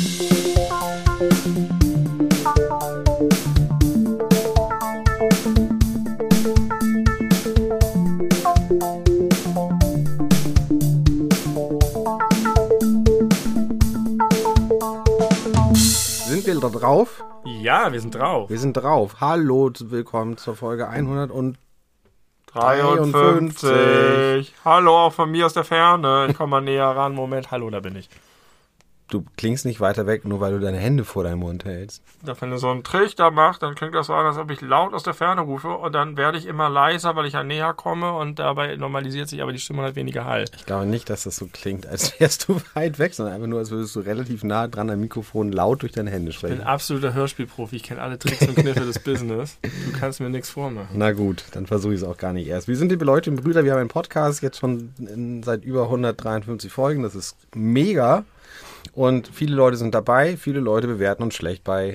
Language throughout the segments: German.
Sind wir drauf? Ja, wir sind drauf. Wir sind drauf. Hallo, willkommen zur Folge 153. Hallo, auch von mir aus der Ferne. Ich komme mal näher ran. Moment, hallo, da bin ich. Du klingst nicht weiter weg, nur weil du deine Hände vor deinem Mund hältst. Wenn du so einen Trichter machst, dann klingt das so an, als ob ich laut aus der Ferne rufe und dann werde ich immer leiser, weil ich ja näher komme und dabei normalisiert sich aber die Stimme halt weniger Hall. Ich glaube nicht, dass das so klingt, als wärst du weit weg, sondern einfach nur, als würdest du relativ nah dran am Mikrofon laut durch deine Hände sprechen. Ich bin absoluter Hörspielprofi. Ich kenne alle Tricks und Kniffe des Business. Du kannst mir nichts vormachen. Na gut, dann versuche ich es auch gar nicht erst. Wir sind die Leute und Brüder, wir haben einen Podcast jetzt schon seit über 153 Folgen. Das ist mega. Und viele Leute sind dabei, viele Leute bewerten uns schlecht bei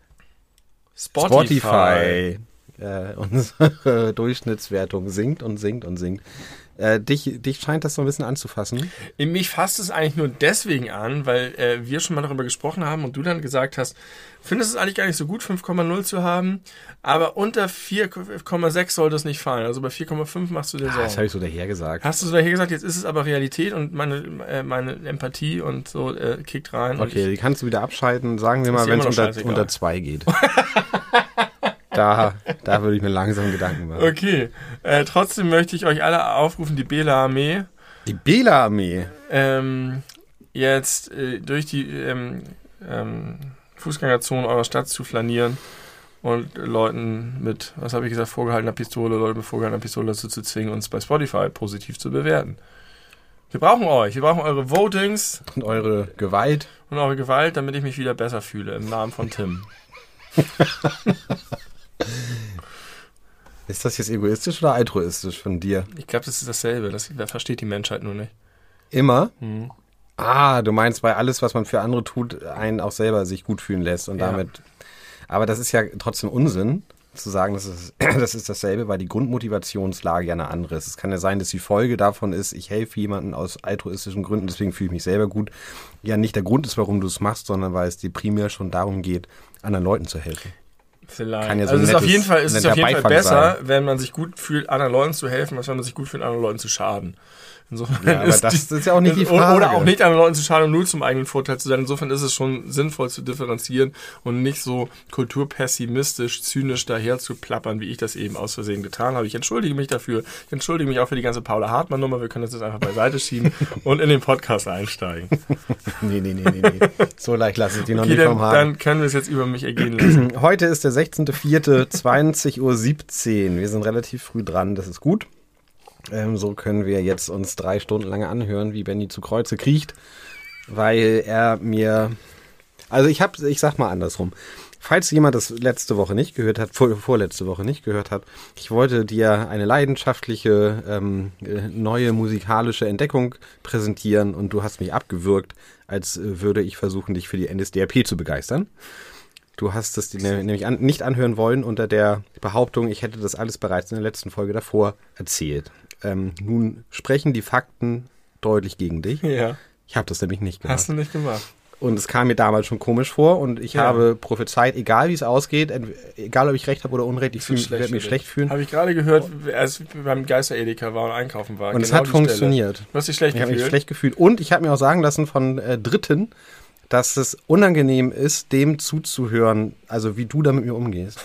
Spotify. Unsere Durchschnittswertung sinkt und sinkt und sinkt. Dich scheint das so ein bisschen anzufassen. Mich fasst es eigentlich nur deswegen an, weil wir schon mal darüber gesprochen haben und du dann gesagt hast, findest es eigentlich gar nicht so gut, 5,0 zu haben, aber unter 4,6 sollte es nicht fallen. Also bei 4,5 machst du dir Sorgen. Das habe ich so daher gesagt. Hast du so daher gesagt, jetzt ist es aber Realität und meine Empathie und so kickt rein. Okay, die kannst du wieder abschalten. Sagen wir mal, wenn es unter 2 geht. Da würde ich mir langsam Gedanken machen. Okay, trotzdem möchte ich euch alle aufrufen, die Bela-Armee. Die Bela-Armee? Jetzt durch die Fußgängerzone eurer Stadt zu flanieren und Leuten mit, was habe ich gesagt, vorgehaltener Pistole, Leute mit vorgehaltener Pistole dazu zu zwingen, uns bei Spotify positiv zu bewerten. Wir brauchen euch, wir brauchen eure Votings. Und eure Gewalt. Und eure Gewalt, damit ich mich wieder besser fühle, im Namen von Tim. Ist das jetzt egoistisch oder altruistisch von dir? Ich glaube, das ist dasselbe. Das versteht die Menschheit nur nicht. Immer? Mhm. Ah, du meinst, weil alles, was man für andere tut, einen auch selber sich gut fühlen lässt und damit. Aber das ist ja trotzdem Unsinn, zu sagen, das ist dasselbe, weil die Grundmotivationslage ja eine andere ist. Es kann ja sein, dass die Folge davon ist, ich helfe jemandem aus altruistischen Gründen, deswegen fühle ich mich selber gut. Ja, nicht der Grund ist, warum du es machst, sondern weil es dir primär schon darum geht, anderen Leuten zu helfen. Vielleicht. Kann ja so also es ist auf jeden Fall besser, sein, wenn man sich gut fühlt, anderen Leuten zu helfen, als wenn man sich gut fühlt, anderen Leuten zu schaden. Insofern ja, aber das ist ja auch nicht die Frage. Oder auch nicht anderen Leuten zu schaden und nur zum eigenen Vorteil zu sein. Insofern ist es schon sinnvoll zu differenzieren und nicht so kulturpessimistisch, zynisch daher zu plappern, wie ich das eben aus Versehen getan habe. Ich entschuldige mich dafür. Ich entschuldige mich auch für die ganze Paula Hartmann-Nummer. Wir können das jetzt einfach beiseite schieben und in den Podcast einsteigen. Nee. So leicht lasse ich die noch nicht vom Haar. Dann können wir es jetzt über mich ergehen lassen. Heute ist der 16.04.20:17 Uhr. Wir sind relativ früh dran. Das ist gut. So können wir jetzt uns 3 Stunden lang anhören, wie Benny zu Kreuze kriecht, weil er mir, also ich sag mal andersrum, falls jemand das letzte Woche nicht gehört hat, vorletzte Woche nicht gehört hat, ich wollte dir eine leidenschaftliche, neue musikalische Entdeckung präsentieren und du hast mich abgewürgt, als würde ich versuchen, dich für die NSDAP zu begeistern. Du hast es nämlich nicht anhören wollen unter der Behauptung, ich hätte das alles bereits in der letzten Folge davor erzählt. Nun sprechen die Fakten deutlich gegen dich. Ja. Ich habe das nämlich nicht gemacht. Hast du nicht gemacht. Und es kam mir damals schon komisch vor und ich habe prophezeit, egal wie es ausgeht, egal ob ich recht habe oder Unrecht, ich werde mich schlecht fühlen. Habe ich gerade gehört, als ich beim Geister-Edeka war und einkaufen war. Und es hat funktioniert. Du hast dich schlecht gefühlt? Ich habe mich schlecht gefühlt. Und ich habe mir auch sagen lassen von Dritten, dass es unangenehm ist, dem zuzuhören, also wie du da mit mir umgehst.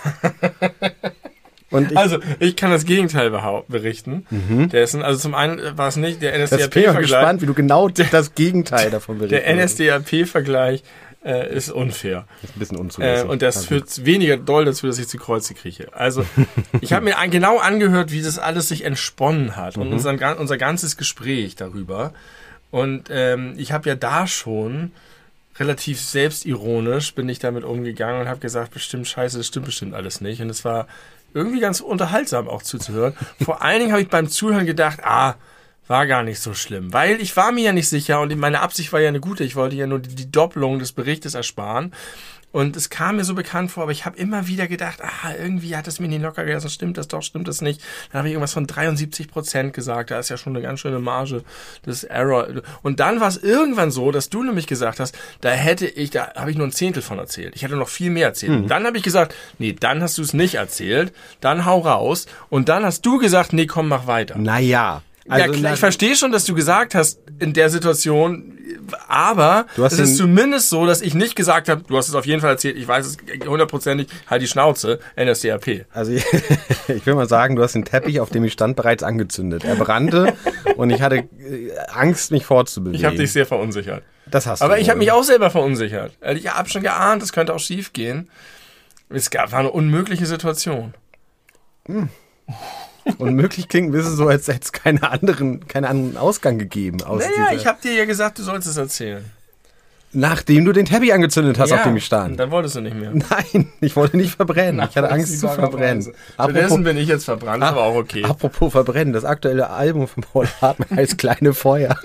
Und ich kann das Gegenteil berichten. Also zum einen war es nicht der NSDAP-Vergleich. Ich bin gespannt, wie du genau das Gegenteil davon berichtest. Der NSDAP-Vergleich ist unfair. Ist ein bisschen unzulässig. Und das führt weniger doll dazu, dass ich zu Kreuze krieche. Also ich habe mir genau angehört, wie das alles sich entsponnen hat und unser ganzes Gespräch darüber. Und ich habe ja da schon relativ selbstironisch bin ich damit umgegangen und habe gesagt, bestimmt scheiße, das stimmt bestimmt alles nicht. Und es war irgendwie ganz unterhaltsam auch zuzuhören. Vor allen Dingen habe ich beim Zuhören gedacht, war gar nicht so schlimm. Weil ich war mir ja nicht sicher und meine Absicht war ja eine gute. Ich wollte ja nur die Doppelung des Berichtes ersparen. Und es kam mir so bekannt vor, aber ich habe immer wieder gedacht, irgendwie hat es mir nicht locker gelassen, stimmt das doch, stimmt das nicht. Dann habe ich irgendwas von 73% gesagt, da ist ja schon eine ganz schöne Marge des Error. Und dann war es irgendwann so, dass du nämlich gesagt hast, da habe ich nur ein Zehntel von erzählt. Ich hätte noch viel mehr erzählt. Und dann habe ich gesagt, nee, dann hast du es nicht erzählt, dann hau raus. Und dann hast du gesagt, nee, komm, mach weiter. Naja. Also ja, klar, ich verstehe schon, dass du gesagt hast in der Situation, aber es ist zumindest so, dass ich nicht gesagt habe, du hast es auf jeden Fall erzählt, ich weiß es 100%, halt die Schnauze, NSDAP. Also ich will mal sagen, du hast den Teppich, auf dem ich stand, bereits angezündet. Er brannte und ich hatte Angst, mich fortzubewegen. Ich habe dich sehr verunsichert. Das hast du. Aber ich habe mich auch selber verunsichert. Ich habe schon geahnt, es könnte auch schief gehen. War eine unmögliche Situation. Unmöglich klingt ein bisschen so, als hätte es keinen anderen Ausgang gegeben. Ich habe dir ja gesagt, du sollst es erzählen. Nachdem du den Teppich angezündet hast, auf dem ich stand. Dann wolltest du nicht mehr. Nein, ich wollte nicht verbrennen. Ich hatte Angst zu verbrennen. Stattdessen bin ich jetzt verbrannt, aber auch okay. Apropos verbrennen, das aktuelle Album von Paul Hartmann heißt Kleine Feuer.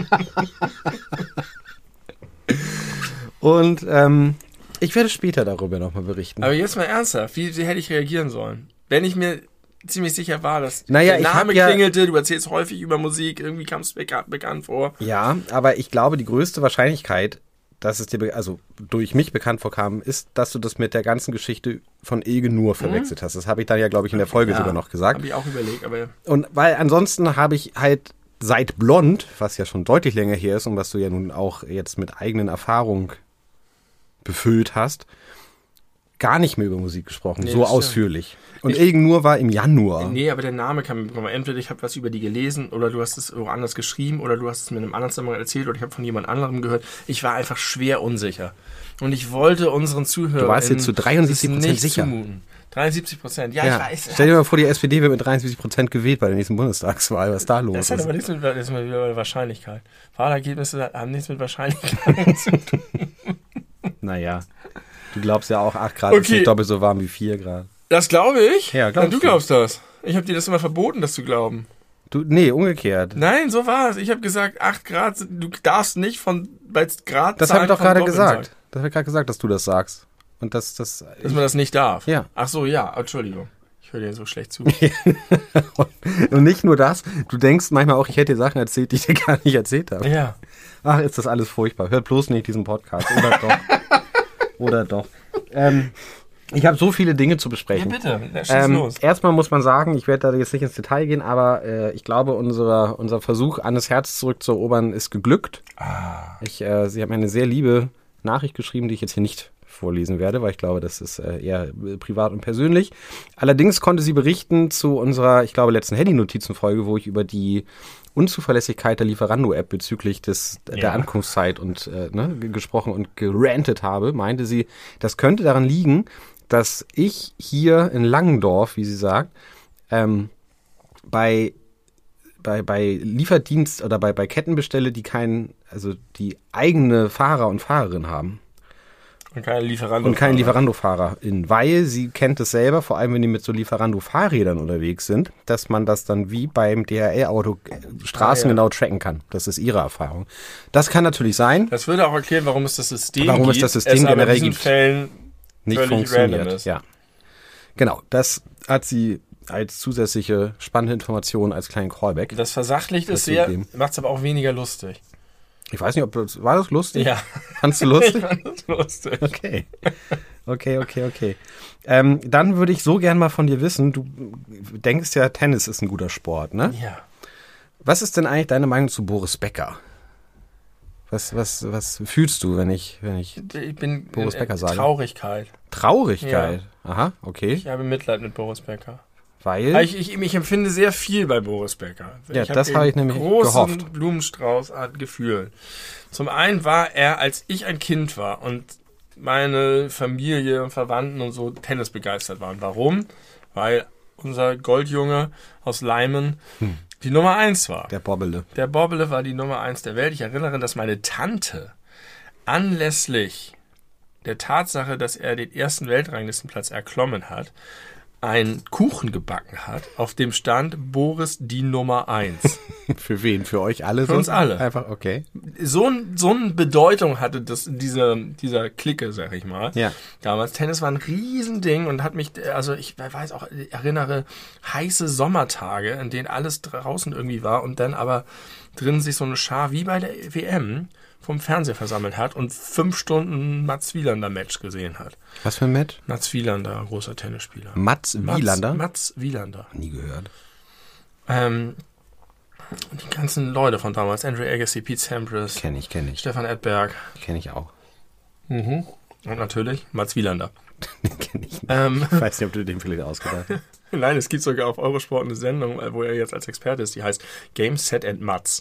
Und ich werde später darüber nochmal berichten. Aber jetzt mal ernsthaft, wie hätte ich reagieren sollen? Wenn ich mir ziemlich sicher war, dass der Name klingelte, du erzählst häufig über Musik, irgendwie kam es bekannt vor. Ja, aber ich glaube, die größte Wahrscheinlichkeit, dass es dir durch mich bekannt vorkam, ist, dass du das mit der ganzen Geschichte von Ilge Nur verwechselt hast. Das habe ich dann ja, glaube ich, in der Folge sogar noch gesagt. Habe ich auch überlegt, aber... Und weil ansonsten habe ich halt seit Blond, was ja schon deutlich länger her ist und was du ja nun auch jetzt mit eigenen Erfahrungen befüllt hast, gar nicht mehr über Musik gesprochen, so ausführlich. Und Ilge Nur war im Januar. Nee, aber der Name kam mir bekommen. Entweder ich habe was über die gelesen oder du hast es woanders geschrieben oder du hast es mir in einem anderen Zusammenhang erzählt oder ich habe von jemand anderem gehört. Ich war einfach schwer unsicher. Und ich wollte unseren Zuhörern... Du warst jetzt zu 73% sicher. Zumuten. 73%, ja, ich weiß. Stell dir mal vor, die SPD wird mit 73% gewählt bei der nächsten Bundestagswahl. Was ist da los? Das hat aber nichts mit der Wahrscheinlichkeit. Wahlergebnisse haben nichts mit Wahrscheinlichkeit zu tun. Naja, du glaubst ja auch 8 Grad ist nicht doppelt so warm wie 4 Grad. Das glaube ich? Ja, glaubst du. Glaubst das. Ich habe dir das immer verboten, das zu glauben. Nee, umgekehrt. Nein, so war es. Ich habe gesagt, 8 Grad, du darfst nicht bei Grad... Das habe ich doch gerade gesagt. Das habe ich gerade gesagt, dass du das sagst. Und dass man das nicht darf? Ja. Ach so, ja, Entschuldigung. Ich höre dir so schlecht zu. Und nicht nur das, du denkst manchmal auch, ich hätte dir Sachen erzählt, die ich dir gar nicht erzählt habe. Ja. Ach, ist das alles furchtbar. Hört bloß nicht diesen Podcast. Oder doch. Oder doch. Ich habe so viele Dinge zu besprechen. Ja, bitte, schieß los. Erstmal muss man sagen, ich werde da jetzt nicht ins Detail gehen, aber ich glaube, unser Versuch, Annes Herz zurückzuerobern, ist geglückt. Sie hat mir eine sehr liebe Nachricht geschrieben, die ich jetzt hier nicht vorlesen werde, weil ich glaube, das ist eher privat und persönlich. Allerdings konnte sie berichten zu unserer, ich glaube, letzten Handy-Notizen-Folge, wo ich über die Unzuverlässigkeit der Lieferando-App bezüglich der Ankunftszeit und gesprochen und gerantet habe, meinte sie, das könnte daran liegen, dass ich hier in Langendorf, wie sie sagt, bei Lieferdienst oder bei Ketten bestelle, die die eigene Fahrer und Fahrerin haben. Und keine Lieferando-Fahrerin, weil sie kennt es selber, vor allem wenn die mit so Lieferando-Fahrrädern unterwegs sind, dass man das dann wie beim DHL-Auto straßengenau tracken kann. Das ist ihre Erfahrung. Das kann natürlich sein. Das würde auch erklären, warum es das System generell in diesen Fällen nicht funktioniert. Ja. Genau, das hat sie als zusätzliche spannende Information, als kleinen Callback. Das versachlicht es sehr, macht es aber auch weniger lustig. Ich weiß nicht, war das lustig? Ja. Fandst du lustig? Ich fand das lustig. Okay. Dann würde ich so gern mal von dir wissen, du denkst ja, Tennis ist ein guter Sport, ne? Ja. Was ist denn eigentlich deine Meinung zu Boris Becker? Was fühlst du, wenn ich Boris Becker sage? Traurigkeit. Traurigkeit? Ja. Aha, okay. Ich habe Mitleid mit Boris Becker. Weil? Ich empfinde sehr viel bei Boris Becker. Ja, das habe ich nämlich gehofft. Großen Blumenstrauß an Gefühlen. Zum einen war er, als ich ein Kind war und meine Familie und Verwandten und so Tennis begeistert waren. Warum? Weil unser Goldjunge aus Leimen die Nummer 1 war. Der Bobbele. Der Bobbele war die Nummer 1 der Welt. Ich erinnere, dass meine Tante anlässlich der Tatsache, dass er den ersten Weltranglistenplatz erklommen hat, einen Kuchen gebacken hat, auf dem stand Boris die Nummer 1. Für wen? Für euch alle? Für uns alle. Einfach, okay. So eine Bedeutung hatte das dieser Clique, sag ich mal. Ja. Damals Tennis war ein Riesending und hat mich, also ich weiß auch, erinnere heiße Sommertage, in denen alles draußen irgendwie war und dann aber drin sich so eine Schar wie bei der WM vom Fernseher versammelt hat und 5 Stunden Mats Wielander Match gesehen hat. Was für ein Match? Mats Wielander, großer Tennisspieler. Mats Wielander? Mats Wielander. Nie gehört. Die ganzen Leute von damals, Andrew Agassi, Pete Sampras, Kenn ich. Stefan Edberg. Kenn ich auch. Und natürlich Mats Wielander. Kenn ich nicht. Ich weiß nicht, ob du den vielleicht ausgedacht hast. Nein, es gibt sogar auf Eurosport eine Sendung, wo er jetzt als Experte ist, die heißt Game, Set and Mats.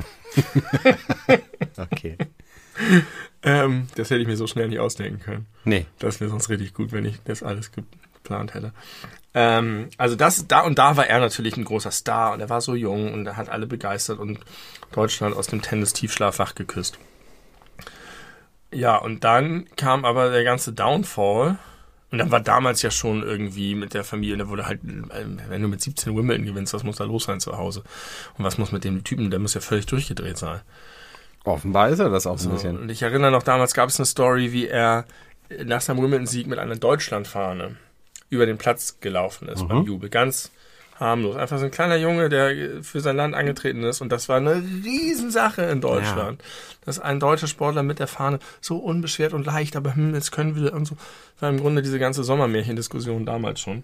Okay. Das hätte ich mir so schnell nicht ausdenken können. Nee. Das wäre sonst richtig gut, wenn ich das alles geplant hätte. Also da war er natürlich ein großer Star und er war so jung und er hat alle begeistert und Deutschland aus dem Tennis-Tiefschlaf wach geküsst. Ja, und dann kam aber der ganze Downfall. Und dann war damals ja schon irgendwie mit der Familie, da wurde halt, wenn du mit 17 Wimbledon gewinnst, was muss da los sein zu Hause? Und was muss mit dem Typen, der muss ja völlig durchgedreht sein. Offenbar ist er das auch so ein bisschen. Und ich erinnere noch, damals gab es eine Story, wie er nach seinem Wimbledon-Sieg mit einer Deutschlandfahne über den Platz gelaufen ist beim Jubel. Ganz harmlos. Einfach so ein kleiner Junge, der für sein Land angetreten ist. Und das war eine Riesensache in Deutschland. Ja. Dass ein deutscher Sportler mit der Fahne so unbeschwert und leicht, aber jetzt können wir und so. Das war im Grunde diese ganze Sommermärchen-Diskussion damals schon.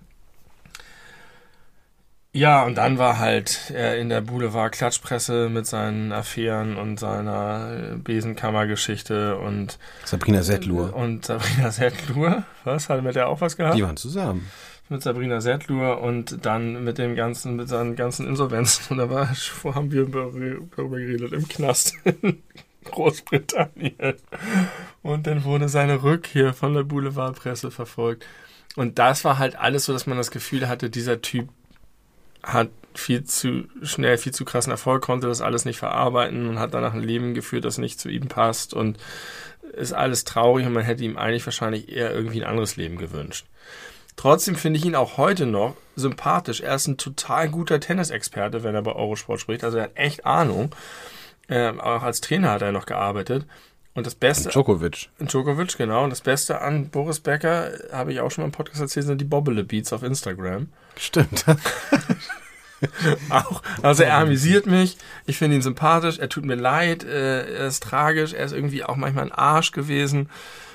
Ja, und dann war halt er in der Boulevard-Klatschpresse mit seinen Affären und seiner Besenkammergeschichte und Sabrina Settlur. Und Sabrina Settlur, was? Hat mit der auch was gehabt? Die waren zusammen. Mit Sabrina Settlur und dann mit seinen ganzen Insolvenzen. Und da haben wir darüber geredet, im Knast in Großbritannien. Und dann wurde seine Rückkehr von der Boulevardpresse verfolgt. Und das war halt alles so, dass man das Gefühl hatte, dieser Typ hat viel zu schnell, viel zu krassen Erfolg, konnte das alles nicht verarbeiten und hat danach ein Leben geführt, das nicht zu ihm passt und ist alles traurig und man hätte ihm eigentlich wahrscheinlich eher irgendwie ein anderes Leben gewünscht. Trotzdem finde ich ihn auch heute noch sympathisch. Er ist ein total guter Tennisexperte, wenn er bei Eurosport spricht. Also er hat echt Ahnung. Auch als Trainer hat er noch gearbeitet. Und das Beste... Djokovic, genau. Und das Beste an Boris Becker, habe ich auch schon mal im Podcast erzählt, sind die Bobbele-Beats auf Instagram. Stimmt. Auch. Also er amüsiert mich. Ich finde ihn sympathisch. Er tut mir leid. Er ist tragisch. Er ist irgendwie auch manchmal ein Arsch gewesen.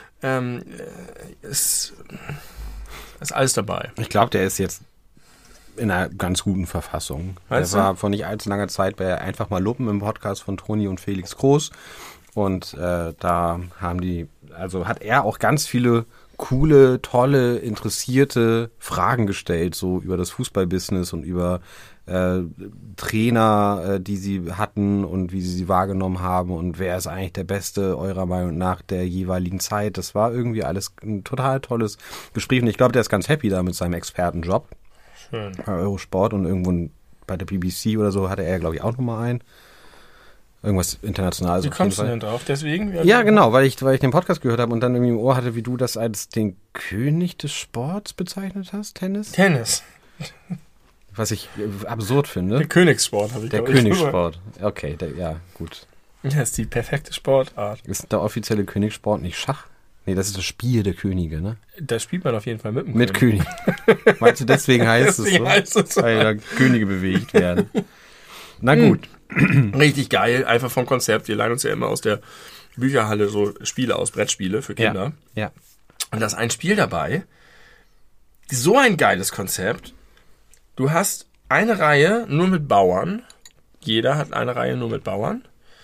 Ist alles dabei. Ich glaube, der ist jetzt in einer ganz guten Verfassung. Weißt der war vor nicht allzu langer Zeit bei Einfach mal Luppen im Podcast von Toni und Felix Groß. Und da hat er auch ganz viele coole, tolle, interessierte Fragen gestellt, so über das Fußballbusiness und über Trainer, die sie hatten und wie sie wahrgenommen haben und wer ist eigentlich der Beste eurer Meinung nach der jeweiligen Zeit. Das war irgendwie alles ein total tolles Gespräch und ich glaube, der ist ganz happy da mit seinem Expertenjob. Schön. Bei Eurosport und irgendwo bei der BBC oder so hatte er, glaube ich, auch nochmal einen. Irgendwas Internationales. Wie kommst du denn drauf? Deswegen? Ja, genau, weil ich den Podcast gehört habe und dann irgendwie im Ohr hatte, wie du das als den König des Sports bezeichnet hast, Tennis? Was ich absurd finde. Der Königssport habe ich Der Königssport. Okay, ja, gut. Das ist die perfekte Sportart. Ist der offizielle Königssport nicht Schach? Nee, das ist das Spiel der Könige, ne? Da spielt man auf jeden Fall mit dem Mit König. Meinst du, deswegen heißt es so? Weil da Könige bewegt werden. Na gut. Richtig geil, einfach vom Konzept. Wir leihen uns ja immer aus der Bücherhalle so Spiele aus, Brettspiele für Kinder. Ja. Und da ist ein Spiel dabei, so ein geiles Konzept. Du hast eine Reihe nur mit Bauern. Jeder hat eine Reihe nur mit Bauern.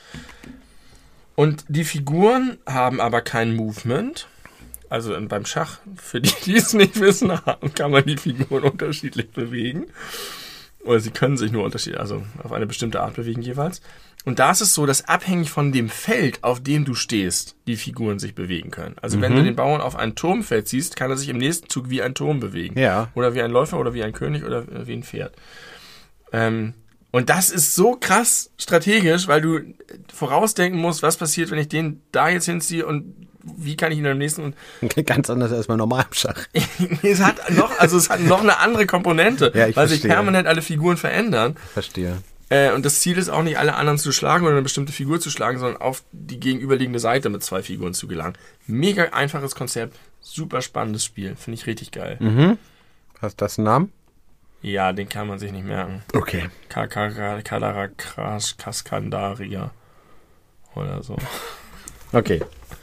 Und die Figuren haben aber kein Movement. Also beim Schach, für die, die es nicht wissen, kann man die Figuren unterschiedlich bewegen. Oder sie können sich nur auf eine bestimmte Art bewegen jeweils. Und da ist es so, dass abhängig von dem Feld, auf dem du stehst, die Figuren sich bewegen können. Also wenn du den Bauern auf ein Turmfeld ziehst, kann er sich im nächsten Zug wie ein Turm bewegen. Ja. Oder wie ein Läufer oder wie ein König oder wie ein Pferd. Und das ist so krass strategisch, weil du vorausdenken musst, was passiert, wenn ich den da jetzt hinziehe und wie kann ich ihn am nächsten... Ganz anders als bei normalem Schach. es hat noch eine andere Komponente, weil sich permanent alle Figuren verändern. Verstehe. Und das Ziel ist auch nicht, alle anderen zu schlagen oder eine bestimmte Figur zu schlagen, sondern auf die gegenüberliegende Seite mit 2 Figuren zu gelangen. Mega einfaches Konzept, super spannendes Spiel, finde ich richtig geil. Mhm. Hast du das einen Namen? Ja, den kann man sich nicht merken. Okay. Kalarakras Kaskandaria oder so. Okay.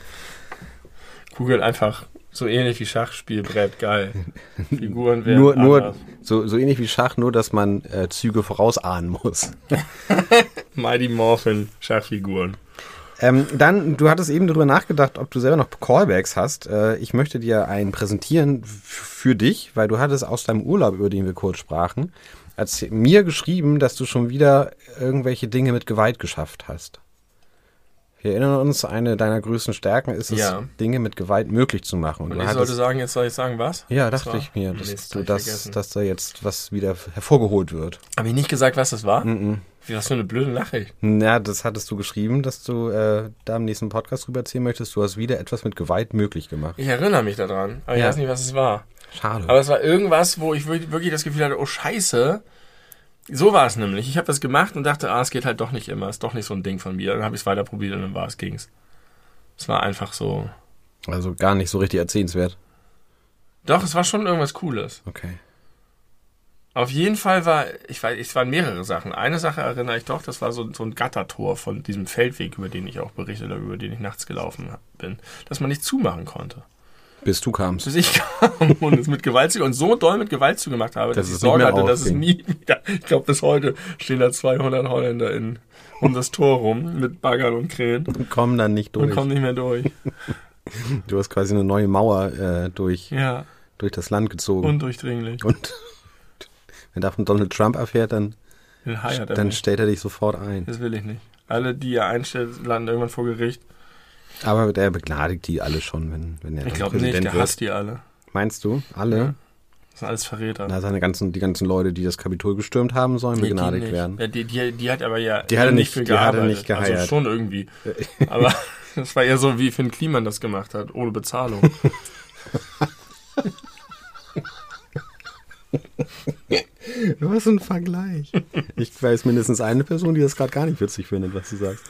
Google einfach so ähnlich wie Schachspielbrett, geil. Figuren werden nur so ähnlich wie Schach, nur dass man Züge vorausahnen muss. Mighty Morphin Schachfiguren. Dann, du hattest eben darüber nachgedacht, ob du selber noch Callbacks hast. Ich möchte dir einen präsentieren für dich, weil du hattest aus deinem Urlaub, über den wir kurz sprachen, mir geschrieben, dass du schon wieder irgendwelche Dinge mit Gewalt geschafft hast. Wir erinnern uns, eine deiner größten Stärken ist es, Dinge mit Gewalt möglich zu machen. Und ich sollte sagen, jetzt soll ich sagen, was? Ja, dachte ich mir, dass da jetzt was wieder hervorgeholt wird. Habe ich nicht gesagt, was das war? Wie, was für eine blöde Nachricht. Ja, das hattest du geschrieben, dass du da im nächsten Podcast drüber erzählen möchtest. Du hast wieder etwas mit Gewalt möglich gemacht. Ich erinnere mich daran, aber ich weiß nicht, was es war. Schade. Aber es war irgendwas, wo ich wirklich das Gefühl hatte, oh Scheiße. So war es nämlich. Ich habe das gemacht und dachte, es geht halt doch nicht immer. Ist doch nicht so ein Ding von mir. Dann habe ich es weiter probiert und dann ging's. Es war einfach so. Also gar nicht so richtig erzählenswert. Doch, es war schon irgendwas Cooles. Okay. Auf jeden Fall es waren mehrere Sachen. Eine Sache erinnere ich doch, das war so ein Gattertor von diesem Feldweg, über den ich auch berichtet habe, über den ich nachts gelaufen bin, dass man nicht zumachen konnte. Bis du kamst. Bis ich kam und es mit Gewalt und so doll mit Gewalt zugemacht habe, dass ich Sorge hatte, dass es nie wieder... Ich glaube, bis heute stehen da 200 Holländer um das Tor rum mit Baggern und Krähen. Und kommen dann nicht durch. Und kommen nicht mehr durch. Du hast quasi eine neue Mauer durch das Land gezogen. Undurchdringlich. Und wenn da von Donald Trump erfährt, dann stellt er dich sofort ein. Das will ich nicht. Alle, die er einstellt, landen irgendwann vor Gericht. Aber der begnadigt die alle schon, wenn er Ich glaube nicht, der hasst die alle. Meinst du? Alle? Ja. Das sind alles Verräter. Na, die ganzen Leute, die das Kapitol gestürmt haben, sollen begnadigt werden. Ja, die hat aber nicht geheiert. Also schon irgendwie. Aber das war eher so, wie Finn Kliman das gemacht hat, ohne Bezahlung. Was ein Vergleich. Ich weiß mindestens eine Person, die das gerade gar nicht witzig findet, was du sagst.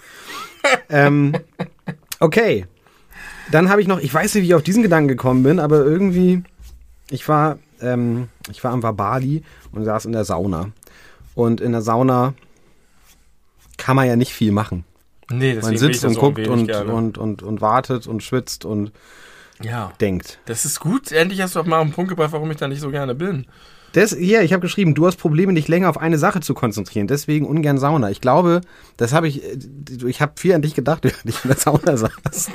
Okay. Dann habe ich noch, ich weiß nicht, wie ich auf diesen Gedanken gekommen bin, aber irgendwie, ich war am Bali und saß in der Sauna. Und in der Sauna kann man ja nicht viel machen. Nee, deswegen man sitzt und guckt und wartet und schwitzt und denkt. Das ist gut. Endlich hast du auch mal einen Punkt gebracht, warum ich da nicht so gerne bin. Ich habe geschrieben, du hast Probleme, dich länger auf eine Sache zu konzentrieren, deswegen ungern Sauna. Ich glaube, ich habe viel an dich gedacht, während ich in der Sauna saß.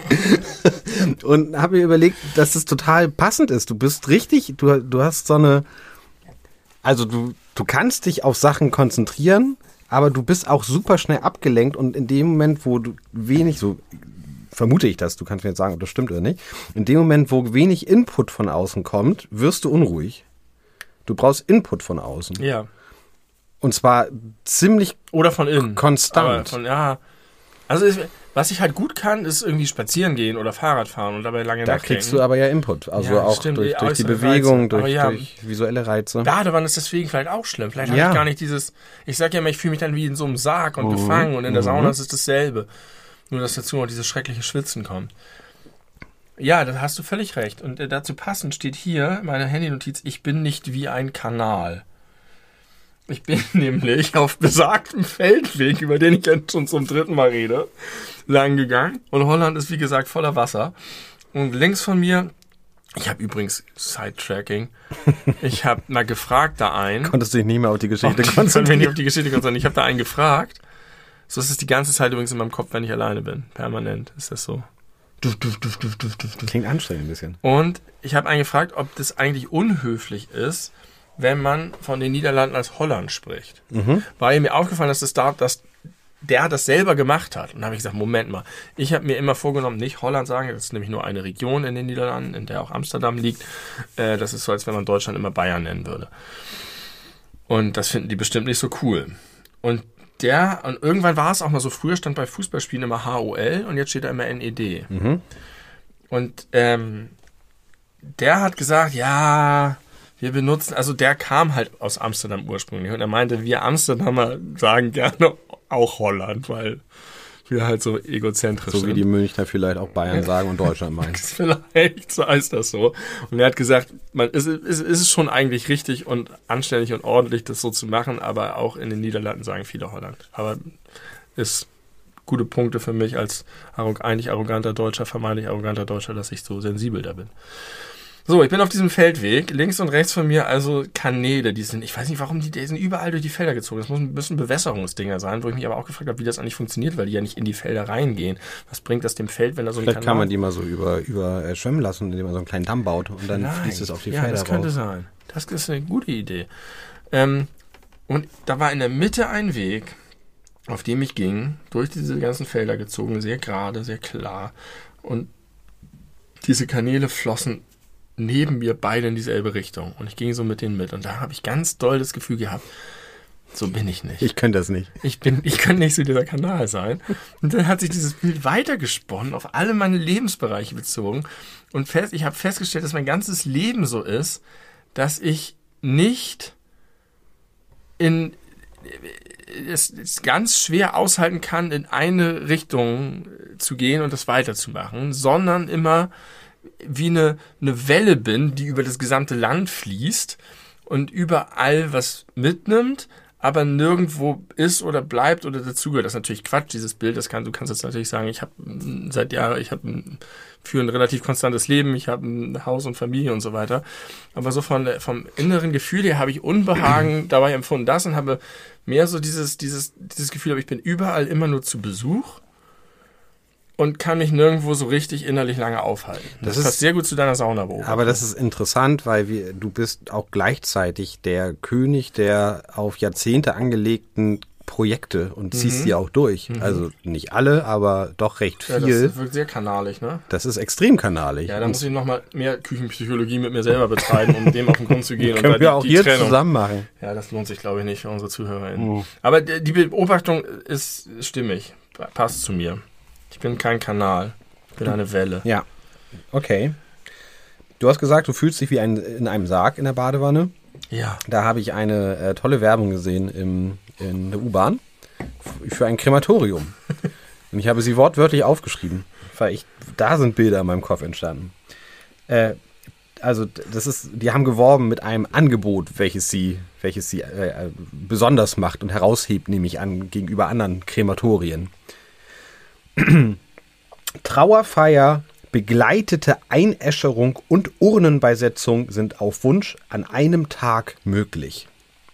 Und habe mir überlegt, dass das total passend ist. Du bist richtig, du hast so eine, also du kannst dich auf Sachen konzentrieren, aber du bist auch super schnell abgelenkt und in dem Moment, wo du wenig, so vermute ich das, du kannst mir jetzt sagen, ob das stimmt oder nicht, in dem Moment, wo wenig Input von außen kommt, wirst du unruhig. Du brauchst Input von außen. Ja. Und zwar ziemlich oder von innen. Konstant. Also was ich halt gut kann, ist irgendwie spazieren gehen oder Fahrrad fahren und dabei lange nachdenken. Da kriegst du aber ja Input. Also auch durch die Bewegung, durch visuelle Reize. Badewanne ist deswegen vielleicht auch schlimm. Vielleicht habe ich gar nicht dieses, ich sag ja immer, ich fühle mich dann wie in so einem Sarg und gefangen und in der Sauna ist es dasselbe. Nur, dass dazu noch dieses schreckliche Schwitzen kommt. Ja, da hast du völlig recht. Und dazu passend steht hier meine Handynotiz, ich bin nicht wie ein Kanal. Ich bin nämlich auf besagtem Feldweg, über den ich jetzt schon zum 3. Mal rede, lang gegangen. Und Holland ist, wie gesagt, voller Wasser. Und links von mir, ich habe übrigens Sidetracking, ich habe mal gefragt da einen. Konntest du dich nicht mehr auf die Geschichte konzentrieren? Ich konnte mich nicht auf die Geschichte konzentrieren. Ich habe da einen gefragt. So ist es die ganze Zeit übrigens in meinem Kopf, wenn ich alleine bin. Permanent ist das so. Klingt anstrengend ein bisschen. Und ich habe einen gefragt, ob das eigentlich unhöflich ist, wenn man von den Niederlanden als Holland spricht. Weil mir aufgefallen ist, dass der das selber gemacht hat. Und dann habe ich gesagt, Moment mal, ich habe mir immer vorgenommen, nicht Holland sagen, das ist nämlich nur eine Region in den Niederlanden, in der auch Amsterdam liegt. Das ist so, als wenn man Deutschland immer Bayern nennen würde. Und das finden die bestimmt nicht so cool. Und irgendwann war es auch mal so, früher stand bei Fußballspielen immer HOL und jetzt steht da immer NED. Und der hat gesagt, ja, wir benutzen, also der kam halt aus Amsterdam ursprünglich und er meinte, wir Amsterdamer sagen gerne auch Holland, weil wir halt so egozentrisch sind. So wie die Münchner vielleicht auch Bayern sagen und Deutschland meinen. Vielleicht so heißt das so. Und er hat gesagt, es ist schon eigentlich richtig und anständig und ordentlich, das so zu machen, aber auch in den Niederlanden sagen viele Holland. Aber ist gute Punkte für mich als eigentlich arroganter Deutscher, vermeintlich arroganter Deutscher, dass ich so sensibel da bin. So, ich bin auf diesem Feldweg, links und rechts von mir also Kanäle, ich weiß nicht warum, die sind überall durch die Felder gezogen. Das müssen Bewässerungsdinger sein, wo ich mich aber auch gefragt habe, wie das eigentlich funktioniert, weil die ja nicht in die Felder reingehen. Was bringt das dem Feld, wenn da so ein Vielleicht kann man die mal so über schwimmen lassen, indem man so einen kleinen Damm baut und dann fließt es auf die Felder raus. Ja, das könnte sein. Das ist eine gute Idee. Und da war in der Mitte ein Weg, auf dem ich ging, durch diese ganzen Felder gezogen, sehr gerade, sehr klar. Und diese Kanäle flossen neben mir beide in dieselbe Richtung. Und ich ging so mit denen mit. Und da habe ich ganz doll das Gefühl gehabt, so bin ich nicht. Ich könnte das nicht. Ich könnte nicht so dieser Kanal sein. Und dann hat sich dieses Bild weitergesponnen, auf alle meine Lebensbereiche bezogen. Und ich habe festgestellt, dass mein ganzes Leben so ist, dass ich nicht es ganz schwer aushalten kann, in eine Richtung zu gehen und das weiterzumachen, sondern immer wie eine Welle bin, die über das gesamte Land fließt und überall was mitnimmt, aber nirgendwo ist oder bleibt oder dazugehört. Das ist natürlich Quatsch, dieses Bild. Du kannst jetzt natürlich sagen, ich habe für ein relativ konstantes Leben, ich habe ein Haus und Familie und so weiter. Aber so vom inneren Gefühl her habe ich Unbehagen dabei empfunden, und habe mehr so dieses Gefühl, aber ich bin überall immer nur zu Besuch und kann mich nirgendwo so richtig innerlich lange aufhalten. Das passt sehr gut zu deiner Saunabeobachtung. Aber das ist interessant, weil du bist auch gleichzeitig der König der auf Jahrzehnte angelegten Projekte und ziehst die auch durch. Also nicht alle, aber doch recht viel. Ja, das wirkt sehr kanalig, ne? Das ist extrem kanalig. Ja, da muss ich nochmal mehr Küchenpsychologie mit mir selber betreiben, um dem auf den Grund zu gehen. Können wir auch hier zusammen machen. Ja, das lohnt sich, glaube ich, nicht für unsere ZuhörerInnen. Aber die Beobachtung ist stimmig. Passt zu mir. Ich bin kein Kanal. Ich bin eine Welle. Ja, okay. Du hast gesagt, du fühlst dich wie in einem Sarg in der Badewanne. Ja. Da habe ich eine tolle Werbung gesehen in der U-Bahn für ein Krematorium. Und ich habe sie wortwörtlich aufgeschrieben, weil da sind Bilder in meinem Kopf entstanden. Die haben geworben mit einem Angebot, welches sie besonders macht und heraushebt, nämlich gegenüber anderen Krematorien. Trauerfeier, begleitete Einäscherung und Urnenbeisetzung sind auf Wunsch an einem Tag möglich.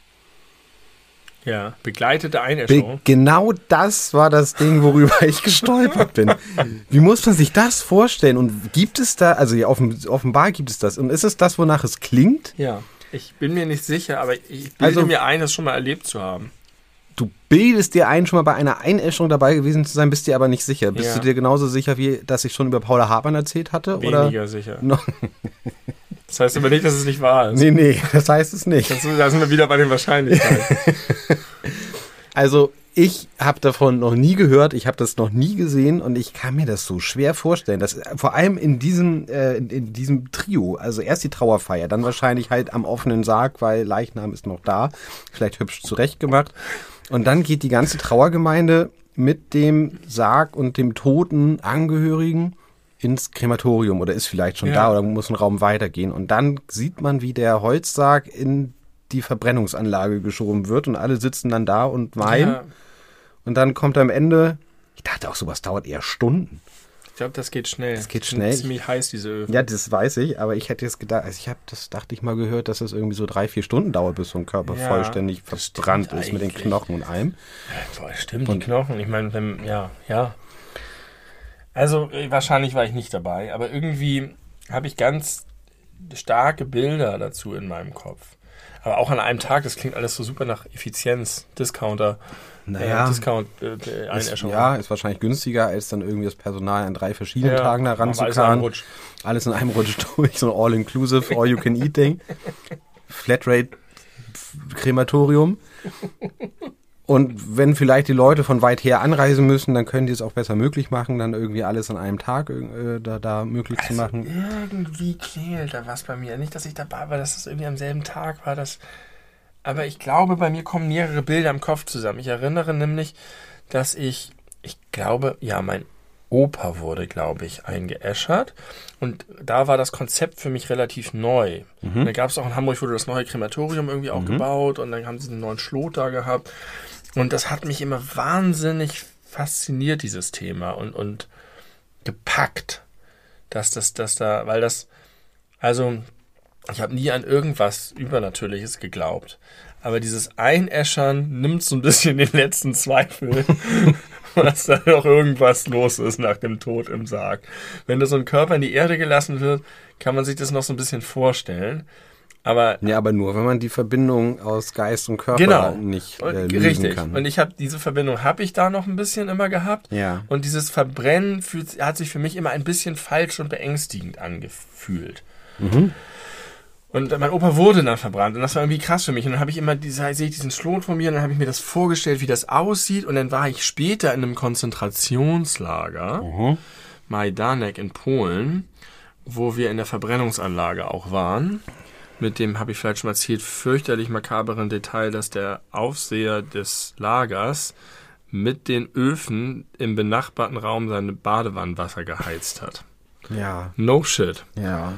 Ja, begleitete Einäscherung. Genau das war das Ding, worüber ich gestolpert bin. Wie muss man sich das vorstellen? Und gibt es da, also ja, offenbar gibt es das. Und ist es das, wonach es klingt? Ja, ich bin mir nicht sicher, aber ich bilde mir ein, das schon mal erlebt zu haben. Du bildest dir ein, schon mal bei einer Einäscherung dabei gewesen zu sein, bist dir aber nicht sicher. Bist du dir genauso sicher, wie dass ich schon über Paula Hartmann erzählt hatte? Weniger sicher. Das heißt aber nicht, dass es nicht wahr ist. Nee, das heißt es nicht. Da sind wir wieder bei den Wahrscheinlichkeiten. Also, ich habe davon noch nie gehört, ich habe das noch nie gesehen und ich kann mir das so schwer vorstellen. Dass, vor allem in diesem Trio, also erst die Trauerfeier, dann wahrscheinlich halt am offenen Sarg, weil Leichnam ist noch da, vielleicht hübsch zurechtgemacht. Und dann geht die ganze Trauergemeinde mit dem Sarg und dem toten Angehörigen ins Krematorium oder ist vielleicht schon da oder muss ein Raum weitergehen. Und dann sieht man, wie der Holzsarg in die Verbrennungsanlage geschoben wird und alle sitzen dann da und weinen. Ja. Und dann kommt am Ende, ich dachte auch, sowas dauert eher Stunden. Ich glaube, das geht schnell. Das geht schnell. Das ist ziemlich heiß, diese Öfen. Ja, das weiß ich, aber ich hätte jetzt gedacht, dachte ich mal gehört, dass das irgendwie so 3-4 Stunden dauert, bis so ein Körper vollständig verbrannt ist mit den Knochen und allem. Ja, stimmt, die Knochen. Ich meine, ja. Also, wahrscheinlich war ich nicht dabei, aber irgendwie habe ich ganz starke Bilder dazu in meinem Kopf. Aber auch an einem Tag, das klingt alles so super nach Effizienz, Discounter. Einäscherung. Ist wahrscheinlich günstiger, als dann irgendwie das Personal an 3 verschiedenen Tagen da ranzukarren. Alles in einem Rutsch durch, so ein All-Inclusive, All-You-Can-Eat-Ding. Flatrate Krematorium. Und wenn vielleicht die Leute von weit her anreisen müssen, dann können die es auch besser möglich machen, dann irgendwie alles an einem Tag da möglich zu machen. Irgendwie klingelt da was bei mir. Nicht, dass ich dabei war, dass es irgendwie am selben Tag war. Aber ich glaube, bei mir kommen mehrere Bilder im Kopf zusammen. Ich erinnere nämlich, dass ich glaube, ja, mein Opa wurde, glaube ich, eingeäschert. Und da war das Konzept für mich relativ neu. Und da gab es auch in Hamburg, wurde das neue Krematorium irgendwie auch gebaut und dann haben sie einen neuen Schlot da gehabt. Und das hat mich immer wahnsinnig fasziniert, dieses Thema und gepackt, also ich habe nie an irgendwas Übernatürliches geglaubt. Aber dieses Einäschern nimmt so ein bisschen den letzten Zweifel, dass da noch irgendwas los ist nach dem Tod im Sarg. Wenn da so ein Körper in die Erde gelassen wird, kann man sich das noch so ein bisschen vorstellen. Aber nur, wenn man die Verbindung aus Geist und Körper nicht lösen kann. Und diese Verbindung habe ich da noch ein bisschen immer gehabt. Ja. Und dieses Verbrennen hat sich für mich immer ein bisschen falsch und beängstigend angefühlt. Und mein Opa wurde dann verbrannt und das war irgendwie krass für mich. Und dann habe ich immer sehe ich diesen Schlot von mir und dann habe ich mir das vorgestellt, wie das aussieht. Und dann war ich später in einem Konzentrationslager, Majdanek in Polen, wo wir in der Verbrennungsanlage auch waren. Mit dem, habe ich vielleicht schon mal erzählt, fürchterlich makaberen Detail, dass der Aufseher des Lagers mit den Öfen im benachbarten Raum seine Badewannenwasser geheizt hat. Ja. No shit. Ja.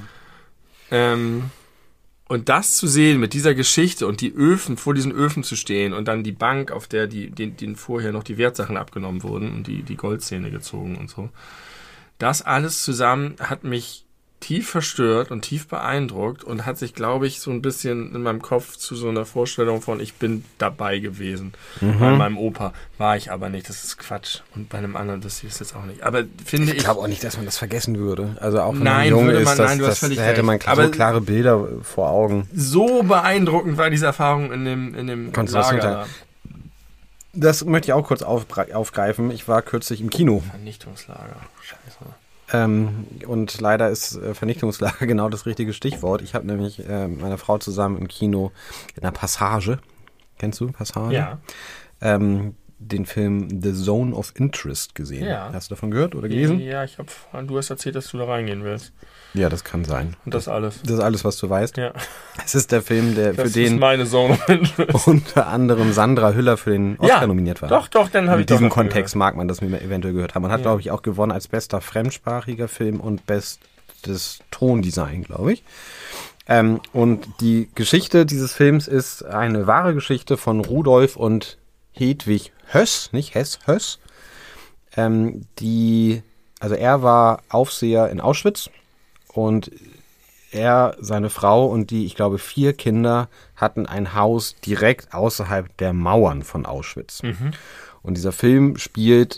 Und das zu sehen mit dieser Geschichte und die Öfen, vor diesen Öfen zu stehen und dann die Bank, auf der denen vorher noch die Wertsachen abgenommen wurden und die Goldzähne gezogen und so. Das alles zusammen hat mich tief verstört und tief beeindruckt und hat sich, glaube ich, so ein bisschen in meinem Kopf zu so einer Vorstellung von, ich bin dabei gewesen. Bei meinem Opa war ich aber nicht, das ist Quatsch. Und bei einem anderen, das ist jetzt auch nicht. Aber finde ich... Ich glaube auch nicht, dass man das vergessen würde. Also auch wenn man jung ist, da hätte man so klare Bilder vor Augen. So beeindruckend war diese Erfahrung in dem Lager. Das möchte ich auch kurz aufgreifen. Ich war kürzlich im Kino. Vernichtungslager, scheiße. Und leider ist Vernichtungslager genau das richtige Stichwort. Ich habe nämlich mit meiner Frau zusammen im Kino in einer Passage, kennst du Passage? Ja. Den Film The Zone of Interest gesehen. Ja. Hast du davon gehört oder gelesen? Ja, du hast erzählt, dass du da reingehen willst. Ja, das kann sein. Und das alles. Das ist alles, was du weißt. Ja. Es ist der Film, das ist meine Zone of Interest. Unter anderem Sandra Hüller für den Oscar nominiert war. Doch, dann habe ich doch. In diesem Kontext mag man das eventuell gehört haben. Man hat, glaube ich, auch gewonnen als bester fremdsprachiger Film und bestes Tondesign, glaube ich. Und die Geschichte dieses Films ist eine wahre Geschichte von Rudolf und Hedwig Höss, nicht Hess, Höss. Er war Aufseher in Auschwitz und seine Frau und ich glaube, 4 Kinder hatten ein Haus direkt außerhalb der Mauern von Auschwitz. Und dieser Film spielt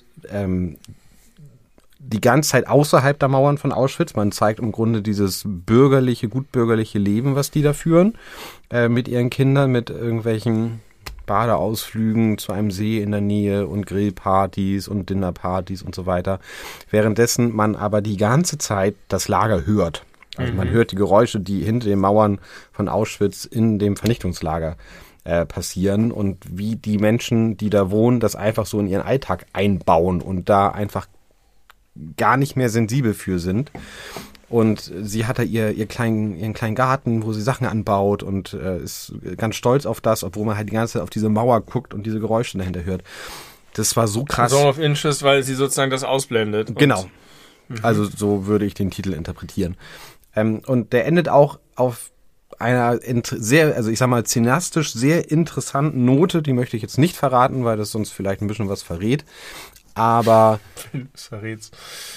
die ganze Zeit außerhalb der Mauern von Auschwitz. Man zeigt im Grunde dieses gutbürgerliche Leben, was die da führen, mit ihren Kindern, mit irgendwelchen Badeausflügen zu einem See in der Nähe und Grillpartys und Dinnerpartys und so weiter. Währenddessen man aber die ganze Zeit das Lager hört. Also man hört die Geräusche, die hinter den Mauern von Auschwitz in dem Vernichtungslager passieren und wie die Menschen, die da wohnen, das einfach so in ihren Alltag einbauen und da einfach gar nicht mehr sensibel für sind. Und sie hat da ihren kleinen Garten, wo sie Sachen anbaut und ist ganz stolz auf das, obwohl man halt die ganze Zeit auf diese Mauer guckt und diese Geräusche dahinter hört. Das war so krass. Zone of Interest, weil sie sozusagen das ausblendet. Genau. Also so würde ich den Titel interpretieren. Und der endet auch auf einer cineastisch sehr interessanten Note. Die möchte ich jetzt nicht verraten, weil das sonst vielleicht ein bisschen was verrät. Aber das verrät's.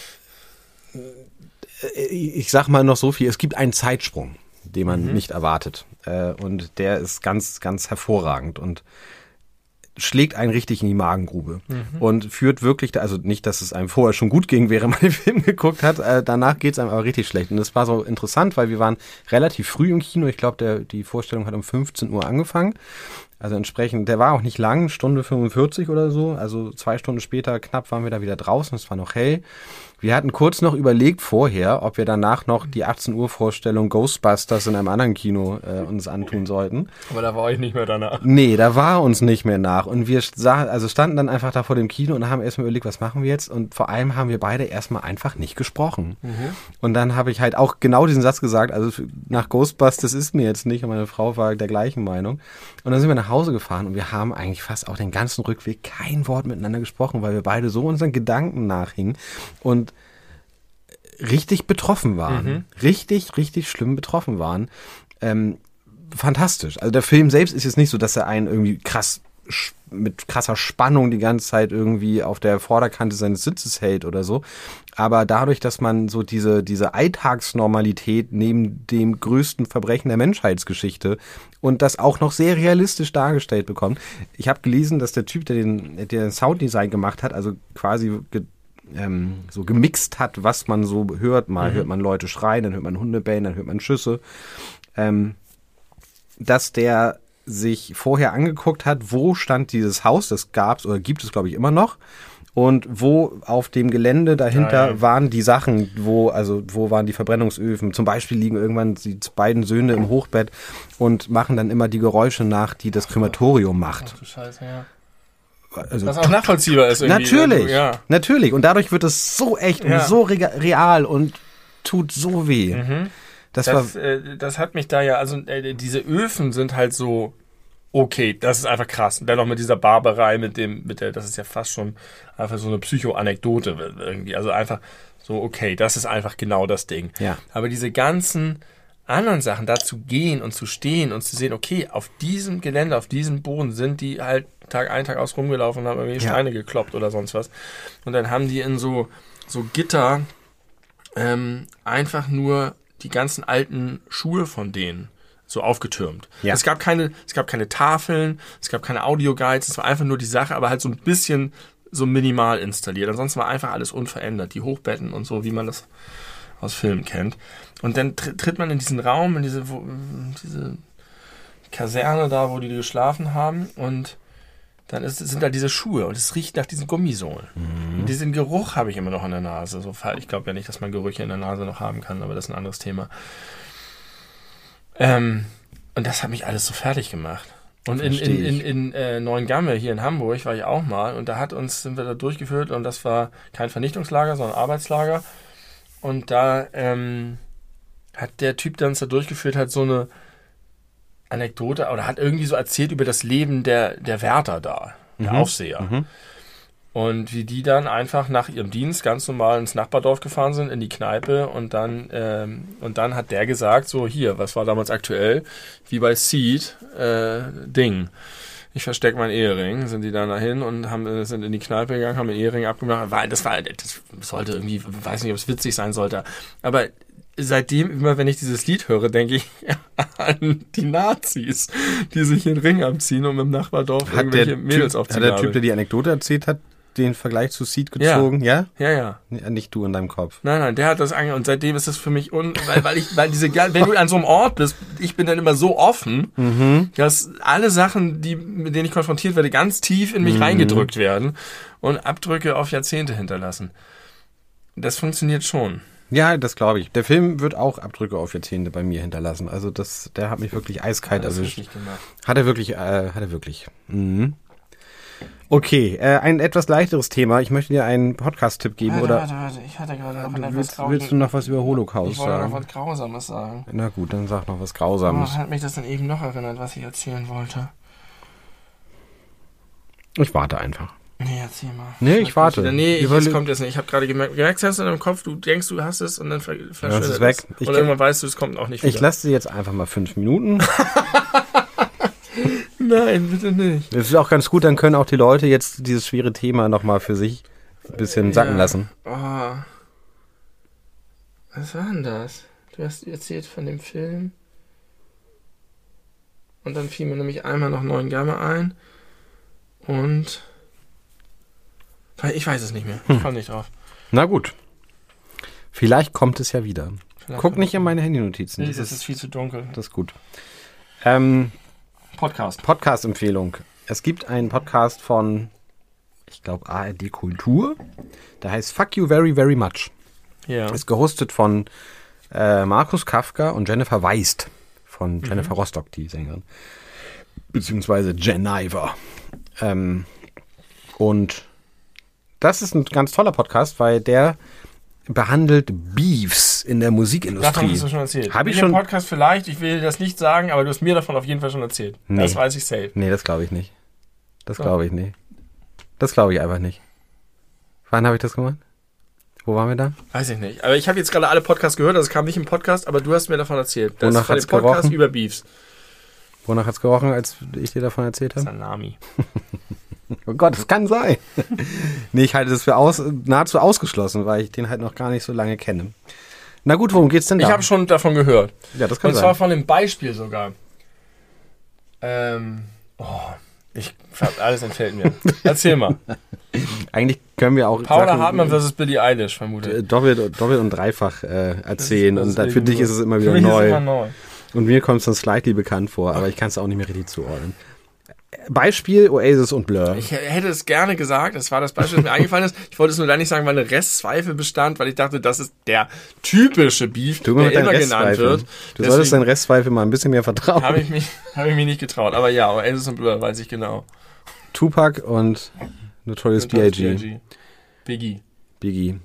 Ich sag mal noch so viel, es gibt einen Zeitsprung, den man nicht erwartet. Und der ist ganz, ganz hervorragend und schlägt einen richtig in die Magengrube. Und führt wirklich, also nicht, dass es einem vorher schon gut ging, während man den Film geguckt hat, danach geht es einem aber richtig schlecht. Und das war so interessant, weil wir waren relativ früh im Kino. Ich glaube, die Vorstellung hat um 15 Uhr angefangen. Also entsprechend, der war auch nicht lang, Stunde 45 oder so. Also 2 Stunden später knapp waren wir da wieder draußen, es war noch hell. Wir hatten kurz noch überlegt vorher, ob wir danach noch die 18 Uhr Vorstellung Ghostbusters in einem anderen Kino uns antun sollten. Aber da war ich nicht mehr danach. Nee, da war uns nicht mehr nach. Und wir standen dann einfach da vor dem Kino und haben erstmal überlegt, was machen wir jetzt? Und vor allem haben wir beide erstmal einfach nicht gesprochen. Und dann habe ich halt auch genau diesen Satz gesagt, also nach Ghostbusters ist mir jetzt nicht. Und meine Frau war der gleichen Meinung. Und dann sind wir nach Hause gefahren und wir haben eigentlich fast auch den ganzen Rückweg kein Wort miteinander gesprochen, weil wir beide so unseren Gedanken nachhingen und richtig betroffen waren. Richtig, richtig schlimm betroffen waren. Fantastisch. Also der Film selbst ist jetzt nicht so, dass er einen irgendwie mit krasser Spannung die ganze Zeit irgendwie auf der Vorderkante seines Sitzes hält oder so. Aber dadurch, dass man so diese Alltagsnormalität neben dem größten Verbrechen der Menschheitsgeschichte und das auch noch sehr realistisch dargestellt bekommt. Ich habe gelesen, dass der Typ, der den Sounddesign gemacht hat, also quasi so gemixt hat, was man so hört. Mal hört man Leute schreien, dann hört man Hunde bellen, dann hört man Schüsse. Dass der sich vorher angeguckt hat, wo stand dieses Haus, das gab's oder gibt es, glaube ich, immer noch. Und wo auf dem Gelände dahinter waren die Sachen, wo waren die Verbrennungsöfen. Zum Beispiel liegen irgendwann die beiden Söhne im Hochbett und machen dann immer die Geräusche nach, die das Krematorium macht. Ach du Scheiße, ja. Also, was auch nachvollziehbar ist irgendwie. Natürlich, ja. Natürlich. Und dadurch wird es so echt und so real und tut so weh. Das hat mich da ja, also diese Öfen sind halt so, okay, das ist einfach krass. Und dann noch mit dieser Barbarei, das ist ja fast schon einfach so eine Psycho-Anekdote irgendwie. Also einfach so, okay, das ist einfach genau das Ding. Ja. Aber diese ganzen anderen Sachen, da zu gehen und zu stehen und zu sehen, okay, auf diesem Gelände, auf diesem Boden sind die halt Tag ein, Tag aus rumgelaufen und haben irgendwie Steine gekloppt oder sonst was. Und dann haben die in so Gitter einfach nur die ganzen alten Schuhe von denen so aufgetürmt. Ja. Es gab keine Tafeln, es gab keine Audioguides, es war einfach nur die Sache, aber halt so ein bisschen so minimal installiert. Ansonsten war einfach alles unverändert. Die Hochbetten und so, wie man das aus Filmen kennt. Und dann tritt man in diesen Raum, in diese Kaserne da, wo die geschlafen haben, und dann sind da diese Schuhe und es riecht nach diesen Gummisohlen. Und diesen Geruch habe ich immer noch in der Nase. Ich glaube ja nicht, dass man Gerüche in der Nase noch haben kann, aber das ist ein anderes Thema. Und das hat mich alles so fertig gemacht. Und in Neuengamme hier in Hamburg war ich auch mal, und sind wir da durchgeführt, und das war kein Vernichtungslager, sondern Arbeitslager. Und da hat der Typ, der uns da durchgeführt hat, so eine Anekdote, oder hat irgendwie so erzählt über das Leben der Wärter da, der Aufseher. Und wie die dann einfach nach ihrem Dienst ganz normal ins Nachbardorf gefahren sind, in die Kneipe, und dann hat der gesagt, so hier, was war damals aktuell, wie bei Seed, Ding. Ich verstecke meinen Ehering, sind die dann dahin und sind in die Kneipe gegangen, haben den Ehering abgemacht. Das sollte irgendwie, weiß nicht, ob es witzig sein sollte, aber seitdem, immer wenn ich dieses Lied höre, denke ich an die Nazis, die sich den Ring abziehen und im Nachbardorf irgendwelche Mädels aufziehen. Hat der Typ, der die Anekdote erzählt hat, den Vergleich zu Seed gezogen, ja? Ja. Nicht du in deinem Kopf. Nein, der hat das und seitdem ist das für mich wenn du an so einem Ort bist, ich bin dann immer so offen, dass alle Sachen, mit denen ich konfrontiert werde, ganz tief in mich reingedrückt werden und Abdrücke auf Jahrzehnte hinterlassen. Das funktioniert schon. Ja, das glaube ich. Der Film wird auch Abdrücke auf Jahrzehnte bei mir hinterlassen. Also der hat mich wirklich eiskalt erwischt. Hat er wirklich. Okay, ein etwas leichteres Thema. Ich möchte dir einen Podcast-Tipp geben. Warte. Ich hatte gerade noch etwas Grausames. Willst du noch was über Holocaust sagen? Ich wollte noch was Grausames sagen. Na gut, dann sag noch was Grausames. Hat mich das dann eben noch erinnert, was ich erzählen wollte? Ich warte einfach. Nee, erzähl mal. Nee, ich warte. Das kommt jetzt nicht. Ich habe gerade gemerkt, hast du in deinem Kopf, du denkst, du hast es, und dann verschwindet es weg. Und irgendwann weißt du, es kommt auch nicht wieder. Ich lasse dir jetzt einfach mal 5 Minuten. Nein, bitte nicht. Das ist auch ganz gut, dann können auch die Leute jetzt dieses schwere Thema nochmal für sich ein bisschen sacken lassen. Oh. Was war denn das? Du hast erzählt von dem Film. Und dann fiel mir nämlich einmal noch Neuengamme ein. Und ich weiß es nicht mehr. Ich komme nicht drauf. Na gut. Vielleicht kommt es ja wieder. Guck nicht in meine Handynotizen. Nee, das ist viel zu dunkel. Das ist gut. Podcast-Empfehlung. Es gibt einen Podcast von, ich glaube, ARD Kultur. Der heißt Fuck You Very, Very Much. Ja. Ist gehostet von Markus Kafka und Jennifer Weist. Von Jennifer Rostock, die Sängerin. Beziehungsweise Jennifer. Und das ist ein ganz toller Podcast, weil der behandelt Beefs in der Musikindustrie. Davon hast du schon erzählt. Habe ich in dem schon. Podcast vielleicht, ich will das nicht sagen, aber du hast mir davon auf jeden Fall schon erzählt. Nee. Das weiß ich safe. Nee, das glaube ich nicht. Das glaube ich nicht. Das glaube ich einfach nicht. Wann habe ich das gemacht? Wo waren wir da? Weiß ich nicht. Aber ich habe jetzt gerade alle Podcasts gehört, also es kam nicht im Podcast, aber du hast mir davon erzählt. Das Wonach ist von hat's dem Podcast gerochen? über Beefs. Wonach hat es gerochen, als ich dir davon erzählt habe? Salami. Oh Gott, das kann sein. Nee, ich halte das für nahezu ausgeschlossen, weil ich den halt noch gar nicht so lange kenne. Na gut, worum geht's denn da? Ich habe schon davon gehört. Ja, das kann Und sein. zwar von dem Beispiel sogar. Alles entfällt mir. Erzähl mal. Eigentlich können wir auch Paula Sachen, Hartmann versus Billie Eilish, vermute ich. doppelt und dreifach erzählen. Das Und für dich ist es immer wieder Für mich neu. ist es immer neu. Und mir kommt es dann slightly bekannt vor, aber ich kann es auch nicht mehr richtig zuordnen. Beispiel Oasis und Blur. Ich hätte es gerne gesagt, das war das Beispiel, das mir eingefallen ist. Ich wollte es nur da nicht sagen, weil eine Restzweifel bestand, weil ich dachte, das ist der typische Beef, Du mit der deinen immer genannt Restzweifeln. wird. Du solltest deinen Restzweifel mal ein bisschen mehr vertrauen. Habe ich mich nicht getraut. Aber ja, Oasis und Blur weiß ich genau. Tupac und Notorious B.I.G. Biggie.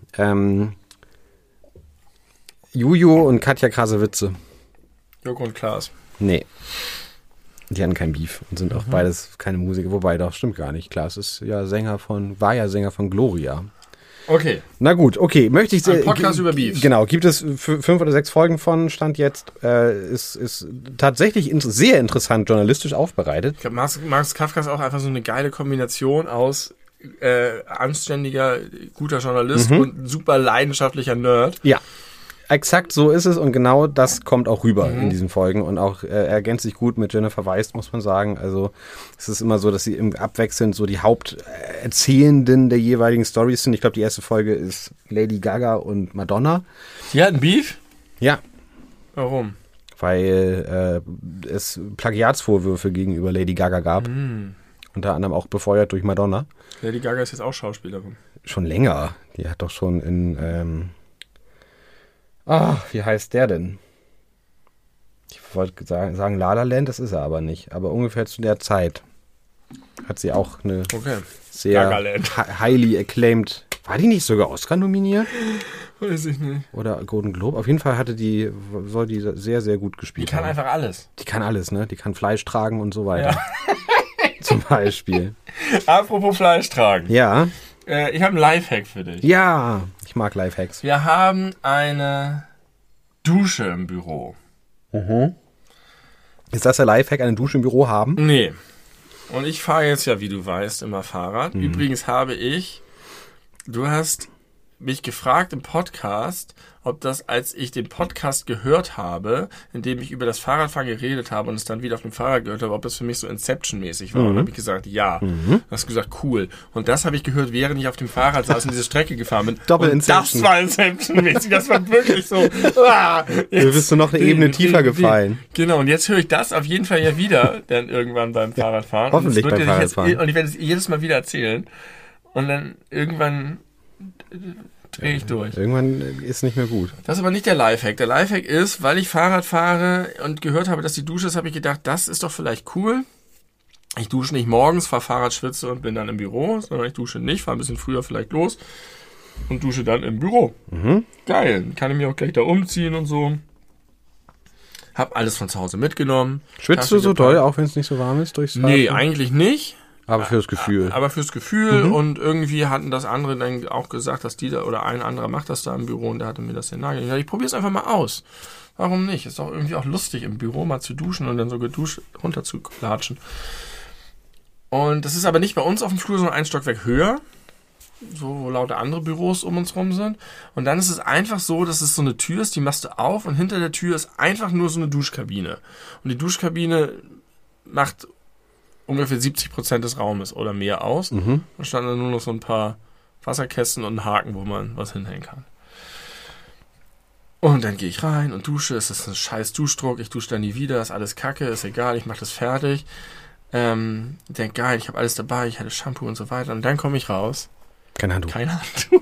Juju und Katja Krasewitze. Joko und Klaas. Nee. Die hatten kein Beef und sind auch beides keine Musiker. Wobei, doch, stimmt gar nicht. Klaas ist ja Sänger von Gloria. Okay. Na gut, okay. Möchte ich Ein Podcast über Beefs. Genau, gibt es 5 oder 6 Folgen von, Stand jetzt. Ist tatsächlich sehr interessant journalistisch aufbereitet. Ich glaube, Marx Kafka ist auch einfach so eine geile Kombination aus anständiger, guter Journalist und super leidenschaftlicher Nerd. Ja. Exakt so ist es und genau das kommt auch rüber in diesen Folgen und auch ergänzt sich gut mit Jennifer Weist, muss man sagen. Also es ist immer so, dass sie abwechselnd so die Haupterzählenden der jeweiligen Storys sind. Ich glaube, die erste Folge ist Lady Gaga und Madonna. Die hatten Beef? Ja. Warum? Weil es Plagiatsvorwürfe gegenüber Lady Gaga gab. Unter anderem auch befeuert durch Madonna. Lady Gaga ist jetzt auch Schauspielerin. Schon länger. Die hat doch schon in wie heißt der denn? Ich wollte sagen La La Land, das ist er aber nicht. Aber ungefähr zu der Zeit hat sie auch eine sehr highly acclaimed. War die nicht sogar Oscar nominiert? Weiß ich nicht. Oder Golden Globe? Auf jeden Fall soll die sehr, sehr gut gespielt haben. Die kann einfach alles. Die kann alles, ne? Die kann Fleisch tragen und so weiter. Ja. Zum Beispiel. Apropos Fleisch tragen. Ja. Ich habe einen Lifehack für dich. Ja, ich mag Lifehacks. Wir haben eine Dusche im Büro. Ist das der Lifehack, eine Dusche im Büro haben? Nee. Und ich fahre jetzt ja, wie du weißt, immer Fahrrad. Übrigens du hast mich gefragt im Podcast, ob das, als ich den Podcast gehört habe, in dem ich über das Fahrradfahren geredet habe und es dann wieder auf dem Fahrrad gehört habe, ob das für mich so Inception-mäßig war. Und dann habe ich gesagt, ja. Du hast gesagt, cool. Und das habe ich gehört, während ich auf dem Fahrrad saß und diese Strecke gefahren bin. Doppel-Inception. Das war Inception-mäßig. Das war wirklich so. Du bist du noch eine Ebene tiefer gefallen. Genau, und jetzt höre ich das auf jeden Fall ja wieder, dann irgendwann beim Fahrradfahren. Hoffentlich beim Fahrradfahren. Und ich werde es jedes Mal wieder erzählen. Und dann irgendwann drehe ich durch. Irgendwann ist nicht mehr gut. Das ist aber nicht der Lifehack. Der Lifehack ist, weil ich Fahrrad fahre und gehört habe, dass die Dusche ist, habe ich gedacht, das ist doch vielleicht cool. Ich dusche nicht morgens, fahre Fahrrad, schwitze und bin dann im Büro, sondern ich dusche nicht, fahre ein bisschen früher vielleicht los und dusche dann im Büro. Geil. Kann ich mich auch gleich da umziehen und so. Hab alles von zu Hause mitgenommen. Schwitzt du so doll, auch wenn es nicht so warm ist durchs Fahrrad? Nee, eigentlich nicht. Aber fürs Gefühl. Aber fürs Gefühl und irgendwie hatten das andere dann auch gesagt, dass die da oder ein anderer macht das da im Büro und der hatte mir das den Nagel. Ich probiere es einfach mal aus. Warum nicht? Ist doch irgendwie auch lustig im Büro mal zu duschen und dann so geduscht runter zu klatschen. Und das ist aber nicht bei uns auf dem Flur, sondern ein Stockwerk höher. So, wo lauter andere Büros um uns rum sind. Und dann ist es einfach so, dass es so eine Tür ist, die machst du auf und hinter der Tür ist einfach nur so eine Duschkabine. Und die Duschkabine macht ungefähr 70% des Raumes oder mehr aus. Da standen dann nur noch so ein paar Wasserkästen und ein Haken, wo man was hinhängen kann. Und dann ist es einfach so, dass es so eine Tür ist, die machst du auf und hinter der Tür ist einfach nur so eine Duschkabine. Und die Duschkabine macht ungefähr 70% des Raumes oder mehr aus. Da standen dann nur noch so ein paar Wasserkästen und ein Haken, wo man was hinhängen kann. Und dann ist es einfach so, dass es so eine Tür ist, die machst du auf und hinter der Tür ist einfach nur so eine Duschkabine. Und die Duschkabine macht ungefähr 70% des Raumes oder mehr aus. Da standen dann nur noch so ein paar Wasserkästen und ein Haken, wo man was hinhängen kann. Und dann gehe ich rein und dusche. Es ist ein scheiß Duschdruck. Ich dusche dann nie wieder. Ist alles Kacke. Ist egal. Ich mache das fertig. Denke, geil, ich habe alles dabei. Ich hatte Shampoo und so weiter. Und dann komme ich raus. Kein Handtuch. Kein Handtuch.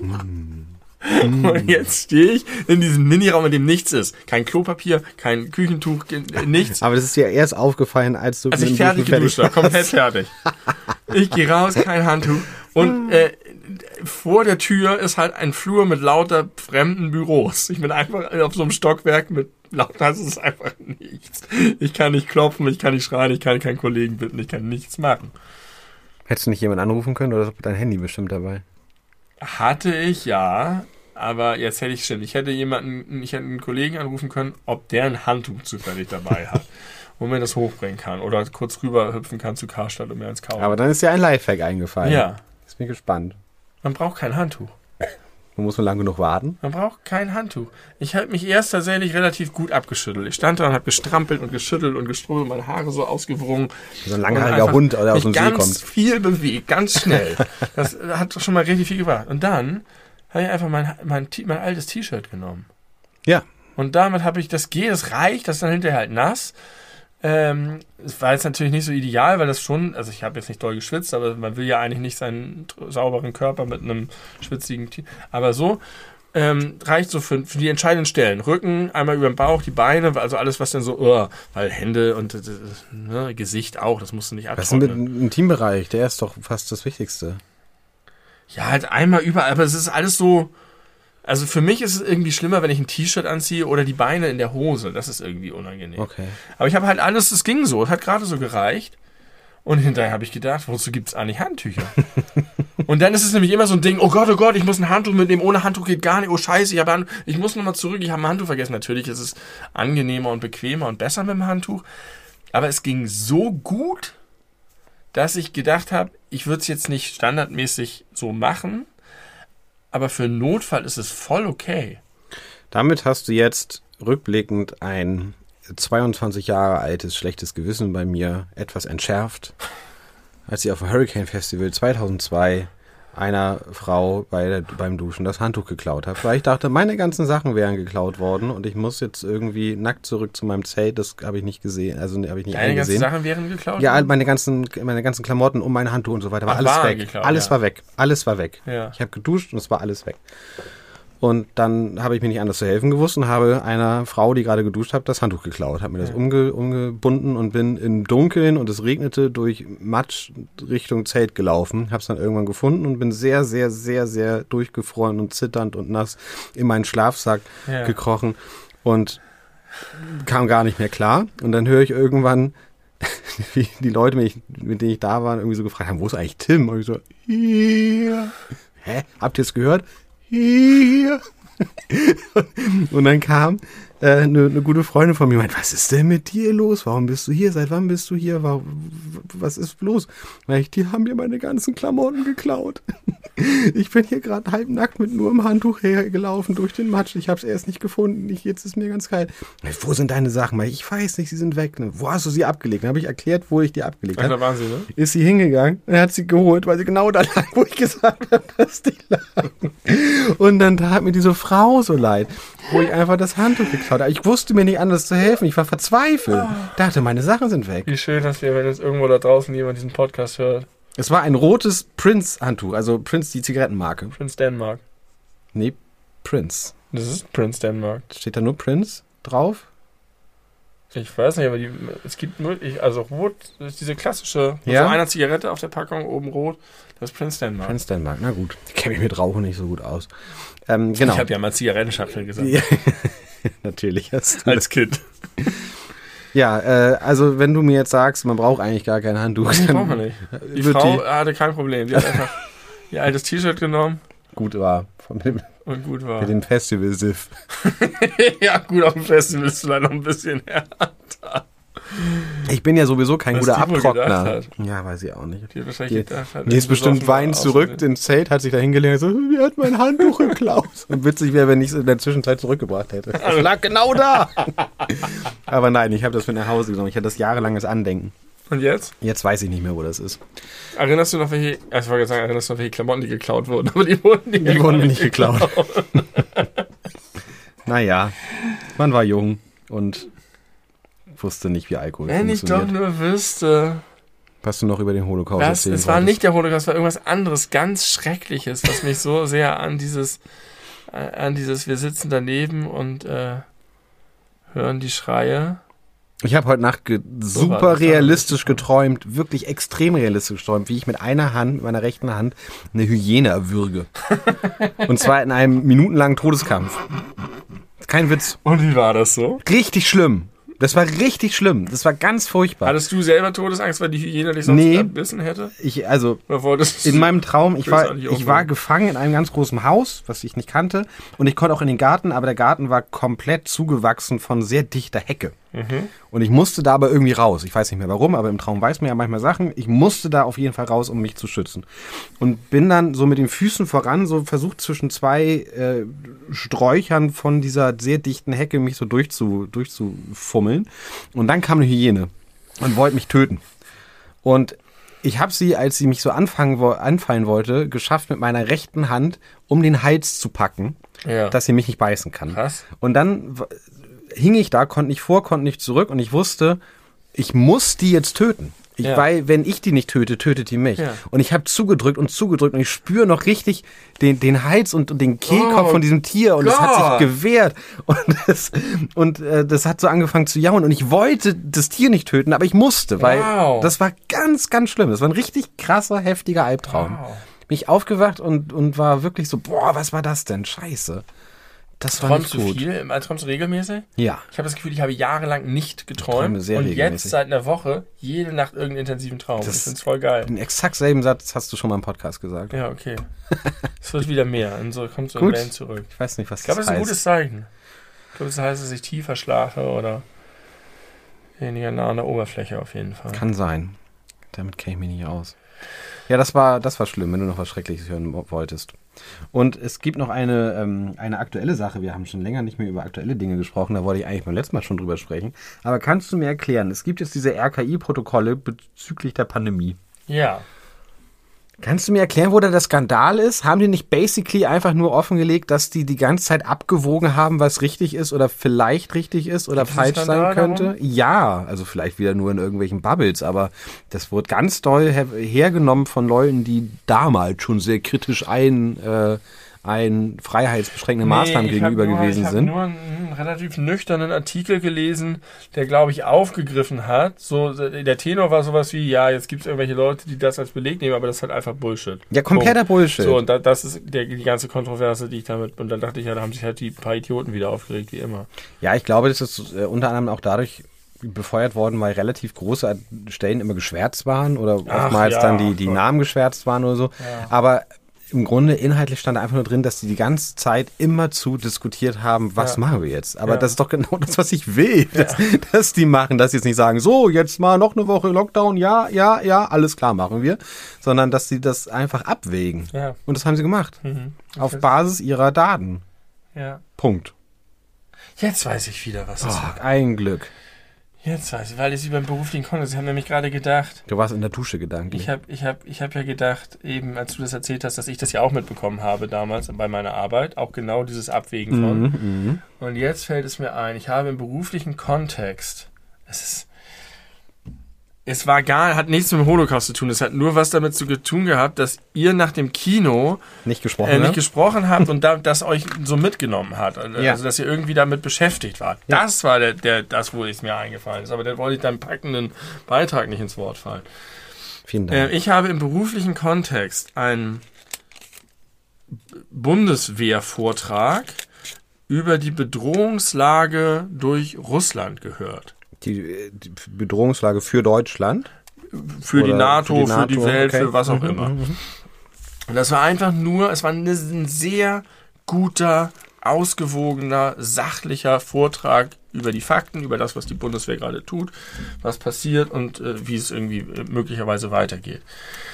Und jetzt stehe ich in diesem Miniraum, in dem nichts ist. Kein Klopapier, kein Küchentuch, nichts. Aber das ist dir erst aufgefallen, als du... Als ich fertig geduscht habe, komplett fertig. Ich gehe raus, kein Handtuch. Und vor der Tür ist halt ein Flur mit lauter fremden Büros. Ich bin einfach auf so einem Stockwerk mit lauter, das ist einfach nichts. Ich kann nicht klopfen, ich kann nicht schreien, ich kann keinen Kollegen bitten, ich kann nichts machen. Hättest du nicht jemanden anrufen können oder ist dein Handy bestimmt dabei? Hatte ich, ja. Aber jetzt hätte ich schon. Ich hätte einen Kollegen anrufen können, ob der ein Handtuch zufällig dabei hat. Wo man das hochbringen kann. Oder kurz rüber hüpfen kann zu Karstadt und mir eins kaufen. Aber dann ist ja ein Lifehack eingefallen. Ja. Ich bin gespannt. Man braucht kein Handtuch. Man muss nur lang genug warten. Man braucht kein Handtuch. Ich habe mich erst tatsächlich relativ gut abgeschüttelt. Ich stand da und habe gestrampelt und geschüttelt und gestrubbelt, meine Haare so ausgewrungen. So ein langhaariger Hund, der aus dem See kommt. Ganz viel bewegt, ganz schnell. Das hat schon mal richtig viel gebracht. Und dann habe ich einfach mein altes T-Shirt genommen. Ja. Und damit habe ich das reicht, das ist dann hinterher halt nass. Es war jetzt natürlich nicht so ideal, weil das schon, also ich habe jetzt nicht doll geschwitzt, aber man will ja eigentlich nicht seinen sauberen Körper mit einem schwitzigen aber so reicht so für die entscheidenden Stellen. Rücken, einmal über den Bauch, die Beine, also alles, was dann so, weil Hände und Gesicht auch, das musst du nicht abtrocknen. Was ist mit dem Intimbereich? Der ist doch fast das Wichtigste. Ja, halt einmal überall, aber es ist alles so. Also für mich ist es irgendwie schlimmer, wenn ich ein T-Shirt anziehe oder die Beine in der Hose. Das ist irgendwie unangenehm. Okay. Aber ich habe halt alles, es ging so, es hat gerade so gereicht. Und hinterher habe ich gedacht, wozu gibt es eigentlich Handtücher? Und dann ist es nämlich immer so ein Ding, oh Gott, ich muss ein Handtuch mitnehmen, ohne Handtuch geht gar nicht, oh scheiße, ich muss nochmal zurück, ich habe ein Handtuch vergessen. Natürlich ist es angenehmer und bequemer und besser mit dem Handtuch. Aber es ging so gut, dass ich gedacht habe, ich würde es jetzt nicht standardmäßig so machen, aber für einen Notfall ist es voll okay. Damit hast du jetzt rückblickend ein 22 Jahre altes schlechtes Gewissen bei mir etwas entschärft, als ich auf dem Hurricane Festival 2002 einer Frau beim Duschen das Handtuch geklaut habe. Weil ich dachte, meine ganzen Sachen wären geklaut worden und ich muss jetzt irgendwie nackt zurück zu meinem Zelt. Das habe ich nicht gesehen. Also habe ich nicht Deine eingesehen. ganzen Sachen wären geklaut? Ja, meine ganzen Klamotten um mein Handtuch und so weiter. War alles weg. Geklaut, alles war weg. Alles war weg. Ja. Ich habe geduscht und es war alles weg. Und dann habe ich mir nicht anders zu helfen gewusst und habe einer Frau, die gerade geduscht hat, das Handtuch geklaut. Habe mir das umgebunden und bin im Dunkeln und es regnete durch Matsch Richtung Zelt gelaufen. Habe es dann irgendwann gefunden und bin sehr, sehr, sehr, sehr durchgefroren und zitternd und nass in meinen Schlafsack gekrochen und kam gar nicht mehr klar. Und dann höre ich irgendwann, wie die Leute, mit denen ich da war, irgendwie so gefragt haben, wo ist eigentlich Tim? Und ich so, hier. Hä? Habt ihr es gehört? Hier. Und dann kam eine gute Freundin von mir und meinte, was ist denn mit dir los? Warum bist du hier? Seit wann bist du hier? Was ist los? Die haben mir meine ganzen Klamotten geklaut. Ich bin hier gerade halbnackt mit nur im Handtuch hergelaufen durch den Matsch. Ich habe es erst nicht gefunden. Jetzt ist mir ganz kalt. Wo sind deine Sachen? Ich weiß nicht, sie sind weg. Wo hast du sie abgelegt? Dann habe ich erklärt, wo ich die abgelegt habe. Da waren sie, ne? Ist sie hingegangen und hat sie geholt, weil sie genau da lag, wo ich gesagt habe, dass die lagen. Und dann tat mir diese Frau so leid, wo ich einfach das Handtuch geklaut habe. Ich wusste mir nicht anders zu helfen. Ich war verzweifelt. Dachte, meine Sachen sind weg. Wie schön, dass wenn jetzt irgendwo da draußen jemand diesen Podcast hört. Es war ein rotes Prince-Handtuch, also Prince, die Zigarettenmarke. Prince Denmark. Nee, Prince. Das ist Prince Denmark. Steht da nur Prince drauf? Ich weiß nicht, aber es gibt nur, also rot, das ist diese klassische, so einer Zigarette auf der Packung, oben rot, das ist Prince Denmark. Prince Denmark, na gut. Ich kenne mich mit Rauchen nicht so gut aus. Genau. Ich habe ja mal Zigarettenschachtel gesagt. Ja, natürlich hast du. Als Kind. Ja, also wenn du mir jetzt sagst, man braucht eigentlich gar kein Handtuch. Das braucht man nicht. Die Frau hatte kein Problem. Die hat einfach ihr altes T-Shirt genommen. Gut war. Mit dem Festival-Siff. Ja, gut, auf dem Festival ist vielleicht noch ein bisschen härter. Ich bin ja sowieso kein guter Abtrockner. Ja, weiß ich auch nicht. Die hat wahrscheinlich gedacht. Die ist bestimmt weinend zurück ins Zelt, hat sich da hingelegt und so, wie hat mein Handtuch geklaut? Und witzig wäre, wenn ich es in der Zwischenzeit zurückgebracht hätte. Das lag genau da. Aber nein, ich habe das mit nach Hause genommen. Ich hatte das jahrelanges Andenken. Und jetzt? Jetzt weiß ich nicht mehr, wo das ist. Erinnerst du noch welche, ich wollte sagen, welche Klamotten, die geklaut wurden? Aber die wurden mir nicht geklaut. Naja, man war jung und wusste nicht, wie Alkohol Wenn ich funktioniert. doch nur wüsste. Was du noch über den Holocaust erzählen Es war wolltest. nicht der Holocaust, es war irgendwas anderes, ganz Schreckliches, was mich so sehr an dieses, wir sitzen daneben und hören die Schreie. Ich habe heute Nacht war super das realistisch geträumt, wirklich extrem realistisch geträumt, wie ich mit einer Hand, mit meiner rechten Hand, eine Hyäne erwürge. Und zwar in einem minutenlangen Todeskampf. Kein Witz. Und wie war das so? Richtig schlimm. Das war richtig schlimm. Das war ganz furchtbar. Hattest du selber Todesangst, weil die Hyäne dich sonst erbissen hätte? Oder wolltest In meinem Traum, ich war umbringen? gefangen in einem ganz großen Haus, was ich nicht kannte. Und ich konnte auch in den Garten, aber der Garten war komplett zugewachsen von sehr dichter Hecke. Und ich musste da aber irgendwie raus. Ich weiß nicht mehr warum, aber im Traum weiß man ja manchmal Sachen. Ich musste da auf jeden Fall raus, um mich zu schützen. Und bin dann so mit den Füßen voran, so versucht zwischen zwei Sträuchern von dieser sehr dichten Hecke mich so durchzufummeln. Und dann kam eine Hyäne und wollte mich töten. Und ich habe sie, als sie mich so anfallen wollte, geschafft, mit meiner rechten Hand um den Hals zu packen, dass sie mich nicht beißen kann. Krass. Und dann hing ich da, konnte nicht vor, konnte nicht zurück und ich wusste, ich muss die jetzt töten. Weil, wenn ich die nicht töte, tötet die mich. Ja. Und ich habe zugedrückt und ich spüre noch richtig den Hals und den Kehlkopf von diesem Tier und es hat sich gewehrt und das hat so angefangen zu jauen und ich wollte das Tier nicht töten, aber ich musste, weil das war ganz, ganz schlimm. Das war ein richtig krasser, heftiger Albtraum. Bin ich aufgewacht und war wirklich so, boah, was war das denn? Scheiße. Das war Träumst nicht gut. du viel? Träumst du regelmäßig? Ja. Ich habe das Gefühl, ich habe jahrelang nicht geträumt sehr und regelmäßig. jetzt seit einer Woche jede Nacht irgendeinen intensiven Traum. Ich finde es voll geil. Den exakt selben Satz hast du schon mal im Podcast gesagt. Ja, okay. Es wird wieder mehr und so kommt so ein Gut. Band zurück. Ich weiß nicht, was Ich glaube, das das ist ein heißt. gutes Zeichen. Ich glaube, das heißt, dass ich tiefer schlafe oder weniger nah an der Oberfläche auf jeden Fall. Kann sein. Damit kenne ich mich nicht aus. Ja, das war schlimm, wenn du noch was Schreckliches hören wolltest. Und es gibt noch eine aktuelle Sache. Wir haben schon länger nicht mehr über aktuelle Dinge gesprochen. Da wollte ich eigentlich beim letzten Mal schon drüber sprechen. Aber kannst du mir erklären, es gibt jetzt diese RKI-Protokolle bezüglich der Pandemie. Ja. Kannst du mir erklären, wo da der Skandal ist? Haben die nicht basically einfach nur offengelegt, dass die ganze Zeit abgewogen haben, was richtig ist oder vielleicht richtig ist oder falsch sein könnte? Darum? Ja, also vielleicht wieder nur in irgendwelchen Bubbles, aber das wurde ganz doll hergenommen von Leuten, die damals schon sehr kritisch freiheitsbeschränkende Maßnahmen gegenüber gewesen sind. Ich habe nur einen relativ nüchternen Artikel gelesen, der, glaube ich, aufgegriffen hat. So, der Tenor war sowas wie, ja, jetzt gibt es irgendwelche Leute, die das als Beleg nehmen, aber das ist halt einfach Bullshit. Ja, kompletter Bullshit. So, und das ist die ganze Kontroverse, die ich damit, und dann dachte ich, ja, da haben sich halt die paar Idioten wieder aufgeregt, wie immer. Ja, ich glaube, das ist unter anderem auch dadurch befeuert worden, weil relativ große Stellen immer geschwärzt waren oder oftmals dann die Namen geschwärzt waren oder so. Ja. Aber im Grunde inhaltlich stand einfach nur drin, dass die ganze Zeit immerzu diskutiert haben, was machen wir jetzt? Aber das ist doch genau das, was ich will, dass die machen, dass sie jetzt nicht sagen, so, jetzt mal noch eine Woche Lockdown, ja, alles klar, machen wir, sondern dass sie das einfach abwägen. Ja. Und das haben sie gemacht. Auf Basis ihrer Daten. Ja. Punkt. Jetzt weiß ich wieder, was es war. Ein Glück. Jetzt weiß ich, weil ich über den beruflichen Kontext, ich habe nämlich gerade gedacht, Du warst in der Dusche gedanklich. ich hab ja gedacht, eben als du das erzählt hast, dass ich das ja auch mitbekommen habe damals bei meiner Arbeit, auch genau dieses Abwägen von. Und jetzt fällt es mir ein, ich habe im beruflichen Kontext, hat nichts mit dem Holocaust zu tun, es hat nur was damit zu tun gehabt, dass ihr nach dem Kino nicht gesprochen habt und das euch so mitgenommen hat. Also, dass ihr irgendwie damit beschäftigt wart. Ja. Das war das, wo es mir eingefallen ist. Aber da wollte ich deinem packenden Beitrag nicht ins Wort fallen. Vielen Dank. Ich habe im beruflichen Kontext einen Bundeswehrvortrag über die Bedrohungslage durch Russland gehört. Die Bedrohungslage für Deutschland? Für die NATO, für die Welt, okay. Für was auch immer. Und das war einfach nur, es war ein sehr guter, ausgewogener, sachlicher Vortrag über die Fakten, über das, was die Bundeswehr gerade tut, was passiert und wie es irgendwie möglicherweise weitergeht.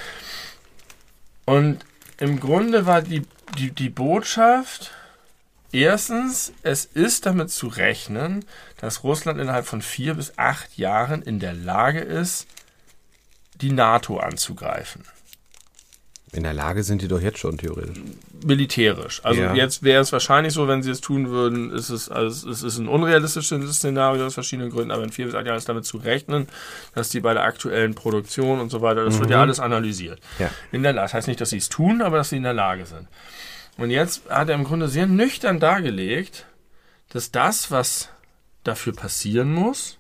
Und im Grunde war die Botschaft: Erstens, es ist damit zu rechnen, dass Russland innerhalb von 4 bis 8 Jahren in der Lage ist, die NATO anzugreifen. In der Lage sind die doch jetzt schon theoretisch. Militärisch. Also jetzt wäre es wahrscheinlich so, wenn sie es tun würden, es ist ein unrealistisches Szenario aus verschiedenen Gründen, aber in 4 bis 8 Jahren ist damit zu rechnen, dass die bei der aktuellen Produktion und so weiter, das wird ja alles analysiert. Ja. Das heißt nicht, dass sie es tun, aber dass sie in der Lage sind. Und jetzt hat er im Grunde sehr nüchtern dargelegt, dass das, was dafür passieren muss,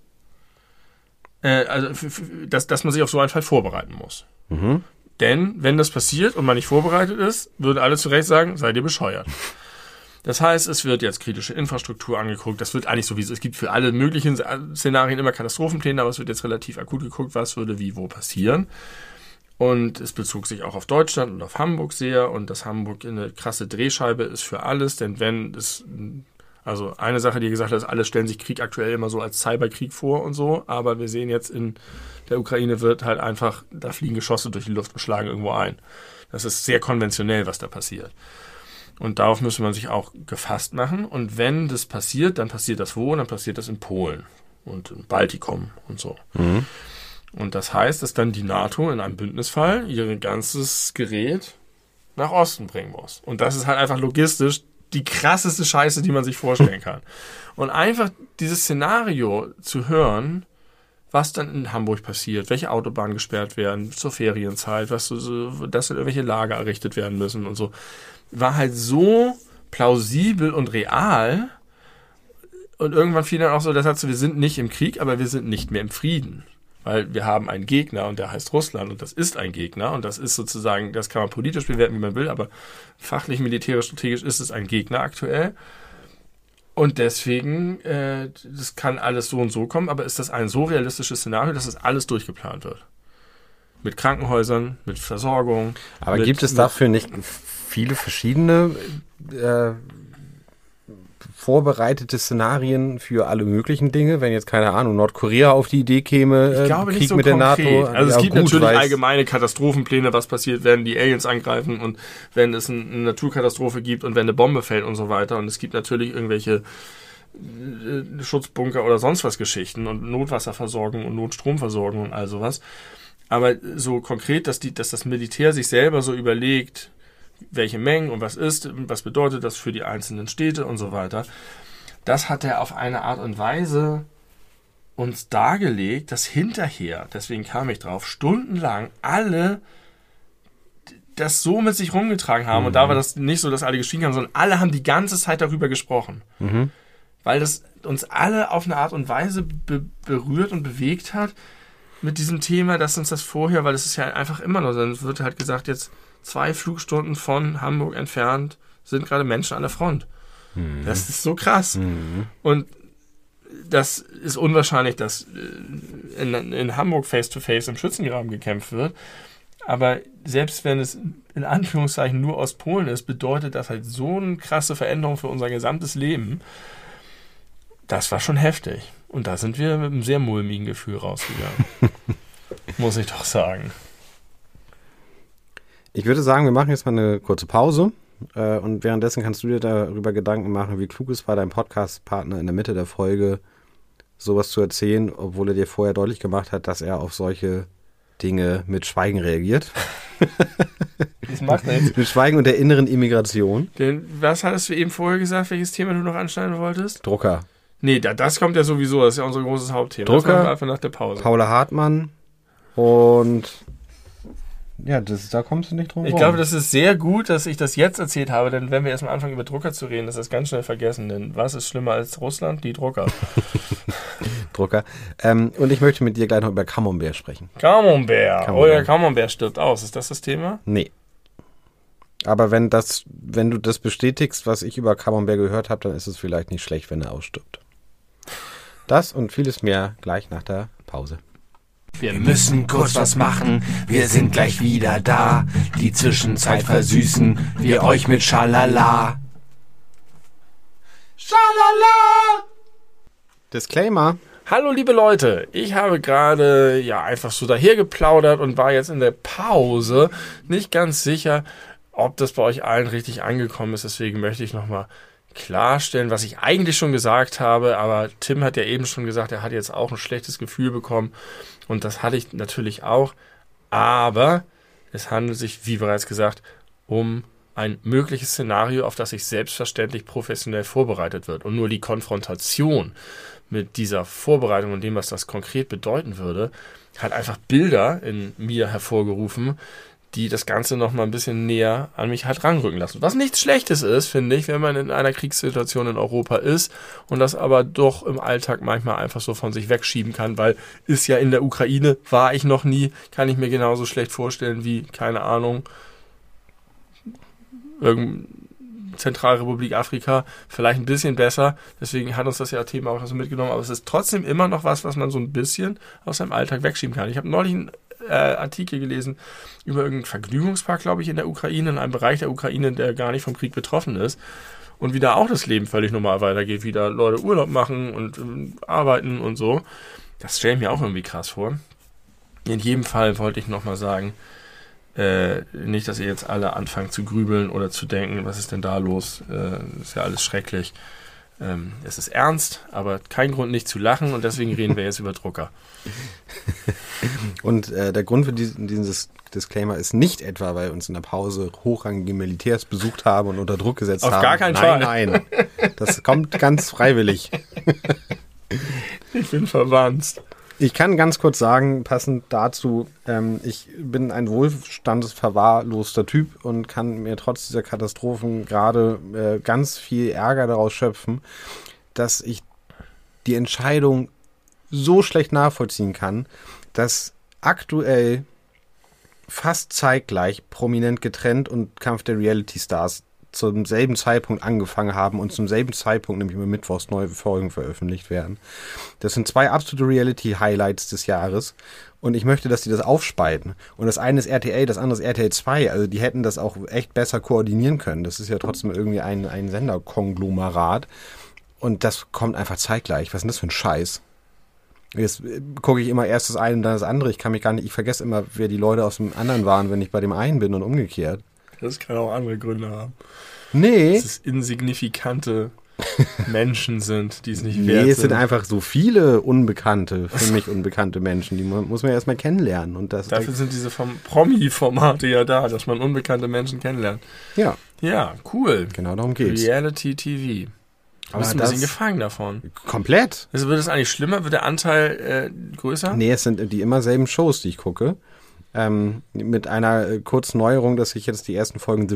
dass man sich auf so einen Fall vorbereiten muss. Mhm. Denn wenn das passiert und man nicht vorbereitet ist, würden alle zu Recht sagen, seid ihr bescheuert. Das heißt, es wird jetzt kritische Infrastruktur angeguckt. Das wird eigentlich sowieso, es gibt für alle möglichen Szenarien immer Katastrophenpläne, aber es wird jetzt relativ akut geguckt, was würde wie wo passieren. Und es bezog sich auch auf Deutschland und auf Hamburg sehr. Und dass Hamburg eine krasse Drehscheibe ist für alles. Denn wenn es, also eine Sache, die gesagt hat, ist, alle stellen sich Krieg aktuell immer so als Cyberkrieg vor und so. Aber wir sehen jetzt in der Ukraine wird halt einfach, da fliegen Geschosse durch die Luft und schlagen irgendwo ein. Das ist sehr konventionell, was da passiert. Und darauf müsste man sich auch gefasst machen. Und wenn das passiert, dann passiert das wo? Dann passiert das in Polen und im Baltikum und so. Mhm. Und das heißt, dass dann die NATO in einem Bündnisfall ihr ganzes Gerät nach Osten bringen muss. Und das ist halt einfach logistisch die krasseste Scheiße, die man sich vorstellen kann. Und einfach dieses Szenario zu hören, was dann in Hamburg passiert, welche Autobahnen gesperrt werden zur Ferienzeit, dass irgendwelche Lager errichtet werden müssen und so, war halt so plausibel und real. Und irgendwann fiel dann auch so der Satz, wir sind nicht im Krieg, aber wir sind nicht mehr im Frieden. Weil wir haben einen Gegner und der heißt Russland und das ist ein Gegner und das ist sozusagen, das kann man politisch bewerten, wie man will, aber fachlich, militärisch, strategisch ist es ein Gegner aktuell. Und deswegen, das kann alles so und so kommen, aber ist das ein so realistisches Szenario, dass das alles durchgeplant wird? Mit Krankenhäusern, mit Versorgung. Aber gibt es dafür nicht viele verschiedene vorbereitete Szenarien für alle möglichen Dinge, wenn jetzt, keine Ahnung, Nordkorea auf die Idee käme, ich glaube, Krieg nicht so mit konkret. der NATO. Also es gibt natürlich allgemeine Katastrophenpläne, was passiert, wenn die Aliens angreifen und wenn es eine Naturkatastrophe gibt und wenn eine Bombe fällt und so weiter. Und es gibt natürlich irgendwelche Schutzbunker oder sonst was Geschichten und Notwasserversorgung und Notstromversorgung und all sowas. Aber so konkret, dass das Militär sich selber so überlegt, welche Mengen und was ist, was bedeutet das für die einzelnen Städte und so weiter. Das hat er auf eine Art und Weise uns dargelegt, dass hinterher, deswegen kam ich drauf, stundenlang alle das so mit sich rumgetragen haben. Und da war das nicht so, dass alle geschrien haben, sondern alle haben die ganze Zeit darüber gesprochen. Mhm. Weil das uns alle auf eine Art und Weise berührt und bewegt hat mit diesem Thema, dass uns das vorher, weil es ist ja einfach immer noch, dann wird halt gesagt, jetzt 2 Flugstunden von Hamburg entfernt sind gerade Menschen an der Front. Mhm. Das ist so krass. Mhm. Und das ist unwahrscheinlich, dass in Hamburg face-to-face im Schützengraben gekämpft wird. Aber selbst wenn es in Anführungszeichen nur Ostpolen ist, bedeutet das halt so eine krasse Veränderung für unser gesamtes Leben. Das war schon heftig. Und da sind wir mit einem sehr mulmigen Gefühl rausgegangen. Muss ich doch sagen. Ich würde sagen, wir machen jetzt mal eine kurze Pause und währenddessen kannst du dir darüber Gedanken machen, wie klug es war, dein Podcast-Partner in der Mitte der Folge sowas zu erzählen, obwohl er dir vorher deutlich gemacht hat, dass er auf solche Dinge mit Schweigen reagiert. Was macht er jetzt? Mit Schweigen und der inneren Immigration. Was hattest du eben vorher gesagt, welches Thema du noch anschneiden wolltest? Drucker. Nee, das kommt ja sowieso, das ist ja unser großes Hauptthema. Drucker, das machen wir einfach nach der Pause. Paula Hartmann und ja, da kommst du nicht drum rum. Ich glaube, das ist sehr gut, dass ich das jetzt erzählt habe, denn wenn wir erstmal anfangen, über Drucker zu reden, ist das ganz schnell vergessen. Denn was ist schlimmer als Russland? Die Drucker. Drucker. Und ich möchte mit dir gleich noch über Camembert sprechen. Camembert. Oh ja, Camembert stirbt aus. Ist das Thema? Nee. Aber wenn du das bestätigst, was ich über Camembert gehört habe, dann ist es vielleicht nicht schlecht, wenn er ausstirbt. Das und vieles mehr gleich nach der Pause. Wir müssen kurz was machen, wir sind gleich wieder da. Die Zwischenzeit versüßen wir euch mit Schalala. Schalala! Disclaimer. Hallo liebe Leute, ich habe gerade einfach so dahergeplaudert und war jetzt in der Pause nicht ganz sicher, ob das bei euch allen richtig angekommen ist. Deswegen möchte ich nochmal klarstellen, was ich eigentlich schon gesagt habe, aber Tim hat ja eben schon gesagt, er hat jetzt auch ein schlechtes Gefühl bekommen und das hatte ich natürlich auch, aber Es handelt sich, wie bereits gesagt, um ein mögliches Szenario, auf das sich selbstverständlich professionell vorbereitet wird. Und nur die Konfrontation mit dieser Vorbereitung und dem, was das konkret bedeuten würde, hat einfach Bilder in mir hervorgerufen, die das Ganze noch mal ein bisschen näher an mich halt ranrücken lassen. Was nichts Schlechtes ist, finde ich, wenn man in einer Kriegssituation in Europa ist und das aber doch im Alltag manchmal einfach so von sich wegschieben kann, weil ist ja in der Ukraine, war ich noch nie, kann ich mir genauso schlecht vorstellen wie, keine Ahnung, Zentralrepublik Afrika, vielleicht ein bisschen besser, deswegen hat uns das ja Thema auch so mitgenommen, aber es ist trotzdem immer noch was man so ein bisschen aus seinem Alltag wegschieben kann. Ich habe neulich einen Artikel gelesen über irgendeinen Vergnügungspark, glaube ich, in der Ukraine, in einem Bereich der Ukraine, der gar nicht vom Krieg betroffen ist und wie da auch das Leben völlig normal weitergeht, wie da Leute Urlaub machen und arbeiten und so. Das stelle ich mir auch irgendwie krass vor. In jedem Fall wollte ich nochmal sagen, nicht, dass ihr jetzt alle anfangt zu grübeln oder zu denken, was ist denn da los? Ist ja alles schrecklich. Es ist ernst, aber kein Grund nicht zu lachen und deswegen reden wir jetzt über Drucker. Und der Grund für dieses Disclaimer ist nicht etwa, weil uns in der Pause hochrangige Militärs besucht haben und unter Druck gesetzt haben. Auf gar keinen Fall. Nein. Das kommt ganz freiwillig. Ich bin verwandt. Ich kann ganz kurz sagen, passend dazu, ich bin ein wohlstandsverwahrloster Typ und kann mir trotz dieser Katastrophen gerade ganz viel Ärger daraus schöpfen, dass ich die Entscheidung so schlecht nachvollziehen kann, dass aktuell fast zeitgleich Prominent getrennt und Kampf der Reality Stars zum selben Zeitpunkt angefangen haben und zum selben Zeitpunkt, nämlich immer mittwochs, neue Folgen veröffentlicht werden. Das sind zwei absolute Reality-Highlights des Jahres und ich möchte, dass die das aufspalten. Und das eine ist RTL, das andere ist RTL 2. Also die hätten das auch echt besser koordinieren können. Das ist ja trotzdem irgendwie ein Senderkonglomerat und das kommt einfach zeitgleich. Was ist denn das für ein Scheiß? Jetzt gucke ich immer erst das eine und dann das andere. Ich vergesse immer, wer die Leute aus dem anderen waren, wenn ich bei dem einen bin und umgekehrt. Das kann auch andere Gründe haben. Nee. Dass es insignifikante Menschen sind, die es nicht wert sind. Nee, es sind einfach so viele unbekannte, für mich unbekannte Menschen, die muss man erstmal kennenlernen. Und dafür sind diese Promi-Formate ja da, dass man unbekannte Menschen kennenlernt. Ja. Ja, cool. Genau darum geht's. Reality TV. Aber bist du ein bisschen gefangen davon? Komplett. Also wird es eigentlich schlimmer? Wird der Anteil größer? Nee, es sind die immer selben Shows, die ich gucke. Mit einer kurzen Neuerung, dass ich jetzt die ersten Folgen The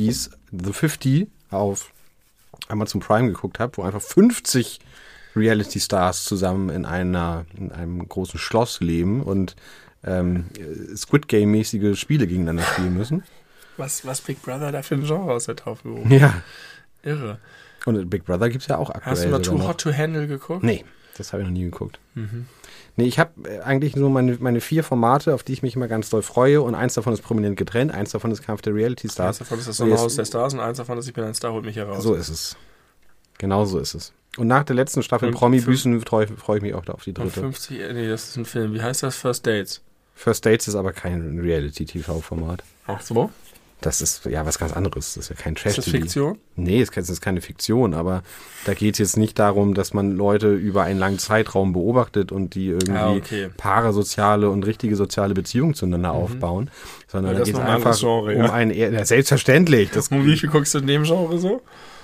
50 auf Amazon Prime geguckt habe, wo einfach 50 Reality Stars zusammen in einem großen Schloss leben und Squid Game-mäßige Spiele gegeneinander spielen müssen. Was Big Brother da für ein Genre aus der Taufe gehoben? Ja. Irre. Und Big Brother gibt's ja auch aktuell. Hast du mal Too Hot to Handle geguckt? Nee, das habe ich noch nie geguckt. Mhm. Nee, ich habe eigentlich nur meine 4 Formate, auf die ich mich immer ganz doll freue. Und eins davon ist prominent getrennt, eins davon ist Kampf der Reality Stars. Eins davon ist das Sommerhaus der Stars und eins davon ist Ich bin ein Star, holt mich heraus. So ist es. Genau so ist es. Und nach der letzten Staffel Promi-Büßen freue ich mich auch auf die dritte. 50, nee, das ist ein Film. Wie heißt das? First Dates. First Dates ist aber kein Reality-TV-Format. Ach so? Das ist ja was ganz anderes. Das ist ja kein Trash-TV. Ist das Fiktion? Nee, es ist keine Fiktion, aber da geht es jetzt nicht darum, dass man Leute über einen langen Zeitraum beobachtet und die irgendwie parasoziale und richtige soziale Beziehungen zueinander aufbauen, sondern da geht es einfach Genre, um ein selbstverständlich. Und wie viel guckst du in dem Genre so?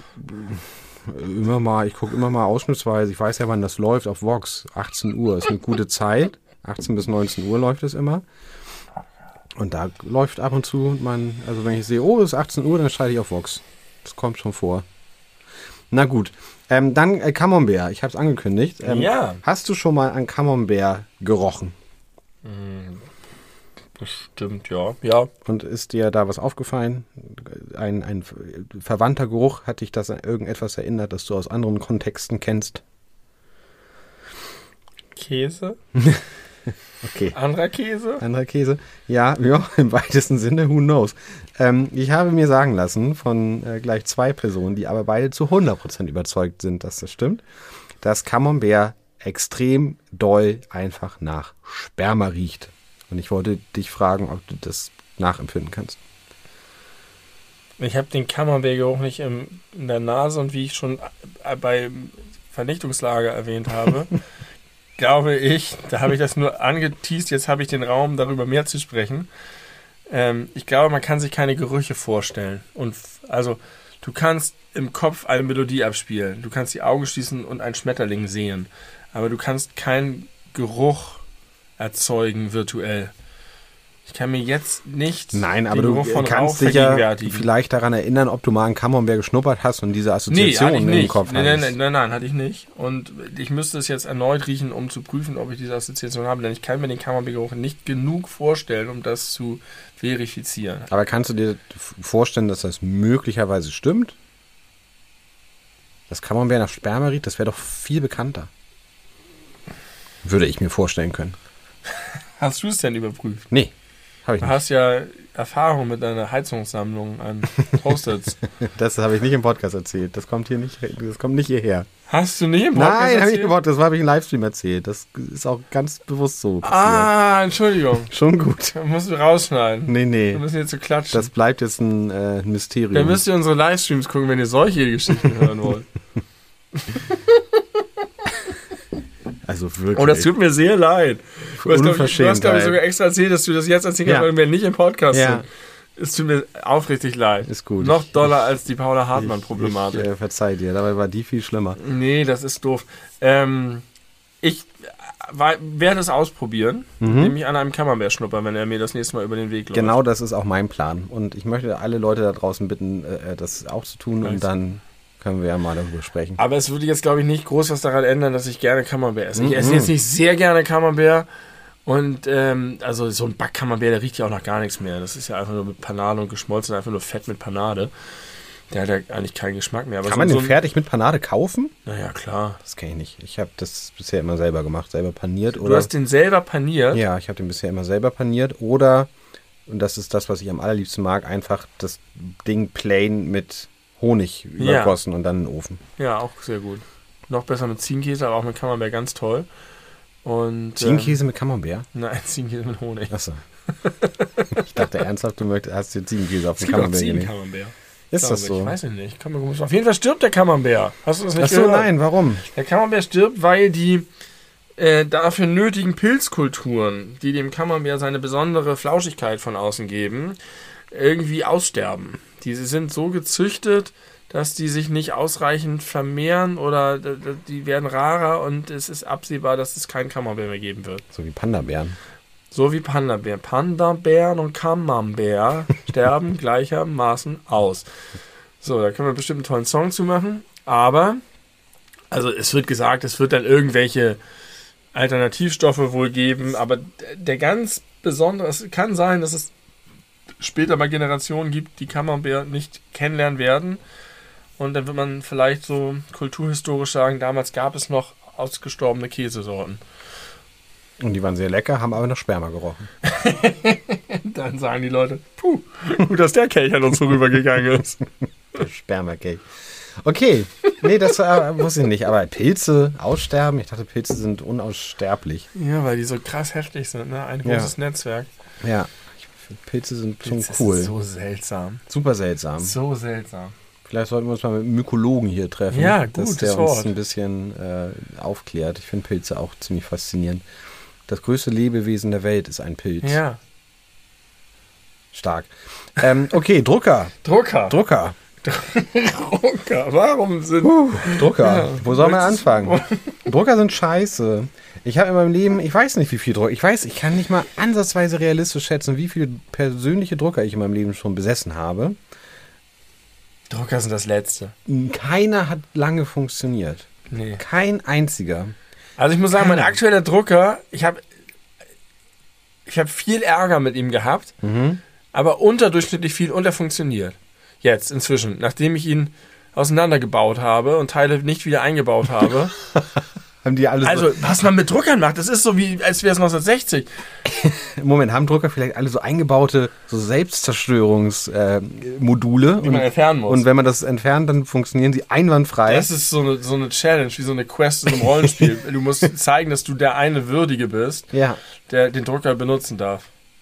Ich gucke immer mal ausschnittsweise. Ich weiß ja, wann das läuft auf Vox. 18 Uhr ist eine gute Zeit. 18 bis 19 Uhr läuft es immer. Und da läuft ab und zu also wenn ich sehe, es ist 18 Uhr, dann schalte ich auf Vox. Das kommt schon vor. Na gut. Dann Camembert. Ich habe es angekündigt. Ja. Hast du schon mal an Camembert gerochen? Bestimmt, ja. Und ist dir da was aufgefallen? Ein verwandter Geruch? Hat dich das an irgendetwas erinnert, das du aus anderen Kontexten kennst? Käse? Okay. Anderer Käse? Ja, im weitesten Sinne, who knows. Ich habe mir sagen lassen von gleich 2 Personen, die aber beide zu 100% überzeugt sind, dass das stimmt, dass Camembert extrem doll einfach nach Sperma riecht. Und ich wollte dich fragen, ob du das nachempfinden kannst. Ich habe den Camembert-Geruch nicht in der Nase und wie ich schon bei Vernichtungslager erwähnt habe, glaube ich, da habe ich das nur angeteast, jetzt habe ich den Raum, darüber mehr zu sprechen. Ich glaube, man kann sich keine Gerüche vorstellen. Also, du kannst im Kopf eine Melodie abspielen. Du kannst die Augen schließen und einen Schmetterling sehen. Aber du kannst keinen Geruch erzeugen virtuell. Ich kann mir jetzt nicht Nein, aber du kannst dich ja vielleicht daran erinnern, ob du mal einen Camembert geschnuppert hast und diese Assoziation im Kopf hast. Nein, hatte ich nicht. Und ich müsste es jetzt erneut riechen, um zu prüfen, ob ich diese Assoziation habe. Denn ich kann mir den Camembert-Geruch nicht genug vorstellen, um das zu verifizieren. Aber kannst du dir vorstellen, dass das möglicherweise stimmt? Das Camembert nach Sperma riecht, das wäre doch viel bekannter. Würde ich mir vorstellen können. Hast du es denn überprüft? Nee. Du hast ja Erfahrung mit deiner Heizungssammlung an Post-its. Das habe ich nicht im Podcast erzählt. Das kommt nicht hierher. Hast du nicht im Podcast erzählt? Nein, habe ich im Podcast. Das habe ich im Livestream erzählt. Das ist auch ganz bewusst so passiert. Entschuldigung. Schon gut. Da musst du rausschneiden. Nee. Wir müssen jetzt so klatschen. Das bleibt jetzt ein Mysterium. Dann müsst ihr unsere Livestreams gucken, wenn ihr solche Geschichten hören wollt. Also wirklich. Oh, das tut mir sehr leid. Du hast, glaube ich, sogar extra erzählt, dass du das jetzt erzählen kannst, weil wir nicht im Podcast sind. Es tut mir aufrichtig leid. Ist gut. Noch doller als die Paula Hartmann-Problematik. Ich verzeih dir, dabei war die viel schlimmer. Nee, das ist doof. Ich werde es ausprobieren, indem ich an einem Camembert schnupper, wenn er mir das nächste Mal über den Weg läuft. Genau, das ist auch mein Plan. Und ich möchte alle Leute da draußen bitten, das auch zu tun und dann können wir ja mal darüber sprechen. Aber es würde jetzt, glaube ich, nicht groß was daran ändern, dass ich gerne Camembert esse. Ich esse jetzt nicht sehr gerne Camembert. Und also so ein Back-Camembert, der riecht ja auch nach gar nichts mehr. Das ist ja einfach nur mit Panade und geschmolzen, einfach nur Fett mit Panade. Der hat ja eigentlich keinen Geschmack mehr. Aber kann man den fertig mit Panade kaufen? Naja, klar. Das kenne ich nicht. Ich habe das bisher immer selber gemacht, selber paniert. Du hast den selber paniert? Ja, ich habe den bisher immer selber paniert. Oder, und das ist das, was ich am allerliebsten mag, einfach das Ding plain mit Honig übergossen und dann in den Ofen. Ja, auch sehr gut. Noch besser mit Ziegenkäse, aber auch mit Camembert ganz toll. Und, Ziegenkäse mit Camembert? Nein, Ziegenkäse mit Honig. Achso. Ich dachte ernsthaft, hast dir Ziegenkäse auf den Camembert gelegt. Ist das so? Ich weiß nicht. Auf jeden Fall stirbt der Camembert. Hast du das nicht gehört? Achso, nein, warum? Der Camembert stirbt, weil die dafür nötigen Pilzkulturen, die dem Camembert seine besondere Flauschigkeit von außen geben, irgendwie aussterben. Diese sind so gezüchtet, dass die sich nicht ausreichend vermehren oder die werden rarer und es ist absehbar, dass es keinen Camembert mehr geben wird. So wie Panda-Bären. So wie Panda-Bären. Panda-Bären und Camembert sterben gleichermaßen aus. So, da können wir bestimmt einen tollen Song zu machen. Aber, also es wird gesagt, es wird dann irgendwelche Alternativstoffe wohl geben, aber der ganz besondere, es kann sein, dass es später mal Generationen gibt, die Camembert nicht kennenlernen werden. Und dann wird man vielleicht so kulturhistorisch sagen, damals gab es noch ausgestorbene Käsesorten. Und die waren sehr lecker, haben aber nach Sperma gerochen. Dann sagen die Leute, puh, gut, dass der Kelch an uns vorübergegangen ist. Der Sperma-Kelch. Okay, nee, das wusste ich nicht. Aber Pilze aussterben? Ich dachte, Pilze sind unaussterblich. Ja, weil die so krass heftig sind, ne? Ein großes Netzwerk. Ja, Pilze sind schon cool. Ist so seltsam. Super seltsam. So seltsam. Vielleicht sollten wir uns mal mit einem Mykologen hier treffen. Ja, gut, dass der uns ein bisschen aufklärt. Ich finde Pilze auch ziemlich faszinierend. Das größte Lebewesen der Welt ist ein Pilz. Ja. Stark. Okay, Drucker. Drucker. Warum sind... Drucker. Ja, wo soll man anfangen? Drucker sind scheiße. Ich habe in meinem Leben, ich weiß nicht, wie viel Drucker... Ich kann nicht mal ansatzweise realistisch schätzen, wie viele persönliche Drucker ich in meinem Leben schon besessen habe. Drucker sind das Letzte. Keiner hat lange funktioniert. Nee. Kein einziger. Also ich muss sagen, mein aktueller Drucker, ich hab viel Ärger mit ihm gehabt, aber unterdurchschnittlich viel und er funktioniert. Jetzt, inzwischen, nachdem ich ihn auseinandergebaut habe und Teile nicht wieder eingebaut habe. Haben die alle also, was man mit Druckern macht, das ist so wie, als wäre es 1960. Moment, haben Drucker vielleicht alle so eingebaute so Selbstzerstörungsmodule? Die man entfernen muss. Und wenn man das entfernt, dann funktionieren sie einwandfrei. Das ist so eine Challenge, wie so eine Quest in einem Rollenspiel. Du musst zeigen, dass du der eine Würdige bist, der den Drucker benutzen darf.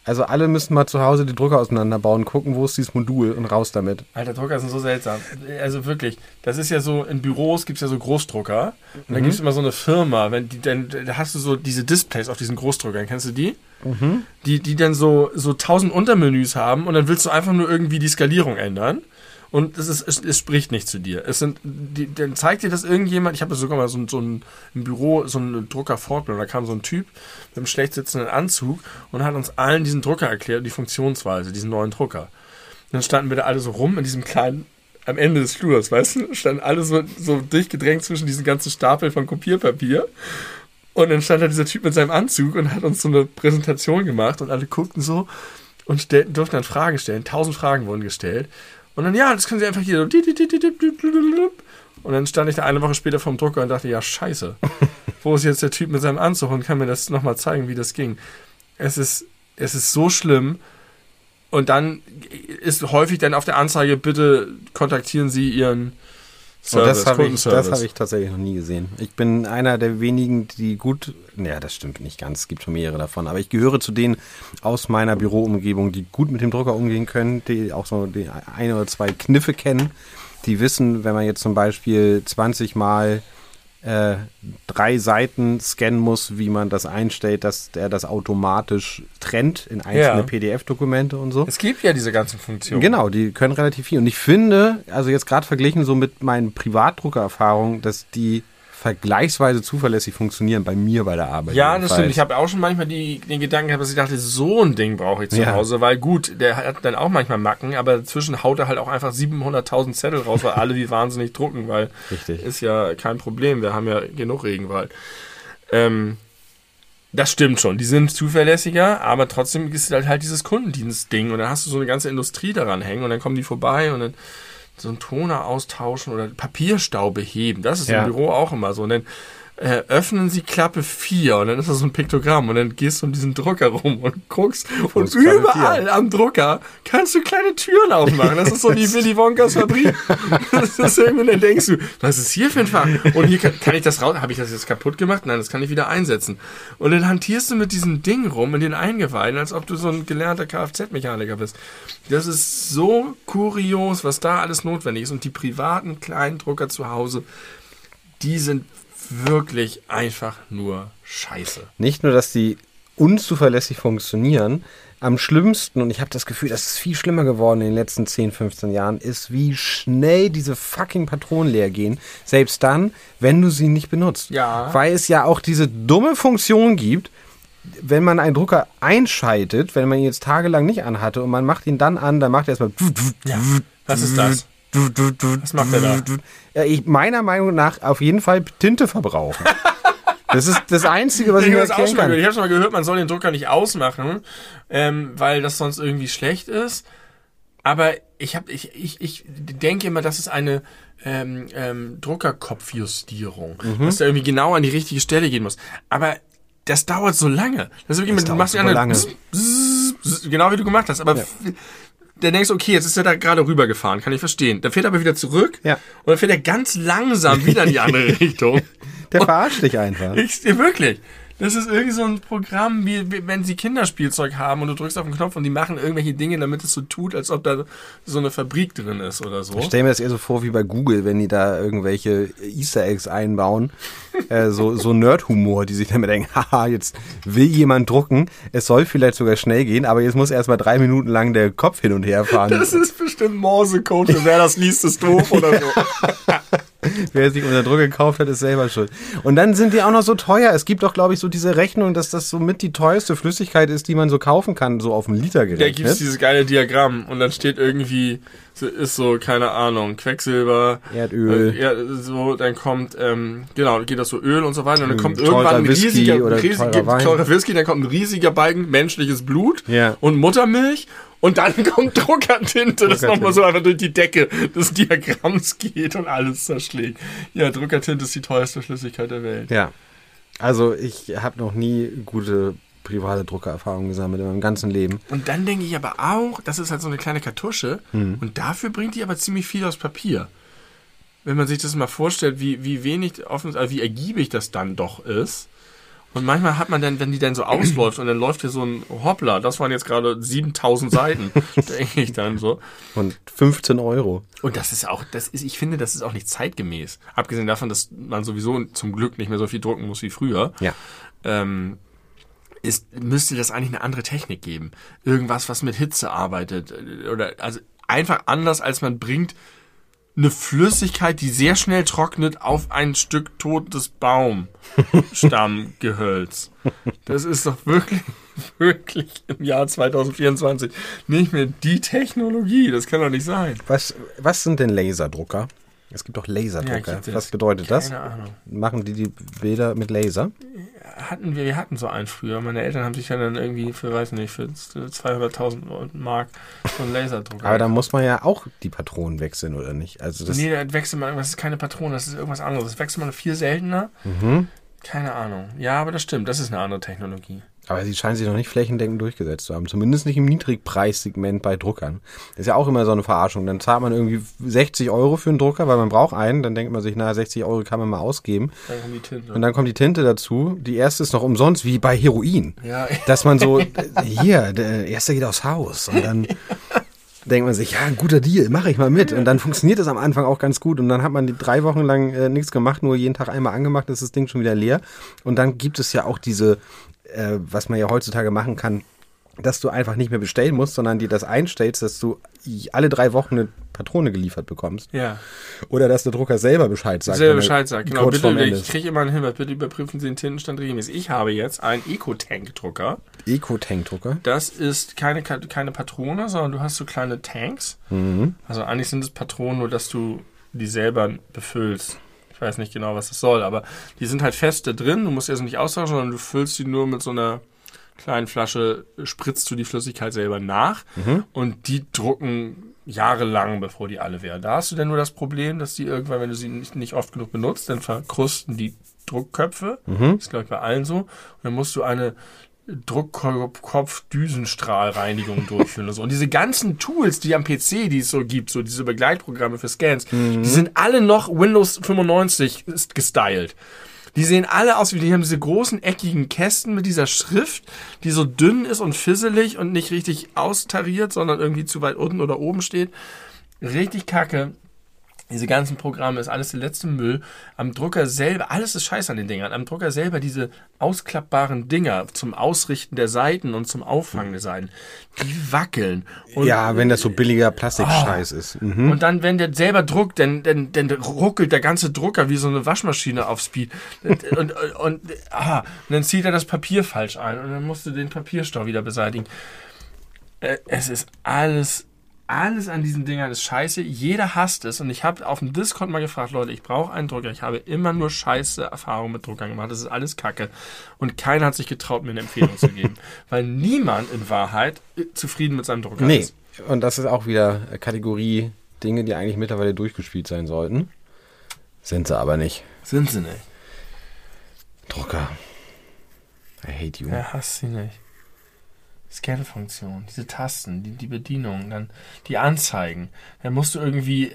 Also alle müssen mal zu Hause die Drucker auseinanderbauen, gucken, wo ist dieses Modul und raus damit. Alter, Drucker sind so seltsam. Also wirklich, das ist ja so, in Büros gibt es ja so Großdrucker. Und dann gibt es immer so eine Firma, da hast du so diese Displays auf diesen Großdruckern, kennst du die? Die dann so 1000 Untermenüs haben und dann willst du einfach nur irgendwie die Skalierung ändern. Und es spricht nicht zu dir. Dann zeigt dir das irgendjemand, ich habe sogar mal im Büro so einen Drucker-Fortbildung, da kam so ein Typ mit einem schlecht sitzenden Anzug und hat uns allen diesen Drucker erklärt, die Funktionsweise, diesen neuen Drucker. Und dann standen wir da alle so rum in diesem kleinen, am Ende des Flurs, weißt du, standen alle so durchgedrängt zwischen diesen ganzen Stapeln von Kopierpapier. Und dann stand da dieser Typ mit seinem Anzug und hat uns so eine Präsentation gemacht und alle guckten so und durften dann Fragen stellen. 1000 Fragen wurden gestellt. Und dann, ja, das können sie einfach hier so. Und dann stand ich da eine Woche später vorm Drucker und dachte, ja, scheiße. Wo ist jetzt der Typ mit seinem Anzug und kann mir das nochmal zeigen, wie das ging? Es ist so schlimm. Und dann ist häufig dann auf der Anzeige, bitte kontaktieren Sie Ihren Service, das habe ich tatsächlich noch nie gesehen. Ich bin einer der wenigen, die gut, naja, das stimmt nicht ganz, es gibt schon mehrere davon, aber ich gehöre zu denen aus meiner Büroumgebung, die gut mit dem Drucker umgehen können, die auch so die ein oder zwei Kniffe kennen, die wissen, wenn man jetzt zum Beispiel 20 Mal 3 Seiten scannen muss, wie man das einstellt, dass der das automatisch trennt in einzelne PDF-Dokumente und so. Es gibt ja diese ganzen Funktionen. Genau, die können relativ viel. Und ich finde, also jetzt gerade verglichen so mit meinen Privatdruckererfahrungen, dass die vergleichsweise zuverlässig funktionieren bei mir bei der Arbeit. Ja, das stimmt. Ich habe auch schon manchmal den Gedanken gehabt, dass ich dachte, so ein Ding brauche ich zu Hause, weil gut, der hat dann auch manchmal Macken, aber dazwischen haut er halt auch einfach 700.000 Zettel raus, weil alle wie wahnsinnig drucken, weil ist ja kein Problem, wir haben ja genug Regenwald. Das stimmt schon, die sind zuverlässiger, aber trotzdem ist halt dieses Kundendienst-Ding und dann hast du so eine ganze Industrie daran hängen und dann kommen die vorbei und dann so einen Toner austauschen oder Papierstau beheben. Das ist im Büro auch immer so. Und dann öffnen sie Klappe 4 und dann ist das so ein Piktogramm und dann gehst du um diesen Drucker rum und guckst und überall am Drucker kannst du kleine Türen aufmachen. Das ist so wie Willy Wonkas Fabrik. Das ist irgendwie, dann denkst du, was ist hier für ein Fach? Und hier kann ich das raus, habe ich das jetzt kaputt gemacht? Nein, das kann ich wieder einsetzen. Und dann hantierst du mit diesem Ding rum in den Eingeweiden, als ob du so ein gelernter Kfz-Mechaniker bist. Das ist so kurios, was da alles notwendig ist. Und die privaten kleinen Drucker zu Hause, die sind wirklich einfach nur scheiße. Nicht nur, dass die unzuverlässig funktionieren, am schlimmsten, und ich habe das Gefühl, das ist viel schlimmer geworden in den letzten 10, 15 Jahren, ist, wie schnell diese fucking Patronen leer gehen. Selbst dann, wenn du sie nicht benutzt. Ja. Weil es ja auch diese dumme Funktion gibt, wenn man einen Drucker einschaltet, wenn man ihn jetzt tagelang nicht anhatte und man macht ihn dann an, dann macht er erstmal. Ja. Was ist das? Was macht er da? Meiner Meinung nach auf jeden Fall Tinte verbrauchen. Das ist das Einzige, was ich mir erklären kann. Ich habe schon mal gehört, man soll den Drucker nicht ausmachen, weil das sonst irgendwie schlecht ist. Aber ich denke immer, das ist eine Druckerkopfjustierung, dass der irgendwie genau an die richtige Stelle gehen muss. Aber das dauert so lange. Das ist wirklich, du machst lange. Genau wie du gemacht hast. Aber dann denkst du, okay, jetzt ist er da gerade rübergefahren, kann ich verstehen. Dann fährt er aber wieder zurück und dann fährt er ganz langsam wieder in die andere Richtung. Der verarscht dich einfach. Wirklich. Das ist irgendwie so ein Programm, wie wenn sie Kinderspielzeug haben und du drückst auf den Knopf und die machen irgendwelche Dinge, damit es so tut, als ob da so eine Fabrik drin ist oder so. Ich stelle mir das eher so vor wie bei Google, wenn die da irgendwelche Easter Eggs einbauen. So Nerd-Humor, die sich damit denken, haha, jetzt will jemand drucken, es soll vielleicht sogar schnell gehen, aber jetzt muss erstmal 3 Minuten lang der Kopf hin und her fahren. Das ist bestimmt Morsecode, wer das liest, ist doof oder so. Wer sich unter Druck gekauft hat, ist selber schuld. Und dann sind die auch noch so teuer. Es gibt doch, glaube ich, so diese Rechnung, dass das so mit die teuerste Flüssigkeit ist, die man so kaufen kann, so auf einen Liter gerechnet. Da gibt es dieses geile Diagramm und dann steht irgendwie, ist so, keine Ahnung, Quecksilber, Erdöl. So, dann kommt, genau, geht das so Öl und so weiter und dann kommt irgendwann ein riesiger teurer Whisky, dann kommt ein riesiger Balken menschliches Blut und Muttermilch. Und dann kommt Druckertinte, das nochmal so einfach durch die Decke des Diagramms geht und alles zerschlägt. Ja, Druckertinte ist die teuerste Flüssigkeit der Welt. Ja, also ich habe noch nie gute private Druckererfahrungen gesammelt in meinem ganzen Leben. Und dann denke ich aber auch, das ist halt so eine kleine Kartusche und dafür bringt die aber ziemlich viel aus Papier. Wenn man sich das mal vorstellt, wie wenig wie ergiebig das dann doch ist. Und manchmal hat man dann, wenn die dann so ausläuft und dann läuft hier so ein Hoppla, das waren jetzt gerade 7000 Seiten, denke ich dann so. Und 15 €. Und ich finde, das ist auch nicht zeitgemäß. Abgesehen davon, dass man sowieso zum Glück nicht mehr so viel drucken muss wie früher. Ja. Müsste das eigentlich eine andere Technik geben. Irgendwas, was mit Hitze arbeitet. Oder, also einfach anders, als man bringt eine Flüssigkeit, die sehr schnell trocknet, auf ein Stück totes Baumstammgehölz. Das ist doch wirklich im Jahr 2024 nicht mehr die Technologie. Das kann doch nicht sein. Was sind denn Laserdrucker? Es gibt doch Laserdrucker. Ja, was bedeutet das? Keine Ahnung. Machen die Bilder mit Laser? Wir hatten so einen früher. Meine Eltern haben sich ja dann irgendwie für 200.000 Mark so einen Laserdrucker. Aber da muss man ja auch die Patronen wechseln, oder nicht? Also das da wechselt man, das ist keine Patrone, das ist irgendwas anderes. Das wechselt man viel seltener. Keine Ahnung. Ja, aber das stimmt, das ist eine andere Technologie. Aber sie scheinen sich noch nicht flächendeckend durchgesetzt zu haben. Zumindest nicht im Niedrigpreissegment bei Druckern. Das ist ja auch immer so eine Verarschung. Dann zahlt man irgendwie 60 € für einen Drucker, weil man braucht einen. Dann denkt man sich, 60 € kann man mal ausgeben. Dann kommt die Tinte. Und dann kommt die Tinte dazu. Die erste ist noch umsonst, wie bei Heroin. Ja. Dass man so, der erste geht aufs Haus. Und dann denkt man sich, ja, ein guter Deal, mache ich mal mit. Und dann funktioniert das am Anfang auch ganz gut. Und dann hat man 3 Wochen lang nichts gemacht, nur jeden Tag einmal angemacht, ist das Ding schon wieder leer. Und dann gibt es ja auch diese, was man ja heutzutage machen kann, dass du einfach nicht mehr bestellen musst, sondern dir das einstellst, dass du alle 3 Wochen eine Patrone geliefert bekommst. Ja. Oder dass der Drucker selber Bescheid sagt. Genau. Bitte, ich kriege immer einen Hinweis, bitte überprüfen Sie den Tintenstand regelmäßig. Ich habe jetzt einen Eco-Tank-Drucker. Eco-Tank-Drucker? Das ist keine Patrone, sondern du hast so kleine Tanks. Also eigentlich sind es Patronen, nur dass du die selber befüllst. Ich weiß nicht genau, was das soll, aber die sind halt fest da drin. Du musst die also nicht austauschen, sondern du füllst die nur mit so einer kleinen Flasche, spritzt du die Flüssigkeit selber nach und die drucken jahrelang, bevor die alle werden. Da hast du dann nur das Problem, dass die irgendwann, wenn du sie nicht oft genug benutzt, dann verkrusten die Druckköpfe. Das ist, glaube ich, bei allen so. Und dann musst du eine Druckkopf-Düsenstrahlreinigung durchführen. Und diese ganzen Tools, die am PC, die es so gibt, so diese Begleitprogramme für Scans, die sind alle noch Windows 95 gestylt. Die sehen alle aus, die haben diese großen eckigen Kästen mit dieser Schrift, die so dünn ist und fisselig und nicht richtig austariert, sondern irgendwie zu weit unten oder oben steht. Richtig kacke. Diese ganzen Programme ist alles der letzte Müll. Am Drucker selber, alles ist scheiße an den Dingern. Am Drucker selber diese ausklappbaren Dinger zum Ausrichten der Seiten und zum Auffangen der Seiten, die wackeln. Und ja, wenn das so billiger Plastikscheiß ist. Und dann, wenn der selber druckt, dann ruckelt der ganze Drucker wie so eine Waschmaschine auf Speed. Und dann zieht er das Papier falsch ein und dann musst du den Papierstau wieder beseitigen. Es ist alles an diesen Dingern ist scheiße. Jeder hasst es. Und ich habe auf dem Discord mal gefragt, Leute, ich brauche einen Drucker. Ich habe immer nur scheiße Erfahrungen mit Druckern gemacht. Das ist alles Kacke. Und keiner hat sich getraut, mir eine Empfehlung zu geben. Weil niemand in Wahrheit zufrieden mit seinem Drucker ist. Und das ist auch wieder Kategorie Dinge, die eigentlich mittlerweile durchgespielt sein sollten. Sind sie aber nicht. Sind sie nicht. Drucker. I hate you. Wer hasst sie nicht? Scan-Funktion, diese Tasten, die Bedienung, dann die Anzeigen. Dann musst du irgendwie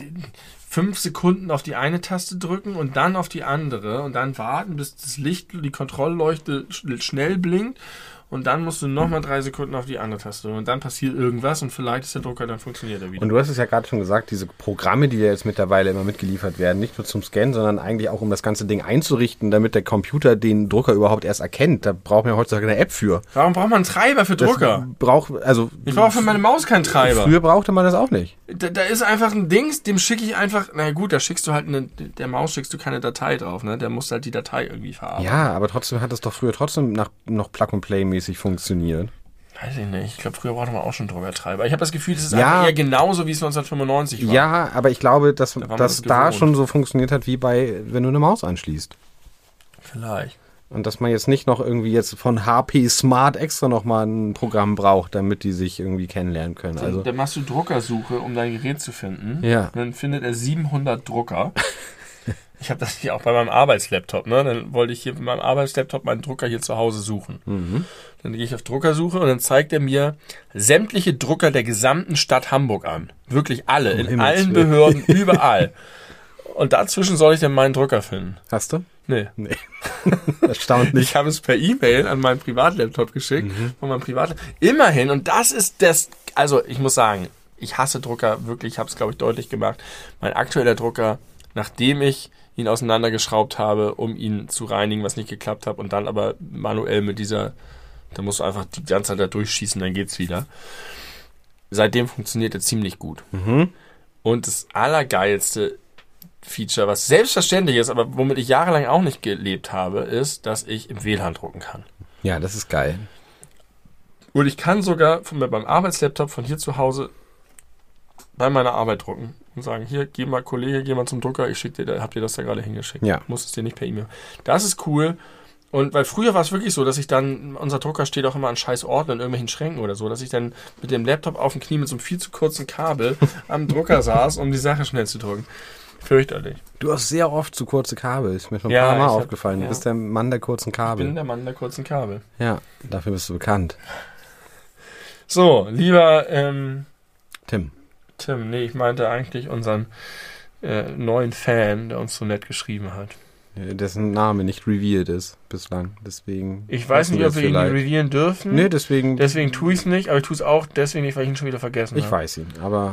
5 Sekunden auf die eine Taste drücken und dann auf die andere und dann warten, bis das Licht, die Kontrollleuchte schnell blinkt. Und dann musst du nochmal 3 Sekunden auf die andere Taste drücken. Und dann passiert irgendwas und vielleicht ist der Drucker, dann funktioniert er wieder. Und du hast es ja gerade schon gesagt, diese Programme, die ja jetzt mittlerweile immer mitgeliefert werden, nicht nur zum Scannen, sondern eigentlich auch, um das ganze Ding einzurichten, damit der Computer den Drucker überhaupt erst erkennt. Da braucht man ja heutzutage eine App für. Warum braucht man einen Treiber für Drucker? Ich brauche für meine Maus keinen Treiber. Früher brauchte man das auch nicht. Da ist einfach ein Dings, dem schicke ich einfach, na gut, da schickst du halt der Maus schickst du keine Datei drauf, ne? Der muss halt die Datei irgendwie verarbeiten. Ja, aber trotzdem hat es doch früher noch Plug-and-Play-mäßig funktioniert. Weiß ich nicht. Ich glaube, früher brauchte man auch schon Druckertreiber. Ich habe das Gefühl, das ist einfach eher genauso, wie es 1995 war. Ja, aber ich glaube, dass da schon so funktioniert hat, wie wenn du eine Maus anschließt. Vielleicht. Und dass man jetzt nicht noch irgendwie jetzt von HP Smart extra nochmal ein Programm braucht, damit die sich irgendwie kennenlernen können. Also dann machst du Druckersuche, um dein Gerät zu finden. Ja. Und dann findet er 700 Drucker. Ich habe das hier auch bei meinem Arbeitslaptop, ne? Dann wollte ich hier mit meinem Arbeitslaptop meinen Drucker hier zu Hause suchen. Dann gehe ich auf Druckersuche und dann zeigt er mir sämtliche Drucker der gesamten Stadt Hamburg an. Wirklich alle, in allen Behörden, überall. Und dazwischen soll ich dann meinen Drucker finden. Hast du? Nee. Erstaunlich. Ich habe es per E-Mail an meinen Privatlaptop geschickt. Von meinem Immerhin, und das ist das, also ich muss sagen, ich hasse Drucker, wirklich, ich habe es, glaube ich, deutlich gemacht. Mein aktueller Drucker, nachdem ich ihn auseinandergeschraubt habe, um ihn zu reinigen, was nicht geklappt hat, und dann aber manuell mit dieser, da musst du einfach die ganze Zeit da durchschießen, dann geht's wieder. Seitdem funktioniert er ziemlich gut. Und das allergeilste Feature, was selbstverständlich ist, aber womit ich jahrelang auch nicht gelebt habe, ist, dass ich im WLAN drucken kann. Ja, das ist geil. Und ich kann sogar beim Arbeitslaptop von hier zu Hause bei meiner Arbeit drucken und sagen, hier, geh mal zum Drucker, ich schicke dir, habt ihr das da gerade hingeschickt. Ja. Muss es dir nicht per E-Mail. Das ist cool. Und weil früher war es wirklich so, dass ich dann, unser Drucker steht auch immer an scheiß Orten in irgendwelchen Schränken oder so, dass ich dann mit dem Laptop auf dem Knie mit so einem viel zu kurzen Kabel am Drucker saß, um die Sache schnell zu drucken. Fürchterlich. Du hast sehr oft zu kurze Kabel. Ist mir schon ein paar Mal aufgefallen. Ja. Du bist der Mann der kurzen Kabel. Ich bin der Mann der kurzen Kabel. Ja, dafür bist du bekannt. So, lieber Tim, nee, ich meinte eigentlich unseren neuen Fan, der uns so nett geschrieben hat. dessen Name nicht revealed ist bislang. Deswegen. Ich weiß nicht, ob wir ihn revealen dürfen. Nee, deswegen. Deswegen tue ich es nicht, aber ich tue es auch deswegen nicht, weil ich ihn schon wieder vergessen habe. Ich weiß ihn, aber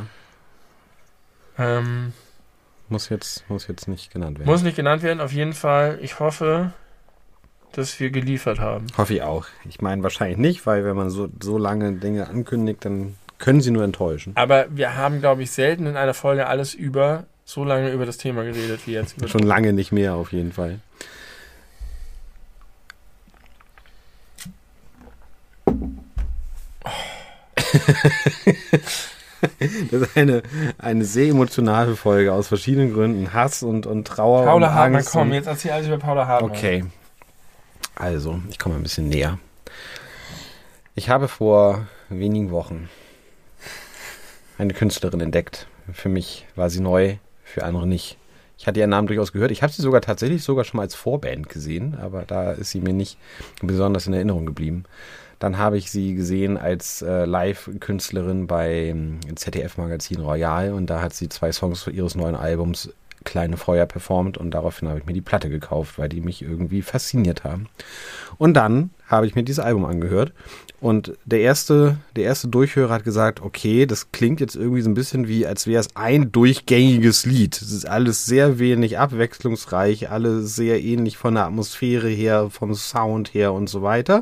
muss jetzt nicht genannt werden. Muss nicht genannt werden, auf jeden Fall. Ich hoffe, dass wir geliefert haben. Hoffe ich auch. Ich meine wahrscheinlich nicht, weil wenn man so lange Dinge ankündigt, dann können sie nur enttäuschen. Aber wir haben, glaube ich, selten in einer Folge so lange über das Thema geredet wie jetzt. Schon lange nicht mehr, auf jeden Fall. Das ist eine sehr emotionale Folge aus verschiedenen Gründen. Hass und Trauer Paula und Hartmann, Angst. komm, jetzt erzähl alles über Paula Hartmann. Okay. Also, ich komme ein bisschen näher. Ich habe vor wenigen Wochen eine Künstlerin entdeckt. Für mich war sie neu, für andere nicht. Ich hatte ihren Namen durchaus gehört. Ich habe sie tatsächlich schon mal als Vorband gesehen, aber da ist sie mir nicht besonders in Erinnerung geblieben. Dann habe ich sie gesehen als Live-Künstlerin beim ZDF-Magazin Royal und da hat sie 2 Songs ihres neuen Albums Kleine Feuer performt und daraufhin habe ich mir die Platte gekauft, weil die mich irgendwie fasziniert haben. Und dann habe ich mir dieses Album angehört und der erste Durchhörer hat gesagt, okay, das klingt jetzt irgendwie so ein bisschen wie, als wäre es ein durchgängiges Lied. Es ist alles sehr wenig abwechslungsreich, alles sehr ähnlich von der Atmosphäre her, vom Sound her und so weiter.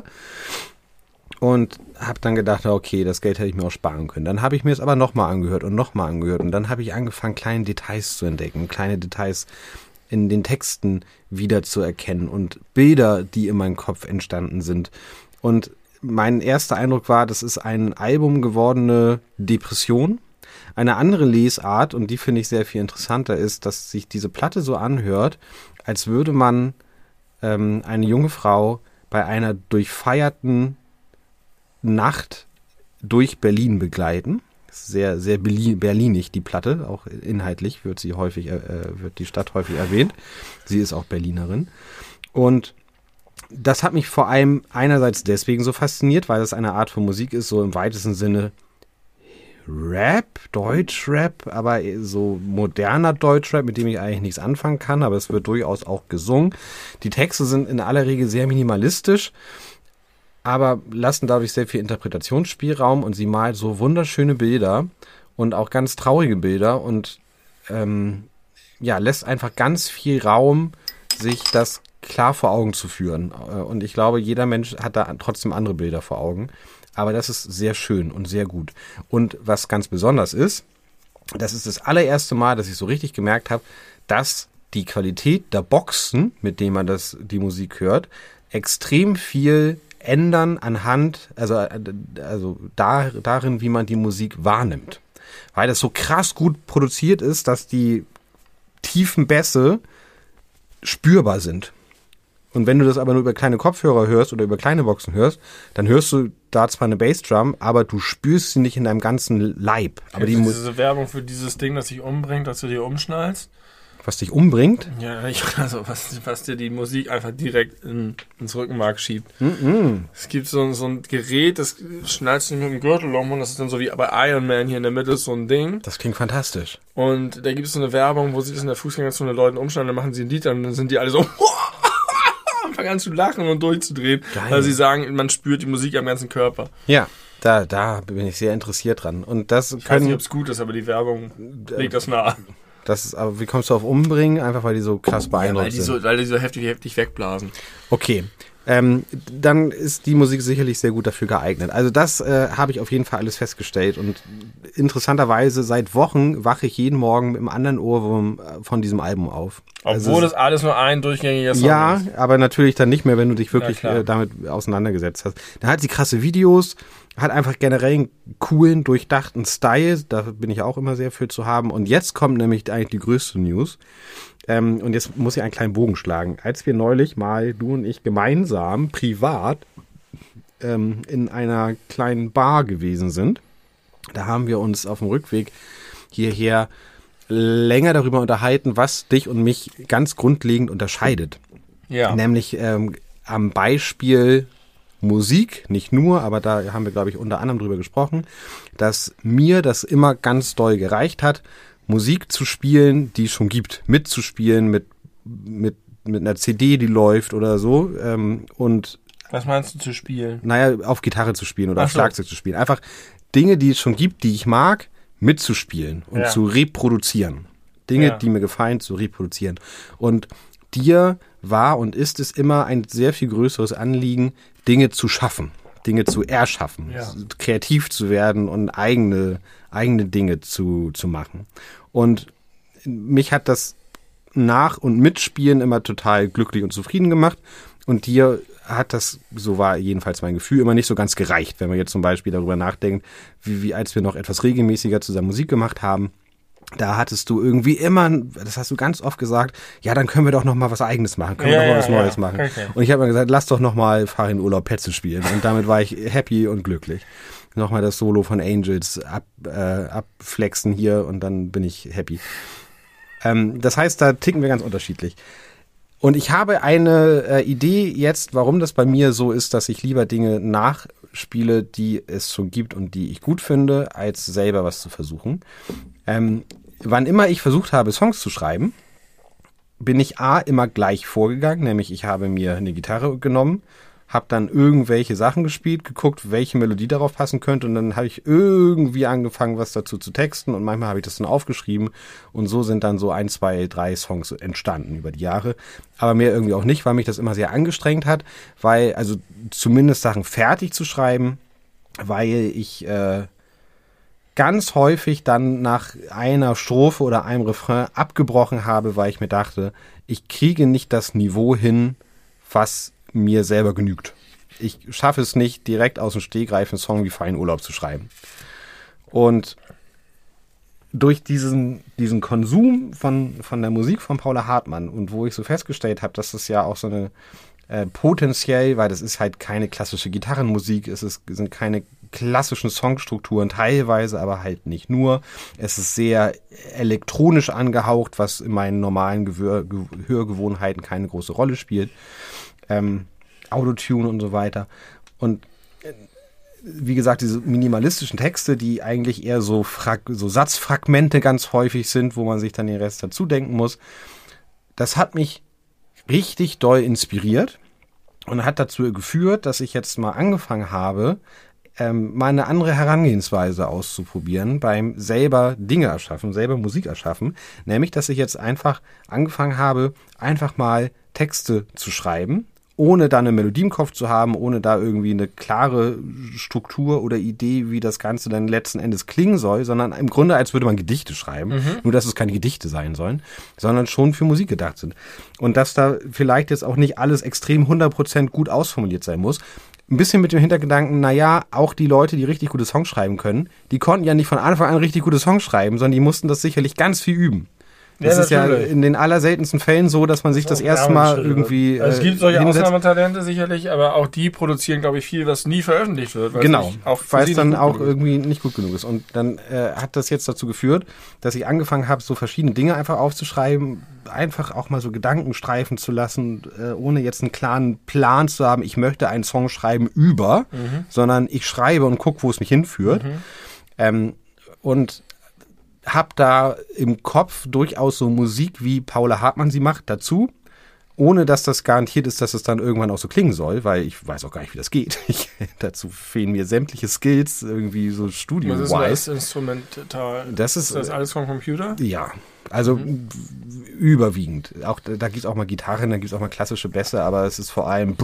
Und habe dann gedacht, okay, das Geld hätte ich mir auch sparen können. Dann habe ich mir es aber nochmal angehört und dann habe ich angefangen, kleine Details zu entdecken, kleine Details in den Texten wiederzuerkennen und Bilder, die in meinem Kopf entstanden sind. Und mein erster Eindruck war, das ist ein Album gewordene Depression. Eine andere Lesart, und die finde ich sehr viel interessanter, ist, dass sich diese Platte so anhört, als würde man eine junge Frau bei einer durchfeierten Nacht durch Berlin begleiten. Sehr, sehr berlinig, die Platte. Auch inhaltlich wird die Stadt häufig erwähnt. Sie ist auch Berlinerin. Und das hat mich vor allem einerseits deswegen so fasziniert, weil es eine Art von Musik ist, so im weitesten Sinne Rap, Deutschrap, aber so moderner Deutschrap, mit dem ich eigentlich nichts anfangen kann, aber es wird durchaus auch gesungen. Die Texte sind in aller Regel sehr minimalistisch, aber lassen dadurch sehr viel Interpretationsspielraum und sie malt so wunderschöne Bilder und auch ganz traurige Bilder und lässt einfach ganz viel Raum, sich das klar vor Augen zu führen. Und ich glaube, jeder Mensch hat da trotzdem andere Bilder vor Augen. Aber das ist sehr schön und sehr gut. Und was ganz besonders ist, das ist das allererste Mal, dass ich so richtig gemerkt habe, dass die Qualität der Boxen, mit denen man die Musik hört, extrem viel ändern anhand, darin, wie man die Musik wahrnimmt. Weil das so krass gut produziert ist, dass die tiefen Bässe spürbar sind. Und wenn du das aber nur über kleine Kopfhörer hörst oder über kleine Boxen hörst, dann hörst du da zwar eine Bassdrum, aber du spürst sie nicht in deinem ganzen Leib. Aber diese Werbung für dieses Ding, das dich umbringt, dass du dir umschnallst? Was dich umbringt? Ja, was dir die Musik einfach direkt ins Rückenmark schiebt. Es gibt so ein Gerät, das schnallst du mit dem Gürtel um und das ist dann so wie bei Iron Man hier in der Mitte so ein Ding. Das klingt fantastisch. Und da gibt es so eine Werbung, wo sie das in der Fußgängerzone Leuten umschnallen, dann machen sie ein Lied an und dann sind die alle so fangen an zu lachen und durchzudrehen, weil sie sagen, man spürt die Musik am ganzen Körper. Ja, da bin ich sehr interessiert dran. Und das Ich weiß nicht, ob es gut ist, aber die Werbung legt das nahe. Aber wie kommst du auf Umbringen? Einfach weil die so krass beeindruckend sind. Weil die so heftig wegblasen. Okay. Dann ist die Musik sicherlich sehr gut dafür geeignet. Also das habe ich auf jeden Fall alles festgestellt. Und interessanterweise seit Wochen wache ich jeden Morgen mit einem anderen Ohrwurm von diesem Album auf. Obwohl das alles nur ein durchgängiger Song ist. Ja, aber natürlich dann nicht mehr, wenn du dich wirklich damit auseinandergesetzt hast. Dann hat sie krasse Videos, hat einfach generell einen coolen, durchdachten Style. Da bin ich auch immer sehr für zu haben. Und jetzt kommt nämlich eigentlich die größte News. Und jetzt muss ich einen kleinen Bogen schlagen. Als wir neulich mal, du und ich, gemeinsam, privat, in einer kleinen Bar gewesen sind, da haben wir uns auf dem Rückweg hierher länger darüber unterhalten, was dich und mich ganz grundlegend unterscheidet. Ja. Nämlich am Beispiel Musik, nicht nur, aber da haben wir, glaube ich, unter anderem drüber gesprochen, dass mir das immer ganz doll gereicht hat, Musik zu spielen, die es schon gibt, mitzuspielen mit einer CD, die läuft oder so. Und was meinst du zu spielen? Naja, auf Gitarre zu spielen oder auf Schlagzeug zu spielen. Einfach Dinge, die es schon gibt, die ich mag, mitzuspielen und zu reproduzieren. Dinge, die mir gefallen, zu reproduzieren. Und dir war und ist es immer ein sehr viel größeres Anliegen, Dinge zu schaffen, Dinge zu erschaffen, kreativ zu werden und eigene Dinge zu machen. Und mich hat das Nach- und Mitspielen immer total glücklich und zufrieden gemacht. Und dir hat das, so war jedenfalls mein Gefühl, immer nicht so ganz gereicht, wenn man jetzt zum Beispiel darüber nachdenkt, wie als wir noch etwas regelmäßiger zusammen Musik gemacht haben. Da hattest du irgendwie immer, das hast du ganz oft gesagt, ja, dann können wir doch noch mal was Eigenes machen, können wir doch mal was Neues machen. Okay. Und ich habe mal gesagt, lass doch noch mal Fahr in Urlaub Petze spielen. Und damit war ich happy und glücklich. Nochmal das Solo von Angels abflexen hier und dann bin ich happy. Das heißt, da ticken wir ganz unterschiedlich. Und ich habe eine Idee jetzt, warum das bei mir so ist, dass ich lieber Dinge nachspiele, die es schon gibt und die ich gut finde, als selber was zu versuchen. Wann immer ich versucht habe, Songs zu schreiben, bin ich immer gleich vorgegangen, nämlich ich habe mir eine Gitarre genommen, habe dann irgendwelche Sachen gespielt, geguckt, welche Melodie darauf passen könnte und dann habe ich irgendwie angefangen, was dazu zu texten und manchmal habe ich das dann aufgeschrieben und so sind dann so 1, 2, 3 Songs entstanden über die Jahre, aber mehr irgendwie auch nicht, weil mich das immer sehr angestrengt hat, weil, also zumindest Sachen fertig zu schreiben, weil ich ganz häufig dann nach einer Strophe oder einem Refrain abgebrochen habe, weil ich mir dachte, ich kriege nicht das Niveau hin, was mir selber genügt. Ich schaffe es nicht, direkt aus dem Stegreif einen Song wie Fahr in Urlaub zu schreiben. Und durch diesen Konsum von der Musik von Paula Hartmann und wo ich so festgestellt habe, dass das ja auch so eine potenziell, weil das ist halt keine klassische Gitarrenmusik, sind keine klassischen Songstrukturen teilweise, aber halt nicht nur. Es ist sehr elektronisch angehaucht, was in meinen normalen Hörgewohnheiten keine große Rolle spielt. Autotune und so weiter. Und wie gesagt, diese minimalistischen Texte, die eigentlich eher so Satzfragmente ganz häufig sind, wo man sich dann den Rest dazu denken muss, das hat mich richtig doll inspiriert und hat dazu geführt, dass ich jetzt mal angefangen habe, mal eine andere Herangehensweise auszuprobieren beim selber Dinge erschaffen, selber Musik erschaffen. Nämlich, dass ich jetzt einfach angefangen habe, einfach mal Texte zu schreiben, ohne da eine Melodie im Kopf zu haben, ohne da irgendwie eine klare Struktur oder Idee, wie das Ganze dann letzten Endes klingen soll, sondern im Grunde, als würde man Gedichte schreiben. Nur, dass es keine Gedichte sein sollen, sondern schon für Musik gedacht sind. Und dass da vielleicht jetzt auch nicht alles extrem 100% gut ausformuliert sein muss. Ein bisschen mit dem Hintergedanken, naja, auch die Leute, die richtig gute Songs schreiben können, die konnten ja nicht von Anfang an richtig gute Songs schreiben, sondern die mussten das sicherlich ganz viel üben. Das ist ja in den allerseltensten Fällen so, dass man sich das erstmal irgendwie es gibt solche Ausnahmetalente sicherlich, aber auch die produzieren, glaube ich, viel, was nie veröffentlicht wird. Genau, weil es dann auch irgendwie nicht gut genug ist. Und dann hat das jetzt dazu geführt, dass ich angefangen habe, so verschiedene Dinge einfach aufzuschreiben, einfach auch mal so Gedanken streifen zu lassen, ohne jetzt einen klaren Plan zu haben, ich möchte einen Song schreiben sondern ich schreibe und gucke, wo es mich hinführt. Und habe da im Kopf durchaus so Musik, wie Paula Hartmann sie macht, dazu. ohne dass das garantiert ist, dass es dann irgendwann auch so klingen soll, weil ich weiß auch gar nicht, wie das geht. Dazu fehlen mir sämtliche Skills, irgendwie so Studio-wise. Was ist das instrumental? Das ist alles vom Computer? Ja, also überwiegend. Auch, da gibt es auch mal Gitarren, da gibt es auch mal klassische Bässe, aber es ist vor allem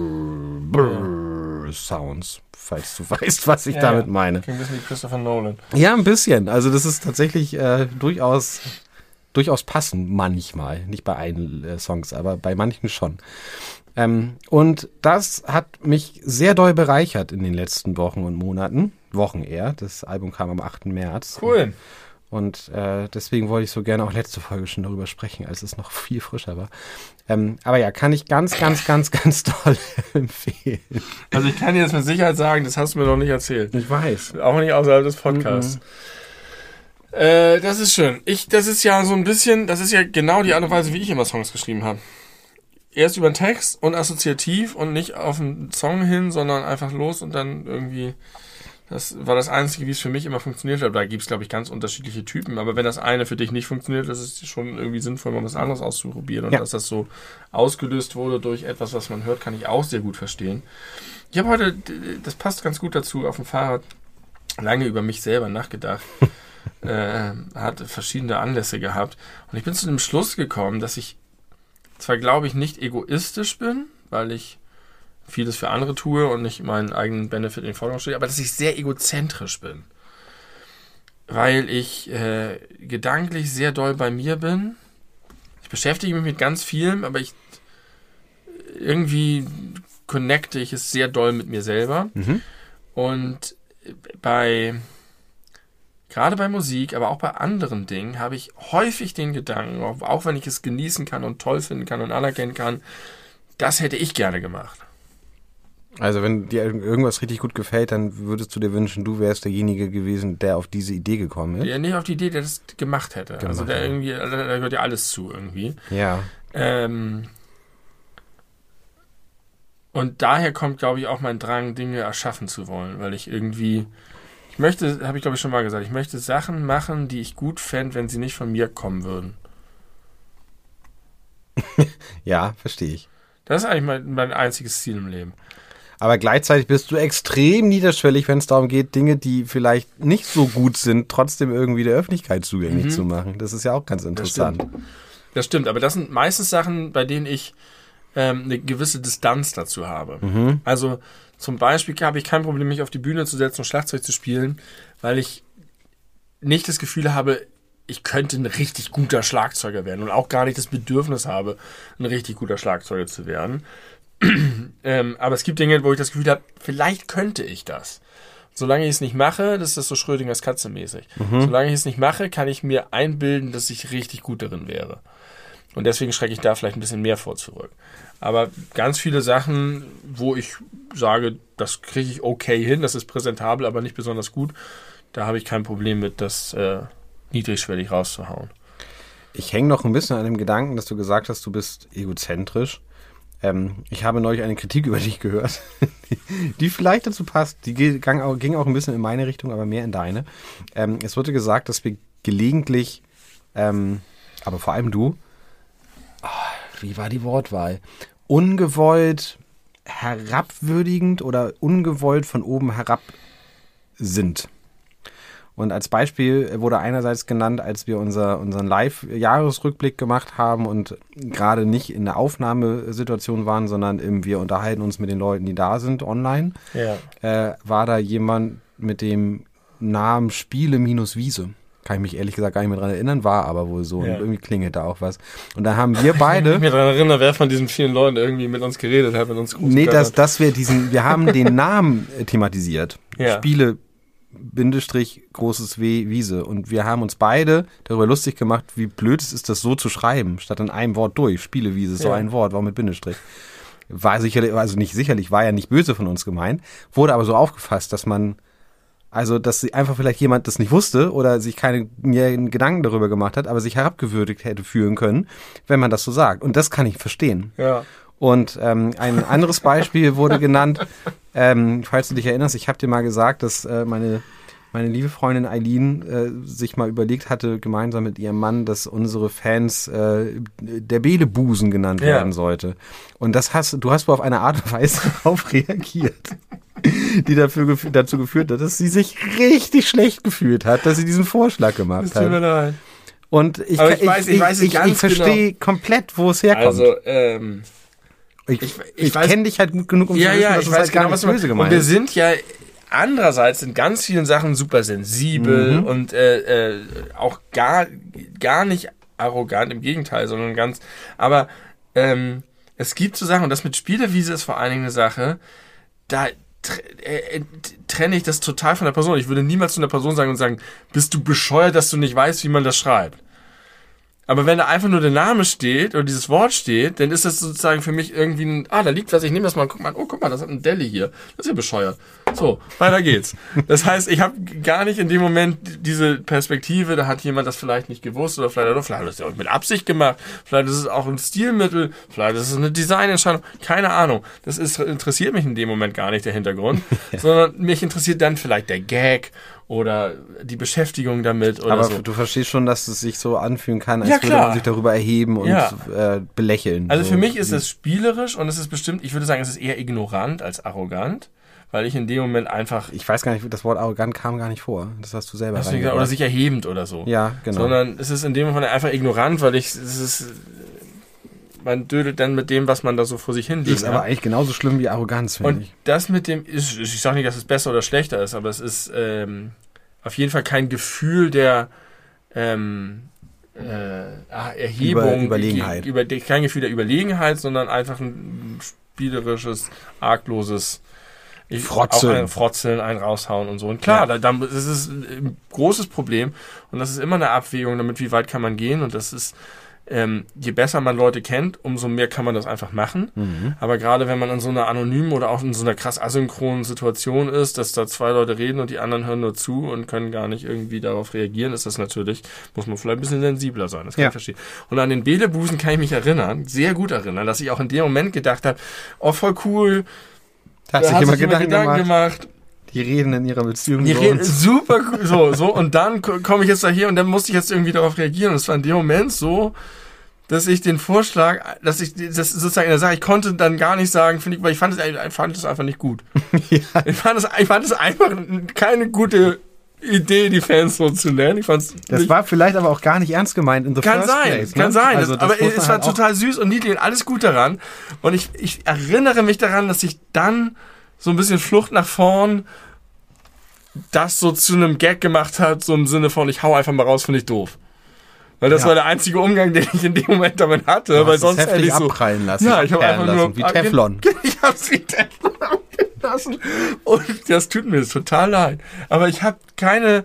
Sounds, falls du weißt, was ich damit meine. Klingt ein bisschen wie Christopher Nolan. Ja, ein bisschen. Also das ist tatsächlich durchaus passend manchmal. Nicht bei allen Songs, aber bei manchen schon. Und das hat mich sehr doll bereichert in den letzten Wochen und Monaten. Wochen eher. Das Album kam am 8. März. Cool. Und deswegen wollte ich so gerne auch letzte Folge schon darüber sprechen, als es noch viel frischer war. Aber ja, kann ich ganz, ganz, ganz, ganz toll empfehlen. Also ich kann dir jetzt mit Sicherheit sagen, das hast du mir noch nicht erzählt. Ich weiß. Auch nicht außerhalb des Podcasts. Das ist schön. Das ist ja so ein bisschen, das ist ja genau die Art und Weise, wie ich immer Songs geschrieben habe. Erst über den Text und assoziativ und nicht auf den Song hin, sondern einfach los und dann irgendwie, das war das Einzige, wie es für mich immer funktioniert hat. Da gibt es, glaube ich, ganz unterschiedliche Typen. Aber wenn das eine für dich nicht funktioniert, das ist schon irgendwie sinnvoll, mal was anderes auszuprobieren. Und dass das so ausgelöst wurde durch etwas, was man hört, kann ich auch sehr gut verstehen. Ich habe heute, das passt ganz gut dazu, auf dem Fahrrad lange über mich selber nachgedacht. Hat verschiedene Anlässe gehabt. Und ich bin zu dem Schluss gekommen, dass ich zwar, glaube ich, nicht egoistisch bin, weil ich vieles für andere tue und nicht meinen eigenen Benefit in den Vordergrund stehe, aber dass ich sehr egozentrisch bin. Weil ich gedanklich sehr doll bei mir bin. Ich beschäftige mich mit ganz vielem, aber irgendwie connecte ich es sehr doll mit mir selber. Mhm. Und gerade bei Musik, aber auch bei anderen Dingen, habe ich häufig den Gedanken, auch wenn ich es genießen kann und toll finden kann und anerkennen kann, das hätte ich gerne gemacht. Also wenn dir irgendwas richtig gut gefällt, dann würdest du dir wünschen, du wärst derjenige gewesen, der auf diese Idee gekommen ist? Ja, nicht auf die Idee, der das gemacht hätte. Also da gehört ja alles zu irgendwie. Ja. Und daher kommt, glaube ich, auch mein Drang, Dinge erschaffen zu wollen, weil ich irgendwie... Ich möchte, habe ich glaube ich schon mal gesagt, ich möchte Sachen machen, die ich gut fände, wenn sie nicht von mir kommen würden. Ja, verstehe ich. Das ist eigentlich mein einziges Ziel im Leben. Aber gleichzeitig bist du extrem niederschwellig, wenn es darum geht, Dinge, die vielleicht nicht so gut sind, trotzdem irgendwie der Öffentlichkeit zugänglich zu machen. Das ist ja auch ganz interessant. Das stimmt, aber das sind meistens Sachen, bei denen ich eine gewisse Distanz dazu habe. Mhm. Also zum Beispiel habe ich kein Problem, mich auf die Bühne zu setzen und Schlagzeug zu spielen, weil ich nicht das Gefühl habe, ich könnte ein richtig guter Schlagzeuger werden und auch gar nicht das Bedürfnis habe, ein richtig guter Schlagzeuger zu werden. Aber es gibt Dinge, wo ich das Gefühl habe, vielleicht könnte ich das. Solange ich es nicht mache, das ist so Schrödingers Katze mäßig. Mhm. Solange ich es nicht mache, kann ich mir einbilden, dass ich richtig gut darin wäre. Und deswegen schrecke ich da vielleicht ein bisschen mehr vor zurück. Aber ganz viele Sachen, wo ich sage, das kriege ich okay hin, das ist präsentabel, aber nicht besonders gut, da habe ich kein Problem mit, das niedrigschwellig rauszuhauen. Ich hänge noch ein bisschen an dem Gedanken, dass du gesagt hast, du bist egozentrisch. Ich habe neulich eine Kritik über dich gehört, die vielleicht dazu passt. Die ging auch ein bisschen in meine Richtung, aber mehr in deine. Es wurde gesagt, dass wir gelegentlich, aber vor allem du, wie war die Wortwahl? Ungewollt herabwürdigend oder ungewollt von oben herab sind. Und als Beispiel wurde einerseits genannt, als wir unseren Live-Jahresrückblick gemacht haben und gerade nicht in der Aufnahmesituation waren, sondern wir unterhalten uns mit den Leuten, die da sind, online, war da jemand mit dem Namen Spiele-Wiese. Kann ich mich ehrlich gesagt gar nicht mehr dran erinnern, war aber wohl so. Und irgendwie klingelt da auch was. Und da haben wir beide... Ich mich daran erinnern, wer von diesen vielen Leuten irgendwie mit uns geredet hat, mit uns groß Nee, wir haben den Namen thematisiert. Ja. Spiele großes W, Wiese. Und wir haben uns beide darüber lustig gemacht, wie blöd es ist, das so zu schreiben, statt in einem Wort durch. Spielewiese ist so ein Wort, warum mit Bindestrich? War sicherlich, also nicht sicherlich, war ja nicht böse von uns gemeint, wurde aber so aufgefasst, dass dass einfach vielleicht jemand das nicht wusste oder sich keine Gedanken darüber gemacht hat, aber sich herabgewürdigt hätte fühlen können, wenn man das so sagt. Und das kann ich verstehen. Ja. Und ein anderes Beispiel wurde genannt, falls du dich erinnerst, ich habe dir mal gesagt, dass meine meine liebe Freundin Eileen sich mal überlegt hatte, gemeinsam mit ihrem Mann, dass unsere Fans der Belebusen genannt werden sollte. Und du hast wohl auf eine Art und Weise darauf reagiert, die dazu geführt hat, dass sie sich richtig schlecht gefühlt hat, dass sie diesen Vorschlag gemacht hat. Tut mir leid. Und ich verstehe komplett, wo es herkommt. Also, ich kenne dich halt gut genug, um zu wissen, dass es halt gar nicht böse gemeint ist. Und wir sind ja andererseits in ganz vielen Sachen super sensibel und auch gar nicht arrogant, im Gegenteil, sondern aber es gibt so Sachen, und das mit Spielewiese ist vor allen Dingen eine Sache, da trenne ich das total von der Person. Ich würde niemals zu einer Person sagen, bist du bescheuert, dass du nicht weißt, wie man das schreibt. Aber wenn da einfach nur der Name steht oder dieses Wort steht, dann ist das sozusagen für mich irgendwie da liegt was, ich nehme das mal, guck mal, das hat ein Deli hier. Das ist ja bescheuert. So, weiter geht's. Das heißt, ich habe gar nicht in dem Moment diese Perspektive, da hat jemand das vielleicht nicht gewusst oder vielleicht hat es ja auch mit Absicht gemacht, vielleicht ist es auch ein Stilmittel, vielleicht ist es eine Designentscheidung, keine Ahnung. Das interessiert mich in dem Moment gar nicht, der Hintergrund, sondern mich interessiert dann vielleicht der Gag oder die Beschäftigung damit oder aber so. Du verstehst schon, dass es sich so anfühlen kann, als würde man sich darüber erheben und belächeln. Also für mich ist es spielerisch und es ist bestimmt, ich würde sagen, es ist eher ignorant als arrogant, weil ich in dem Moment einfach... Ich weiß gar nicht, das Wort arrogant kam gar nicht vor. Das hast du selber reingebracht. Oder sich erhebend oder so. Ja, genau. Sondern es ist in dem Moment einfach ignorant, weil man dödelt dann mit dem, was man da so vor sich hin liegt. Das ist aber eigentlich genauso schlimm wie Arroganz, finde ich. Und das mit dem, ich sage nicht, dass es besser oder schlechter ist, aber es ist auf jeden Fall kein Gefühl der Erhebung. Überlegenheit. Kein Gefühl der Überlegenheit, sondern einfach ein spielerisches, argloses Frotzeln, ein raushauen und so. Und klar, das ist ein großes Problem und das ist immer eine Abwägung damit, wie weit kann man gehen, und das ist je besser man Leute kennt, umso mehr kann man das einfach machen. Aber gerade wenn man in so einer anonymen oder auch in so einer krass asynchronen Situation ist, dass da zwei Leute reden und die anderen hören nur zu und können gar nicht irgendwie darauf reagieren, ist das natürlich, muss man vielleicht ein bisschen sensibler sein. Das kann ich verstehen. Und an den Belebusen kann ich mich erinnern, sehr gut erinnern, dass ich auch in dem Moment gedacht habe, oh, voll cool, da hat sich jemand Gedanken gemacht. Die reden in ihrer Beziehung. Die reden super cool. So. Und dann komme ich jetzt da hier und dann musste ich jetzt irgendwie darauf reagieren. Und es war in dem Moment so, dass ich den Vorschlag, dass ich das sozusagen in der Sache, ich konnte dann gar nicht sagen, weil ich fand es einfach nicht gut. Ich fand es einfach keine gute Idee, die Fans so zu nennen. Das war vielleicht aber auch gar nicht ernst gemeint in the first place. Kann sein. Also aber es war total süß und niedlich und alles gut daran. Und ich erinnere mich daran, dass ich dann so ein bisschen Flucht nach vorn das so zu einem Gag gemacht hat, so im Sinne von, ich hau einfach mal raus, finde ich doof. Weil das war der einzige Umgang, den ich in dem Moment damit hatte, weil sonst hätte ich so abprallen lassen. Ja, ich habe einfach nur wie Teflon. Ich habe es wie Teflon abgelassen und das tut mir total leid. Aber ich habe keine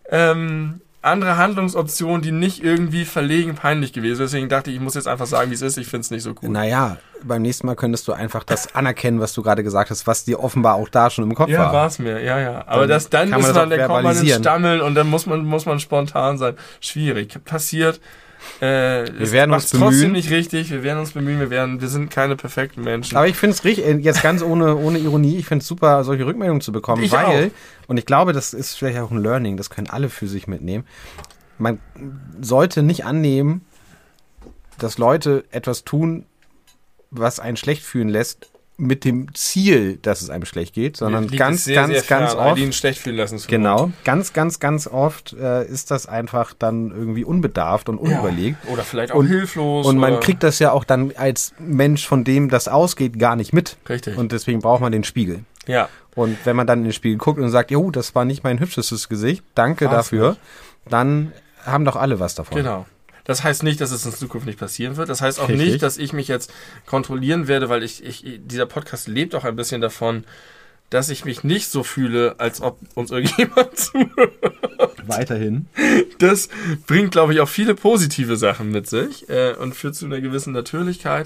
andere Handlungsoption, die nicht irgendwie verlegen peinlich gewesen ist. Deswegen dachte ich, ich muss jetzt einfach sagen, wie es ist. Ich finde es nicht so cool. Naja, beim nächsten Mal könntest du einfach das anerkennen, was du gerade gesagt hast, was dir offenbar auch da schon im Kopf war. Ja, war es mir. Ja. Aber dann kommt man ins Stammeln und dann muss man spontan sein. Schwierig. Passiert. Wir werden uns bemühen. Trotzdem nicht richtig. Wir werden uns bemühen. Wir sind keine perfekten Menschen. Aber ich finde es richtig, jetzt ganz ohne Ironie, ich finde es super, solche Rückmeldungen zu bekommen, und ich glaube, das ist vielleicht auch ein Learning, das können alle für sich mitnehmen. Man sollte nicht annehmen, dass Leute etwas tun, was einen schlecht fühlen lässt, mit dem Ziel, dass es einem schlecht geht, sondern ganz oft schlecht fühlen lassen. Genau, ganz oft ist das einfach dann irgendwie unbedarft und unüberlegt. Oder vielleicht auch hilflos. Und man kriegt das ja auch dann als Mensch, von dem das ausgeht, gar nicht mit. Richtig. Und deswegen braucht man den Spiegel. Ja. Und wenn man dann in den Spiegel guckt und sagt, jo, das war nicht mein hübschestes Gesicht, danke dafür, dann haben doch alle was davon. Genau. Das heißt nicht, dass es in Zukunft nicht passieren wird. Das heißt auch nicht, dass ich mich jetzt kontrollieren werde, weil dieser Podcast lebt auch ein bisschen davon, dass ich mich nicht so fühle, als ob uns irgendjemand zuhört. Weiterhin. Das bringt, glaube ich, auch viele positive Sachen mit sich und führt zu einer gewissen Natürlichkeit.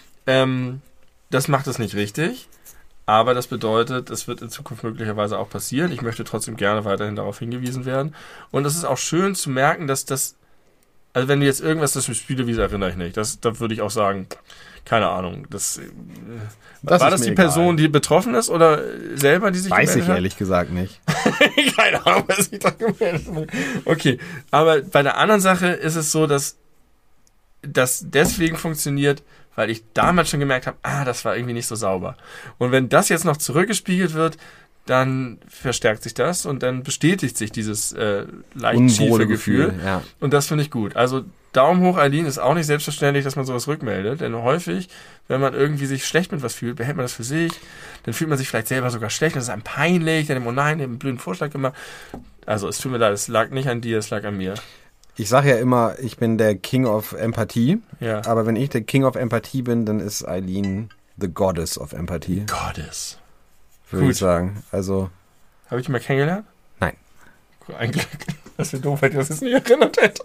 Das macht es nicht richtig, aber das bedeutet, es wird in Zukunft möglicherweise auch passieren. Ich möchte trotzdem gerne weiterhin darauf hingewiesen werden. Und es ist auch schön zu merken, dass das Also wenn du jetzt irgendwas, das spiele, wie erinnere ich nicht. Da würde ich auch sagen, keine Ahnung. War das die Person, die betroffen ist oder selber, die sich gemeldet hat? Weiß ich hat? Ehrlich gesagt nicht. Keine Ahnung, was ich da gemeldet habe. Okay, aber bei der anderen Sache ist es so, dass das deswegen funktioniert, weil ich damals schon gemerkt habe, das war irgendwie nicht so sauber. Und wenn das jetzt noch zurückgespiegelt wird, dann verstärkt sich das und dann bestätigt sich dieses leicht schiefe Gefühl. Ja. Und das finde ich gut. Also Daumen hoch, Eileen, ist auch nicht selbstverständlich, dass man sowas rückmeldet. Denn häufig, wenn man irgendwie sich schlecht mit was fühlt, behält man das für sich. Dann fühlt man sich vielleicht selber sogar schlecht. Das ist einem peinlich. Dann nein, einen blöden Vorschlag gemacht. Also es tut mir leid, es lag nicht an dir, es lag an mir. Ich sage ja immer, ich bin der King of Empathie. Ja. Aber wenn ich der King of Empathie bin, dann ist Eileen the Goddess of Empathie. Goddess. Würde ich sagen. Also. Habe ich ihn mal kennengelernt? Nein. Ein Glück. Das wäre doof, wenn ich das nicht erinnert hätte.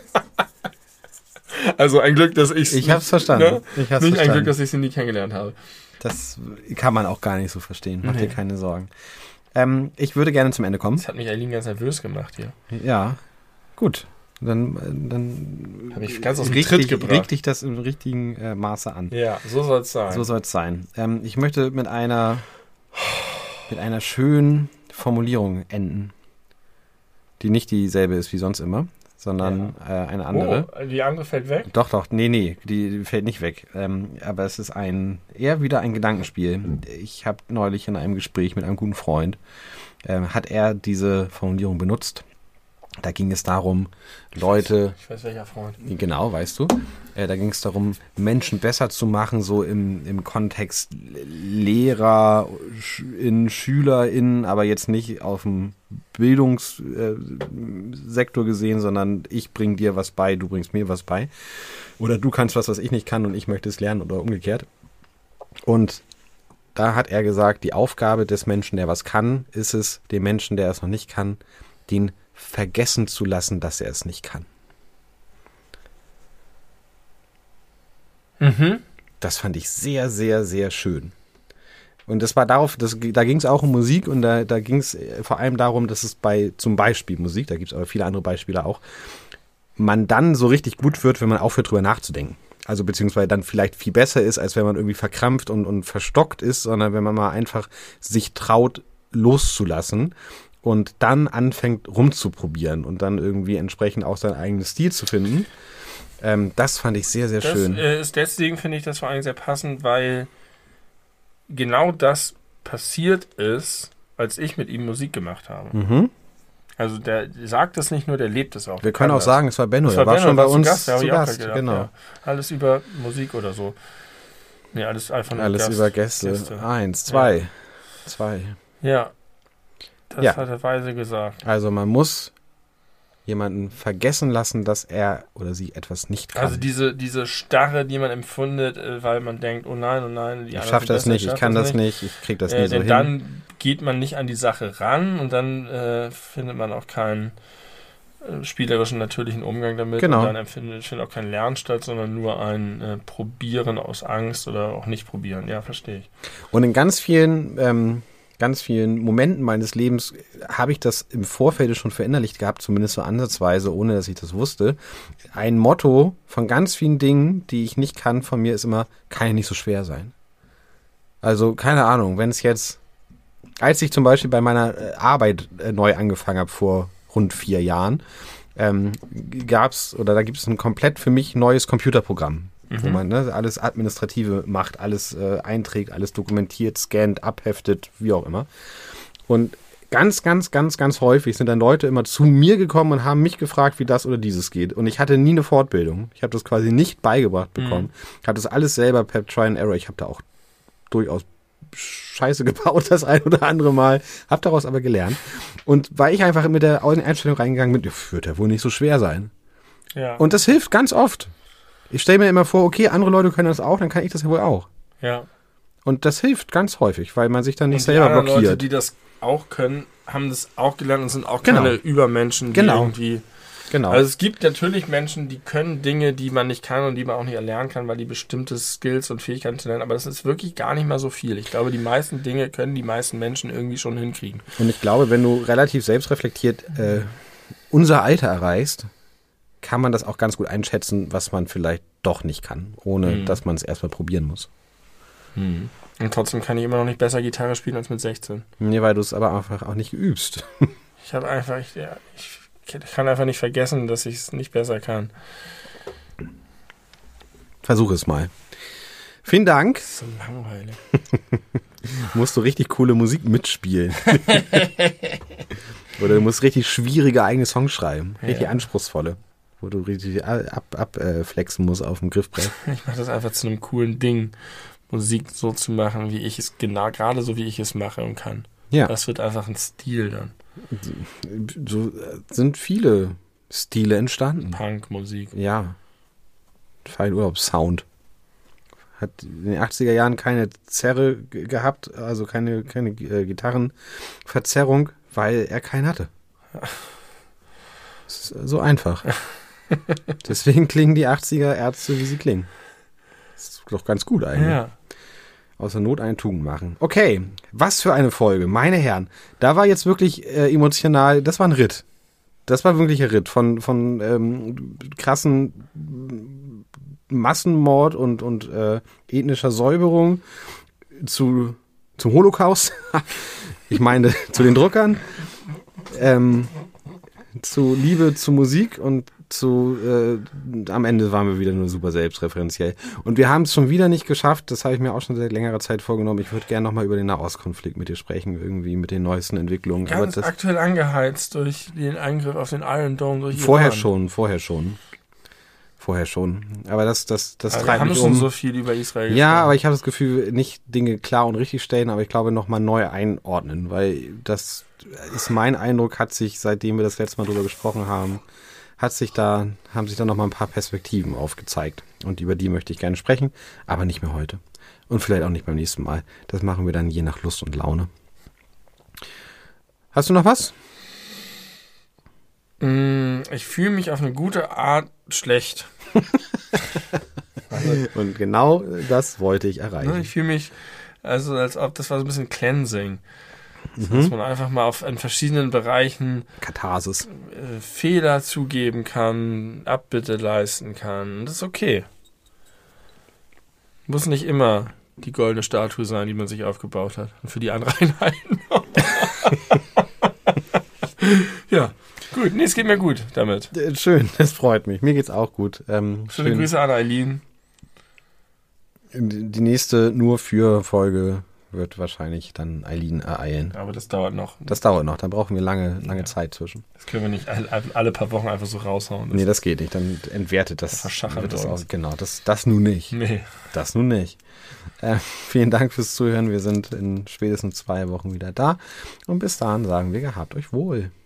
Also ein Glück, dass ich Ich hab's verstanden. Nicht ein Glück, dass ich sie nie kennengelernt habe. Das kann man auch gar nicht so verstehen. Mach dir keine Sorgen. Ich würde gerne zum Ende kommen. Das hat mich Eileen ganz nervös gemacht hier. Ja, gut. Dann habe ich ganz aus dem Tritt gebracht. Regt dich das im richtigen Maße an. Ja, so soll es sein. So soll es sein. Ich möchte mit einer schönen Formulierung enden, die nicht dieselbe ist wie sonst immer, sondern eine andere. Oh, die andere fällt weg? Doch, nee, die fällt nicht weg. Aber es ist eher wieder ein Gedankenspiel. Ich habe neulich in einem Gespräch mit einem guten Freund, hat er diese Formulierung benutzt. Da ging es darum, Leute... Ich weiß, welcher Freund. Genau, weißt du. Da ging es darum, Menschen besser zu machen, so im Kontext LehrerInnen, SchülerInnen, aber jetzt nicht auf dem Bildungssektor gesehen, sondern ich bring dir was bei, du bringst mir was bei. Oder du kannst was ich nicht kann und ich möchte es lernen oder umgekehrt. Und da hat er gesagt, die Aufgabe des Menschen, der was kann, ist es, dem Menschen, der es noch nicht kann, den vergessen zu lassen, dass er es nicht kann. Mhm. Das fand ich sehr, sehr, sehr schön. Und das war da ging es auch um Musik und da ging es vor allem darum, dass es zum Beispiel Musik, da gibt es aber viele andere Beispiele auch, man dann so richtig gut wird, wenn man aufhört, drüber nachzudenken. Also beziehungsweise dann vielleicht viel besser ist, als wenn man irgendwie verkrampft und verstockt ist, sondern wenn man mal einfach sich traut, loszulassen und dann anfängt rumzuprobieren und dann irgendwie entsprechend auch seinen eigenen Stil zu finden. Das fand ich sehr, sehr schön. Deswegen finde ich das vor allem sehr passend, weil genau das passiert ist, als ich mit ihm Musik gemacht habe. Mhm. Also der sagt das nicht nur, der lebt es auch. Wir können auch sagen, es war Benno, er war schon bei uns zu Gast. Genau. Ja. Alles über Musik oder so. Nee, alles einfach nur alles über Gäste. 1, 2. Ja. 2. Ja. Das hat er weise gesagt. Also man muss jemanden vergessen lassen, dass er oder sie etwas nicht kann. Also diese Starre, die man empfindet, weil man denkt, oh nein, ich schaffe das nicht, ich kann das nicht, ich kriege das nie so hin. Dann geht man nicht an die Sache ran und dann findet man auch keinen spielerischen, natürlichen Umgang damit. Genau. Und dann findet auch kein Lernen statt, sondern nur ein Probieren aus Angst oder auch nicht probieren. Ja, verstehe ich. Und in ganz vielen Momenten meines Lebens habe ich das im Vorfeld schon verinnerlicht gehabt, zumindest so ansatzweise, ohne dass ich das wusste. Ein Motto von ganz vielen Dingen, die ich nicht kann, von mir ist immer, kann ja nicht so schwer sein. Also, keine Ahnung, wenn es jetzt, als ich zum Beispiel bei meiner Arbeit neu angefangen habe vor rund 4 Jahren, da gibt es ein komplett für mich neues Computerprogramm. Wo man alles Administrative macht, alles einträgt, alles dokumentiert, scannt, abheftet, wie auch immer. Und ganz, ganz, ganz, ganz häufig sind dann Leute immer zu mir gekommen und haben mich gefragt, wie das oder dieses geht. Und ich hatte nie eine Fortbildung. Ich habe das quasi nicht beigebracht bekommen. Ich habe das alles selber per Try and Error. Ich habe da auch durchaus Scheiße gebaut das ein oder andere Mal, habe daraus aber gelernt. Und weil ich einfach mit der Einstellung reingegangen bin, wird ja wohl nicht so schwer sein. Ja. Und das hilft ganz oft. Ich stelle mir immer vor, okay, andere Leute können das auch, dann kann ich das ja wohl auch. Ja. Und das hilft ganz häufig, weil man sich dann nicht selber blockiert. Die Leute, die das auch können, haben das auch gelernt und sind auch keine Übermenschen, die irgendwie... Genau. Also es gibt natürlich Menschen, die können Dinge, die man nicht kann und die man auch nicht erlernen kann, weil die bestimmte Skills und Fähigkeiten zu lernen, aber das ist wirklich gar nicht mal so viel. Ich glaube, die meisten Dinge können die meisten Menschen irgendwie schon hinkriegen. Und ich glaube, wenn du relativ selbstreflektiert unser Alter erreichst, kann man das auch ganz gut einschätzen, was man vielleicht doch nicht kann, ohne dass man es erstmal probieren muss. Und trotzdem kann ich immer noch nicht besser Gitarre spielen als mit 16. Nee, weil du es aber einfach auch nicht übst. Ich kann einfach nicht vergessen, dass ich es nicht besser kann. Versuch es mal. Vielen Dank. Das ist so langweilig. Musst du richtig coole Musik mitspielen. Oder du musst richtig schwierige eigene Songs schreiben. Richtig anspruchsvolle. Wo du richtig abflexen musst auf dem Griffbrett. Ich mache das einfach zu einem coolen Ding, Musik so zu machen, wie ich es gerade so wie ich es mache und kann. Ja. Das wird einfach ein Stil dann. So sind viele Stile entstanden. Punkmusik. Ja. Fallurlaub-Sound. Hat in den 80er Jahren keine Zerre gehabt, also keine Gitarrenverzerrung, weil er keinen hatte. Das ist so einfach. Deswegen klingen die 80er Ärzte, wie sie klingen. Das ist doch ganz gut eigentlich. Ja. Aus der Not eine Tugend machen. Okay, was für eine Folge, meine Herren. Da war jetzt wirklich emotional, das war ein Ritt. Das war wirklich ein Ritt von krassen Massenmord und ethnischer Säuberung zum Holocaust. Ich meine, zu den Druckern. Zu Liebe zu Musik und am Ende waren wir wieder nur super selbstreferenziell. Und wir haben es schon wieder nicht geschafft, das habe ich mir auch schon seit längerer Zeit vorgenommen. Ich würde gerne nochmal über den Nahostkonflikt mit dir sprechen, irgendwie mit den neuesten Entwicklungen. Ganz aktuell angeheizt durch den Angriff auf den Iron Dome durch Vorher Iran. schon. Aber das treibt wir haben mich schon so viel über Israel gesprochen. Ja, aber ich habe das Gefühl, nicht Dinge klar und richtig stellen, aber ich glaube nochmal neu einordnen, weil das ist mein Eindruck, hat sich, seitdem wir das letzte Mal drüber gesprochen haben, haben sich da nochmal ein paar Perspektiven aufgezeigt. Und über die möchte ich gerne sprechen, aber nicht mehr heute. Und vielleicht auch nicht beim nächsten Mal. Das machen wir dann je nach Lust und Laune. Hast du noch was? Ich fühle mich auf eine gute Art schlecht. Und genau das wollte ich erreichen. Ich fühle mich, als ob das war so ein bisschen Cleansing. Dass man einfach mal in verschiedenen Bereichen Katharsis. Fehler zugeben kann, Abbitte leisten kann. Das ist okay. Muss nicht immer die goldene Statue sein, die man sich aufgebaut hat. Und für die Anreinheiten. Ja, gut. Nee, es geht mir gut damit. Schön, das freut mich. Mir geht's auch gut. Schöne Grüße an Eileen. Die nächste nur für Folge wird wahrscheinlich dann Eileen ereilen. Aber das dauert noch. Da brauchen wir lange Zeit zwischen. Das können wir nicht alle paar Wochen einfach so raushauen. Nee, das geht nicht. Dann entwertet das. Verschachern das auch. Genau, das nun nicht. Nee. Das nun nicht. Vielen Dank fürs Zuhören. Wir sind in spätestens 2 Wochen wieder da. Und bis dahin sagen wir, gehabt euch wohl.